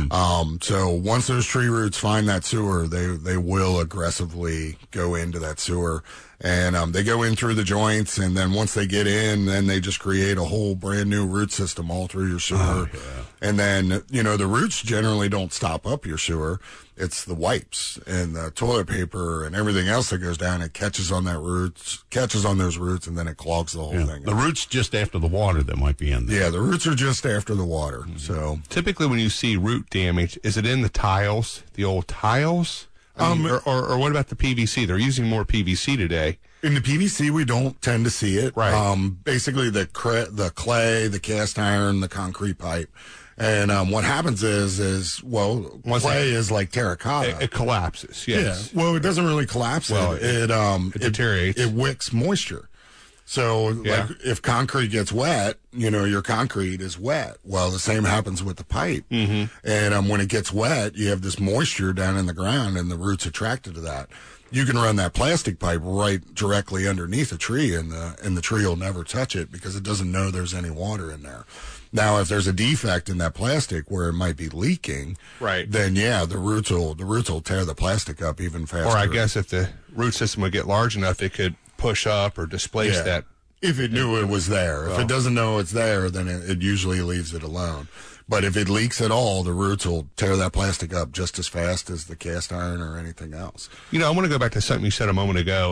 So once those tree roots find that sewer, they will aggressively go into that sewer. And they go in through the joints, and then once they get in, then they just create a whole brand new root system all through your sewer. And then, the roots generally don't stop up your sewer. It's the wipes and the toilet paper and everything else that goes down. It catches on those roots, and then it clogs the whole thing. The roots just after the water that might be in there. Yeah, the roots are just after the water. So typically when you see root damage, is it in the tiles, the old tiles? Or what about the PVC? They're using more PVC today. In the PVC, we don't tend to see it. Right. Basically, the clay, the cast iron, the concrete pipe. And what happens is clay is like terracotta. It collapses, yes. Yeah. Well, it doesn't really collapse. It deteriorates. It wicks moisture. So, like, if concrete gets wet, your concrete is wet. Well, the same happens with the pipe. And when it gets wet, you have this moisture down in the ground, and the root's attracted to that. You can run that plastic pipe right directly underneath a tree, and the tree will never touch it because it doesn't know there's any water in there. Now, if there's a defect in that plastic where it might be leaking, then the roots will tear the plastic up even faster. Or I guess if the root system would get large enough, it could push up or displace that. If it knew it was there. If it doesn't know it's there, then it usually leaves it alone. But if it leaks at all, the roots will tear that plastic up just as fast as the cast iron or anything else. I want to go back to something you said a moment ago.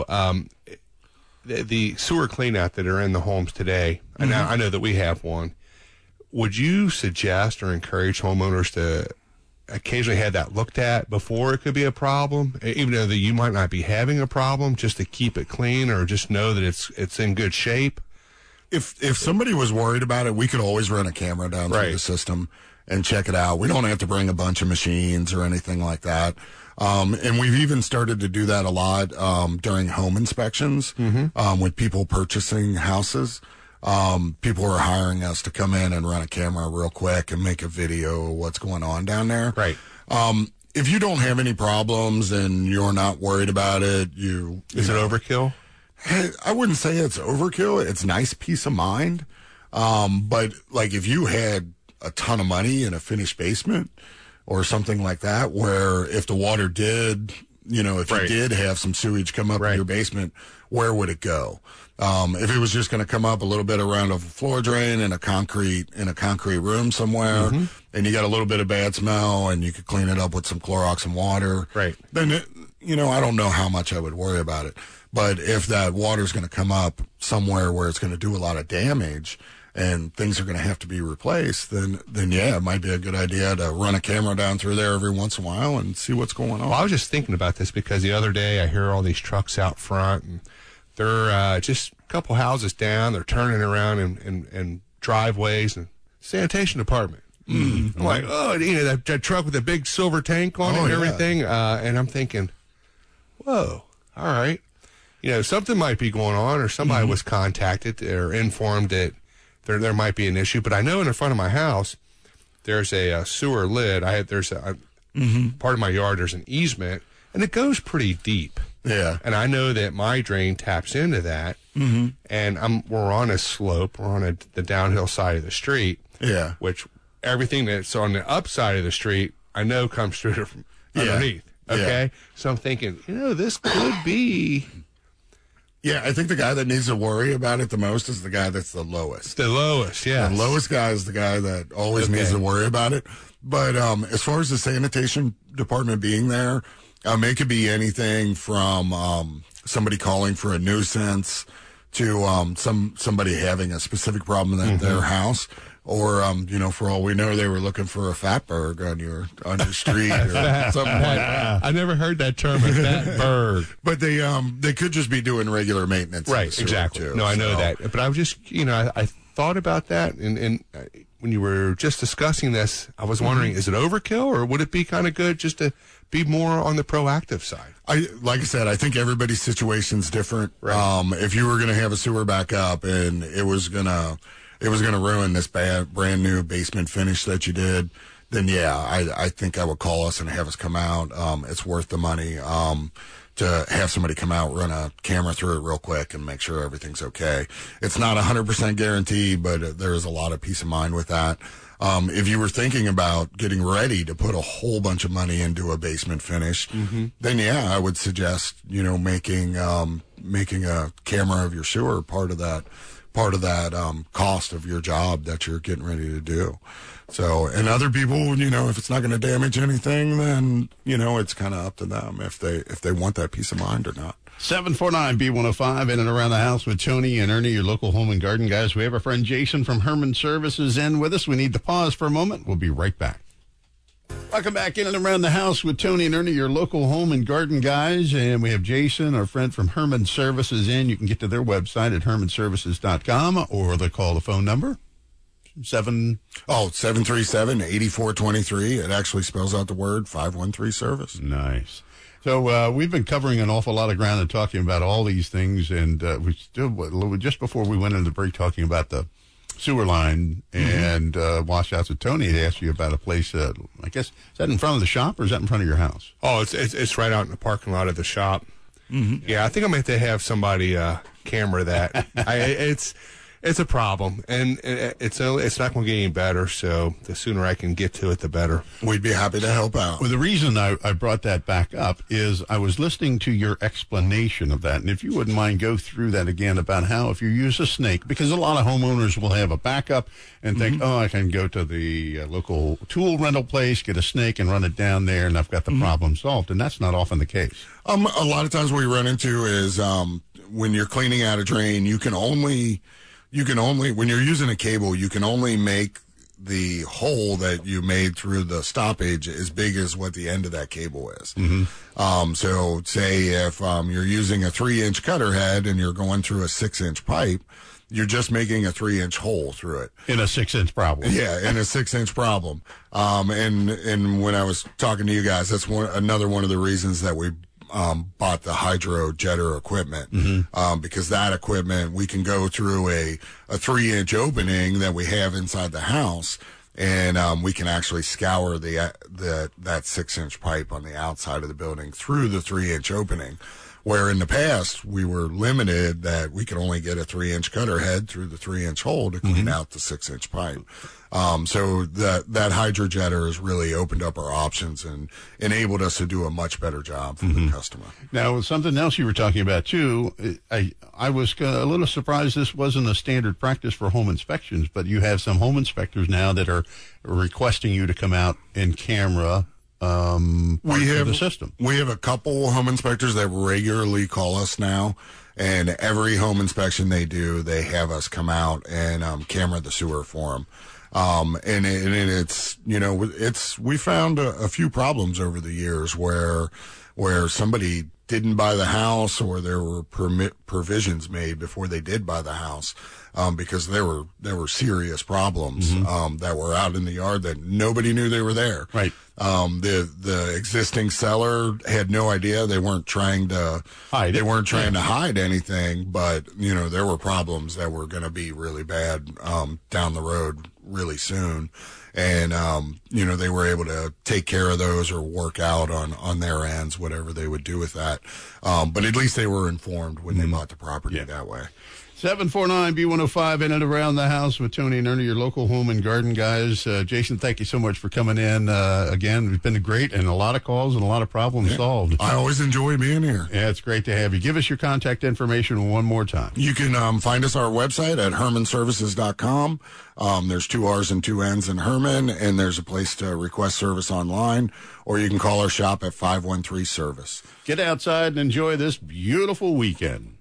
The sewer cleanout that are in the homes today, and I know that we have one. Would you suggest or encourage homeowners to occasionally have that looked at before it could be a problem, even though that you might not be having a problem, just to keep it clean or just know that it's in good shape? If somebody was worried about it, we could always run a camera down through the system and check it out. We don't have to bring a bunch of machines or anything like that. And we've even started to do that a lot during home inspections with people purchasing houses. People are hiring us to come in and run a camera real quick and make a video of what's going on down there. Right. If you don't have any problems and you're not worried about it, is it overkill? I wouldn't say it's overkill. It's nice peace of mind. But like if you had a ton of money in a finished basement or something like that, where if the water did, if you did have some sewage come up in your basement, where would it go? If it was just going to come up a little bit around a floor drain in a concrete room somewhere, and you got a little bit of bad smell, and you could clean it up with some Clorox and water, then I don't know how much I would worry about it. But if that water's going to come up somewhere where it's going to do a lot of damage and things are going to have to be replaced, then it might be a good idea to run a camera down through there every once in a while and see what's going on. Well, I was just thinking about this because the other day I hear all these trucks out front, and they're just a couple houses down. They're turning around in driveways and sanitation department. I'm like, that truck with the big silver tank on it and everything. And I'm thinking, whoa, all right. Something might be going on, or somebody was contacted or informed that there might be an issue. But I know in the front of my house, there's a sewer lid. part of my yard, there's an easement, and it goes pretty deep. Yeah. And I know that my drain taps into that, and we're on a slope. We're on the downhill side of the street. Yeah. Which everything that's on the upside of the street, I know comes through from underneath. Okay? Yeah. So I'm thinking, this could be... Yeah, I think the guy that needs to worry about it the most is the guy that's the lowest. The lowest, yeah. The lowest guy is the guy that always needs to worry about it. But as far as the sanitation department being there, it could be anything from somebody calling for a nuisance to somebody having a specific problem at their house. Or, for all we know, they were looking for a fatberg on your street or something like that. I never heard that term, a fatberg. But they could just be doing regular maintenance. Right, exactly. Too, no, I know that. But I was just, I thought about that. And when you were just discussing this, I was wondering, is it overkill or would it be kind of good just to be more on the proactive side? Like I said, I think everybody's situation's different. Right. If you were going to have a sewer back up and it was going to ruin this brand new basement finish that you did, then I think I would call us and have us come out. It's worth the money to have somebody come out, run a camera through it real quick and make sure everything's okay. It's not 100% guaranteed, but there is a lot of peace of mind with that. If you were thinking about getting ready to put a whole bunch of money into a basement finish, then I would suggest, making a camera of your sewer part of that cost of your job that you're getting ready to do. So, and other people, if it's not going to damage anything, then, it's kind of up to them if they want that peace of mind or not. 749-B105 in and around the house with Tony and Ernie, your local home and garden guys. We have our friend Jason from Herman Services in with us. We need to pause for a moment. We'll be right back. Welcome back in and around the house with Tony and Ernie, your local home and garden guys. And we have Jason, our friend from Herman Services in. You can get to their website at hermanservices.com or they call the phone number. 737-8423. It actually spells out the word 513 service. Nice. So we've been covering an awful lot of ground and talking about all these things. And we still, just before we went into the break, talking about the sewer line and washouts with Tony, they asked you about a place, I guess, is that in front of the shop or is that in front of your house? Oh, it's right out in the parking lot of the shop. Yeah, I think I'm going to have to have somebody camera that. It's a problem, and it's not going to get any better, so the sooner I can get to it, the better. We'd be happy to help out. Well, the reason I brought that back up is I was listening to your explanation of that, and if you wouldn't mind, go through that again about how if you use a snake, because a lot of homeowners will have a backup and think, I can go to the local tool rental place, get a snake, and run it down there, and I've got the problem solved, and that's not often the case. A lot of times what we run into is when you're cleaning out a drain, you can only, when you're using a cable, you can only make the hole that you made through the stoppage as big as what the end of that cable is. So say if you're using a 3-inch cutter head and you're going through a 6-inch pipe, you're just making a 3-inch hole through it. In a 6-inch problem. Yeah, in a 6-inch problem. And when I was talking to you guys, that's another one of the reasons that we bought the hydro jetter equipment, because that equipment, we can go through a 3-inch opening that we have inside the house, and we can actually scour that 6-inch pipe on the outside of the building through the 3-inch opening. Where in the past, we were limited that we could only get a 3-inch cutter head through the 3-inch hole to clean out the 6-inch pipe. So that hydro jetter has really opened up our options and enabled us to do a much better job for the customer. Now, something else you were talking about, too, I was a little surprised this wasn't a standard practice for home inspections, but you have some home inspectors now that are requesting you to come out in camera the system. We have a couple home inspectors that regularly call us now, and every home inspection they do, they have us come out and camera the sewer for them. And it's, we found a few problems over the years where somebody didn't buy the house or there were provisions made before they did buy the house, because there were serious problems, that were out in the yard that nobody knew they were there. Right. The existing seller had no idea. They weren't trying to hide. They weren't trying to hide anything, but there were problems that were going to be really bad, down the road really soon. And, you know, they were able to take care of those or work out on their ends, whatever they would do with that. But at least they were informed when they bought the property that way. 749-B105 in and around the house with Tony and Ernie, your local home and garden guys. Jason, thank you so much for coming in. Again, it's been great and a lot of calls and a lot of problems solved. I always enjoy being here. Yeah, it's great to have you. Give us your contact information one more time. You can find us our website at hermanservices.com. There's 2 R's and 2 N's in Herman, and there's a place to request service online, or you can call our shop at 513-SERVICE. Get outside and enjoy this beautiful weekend.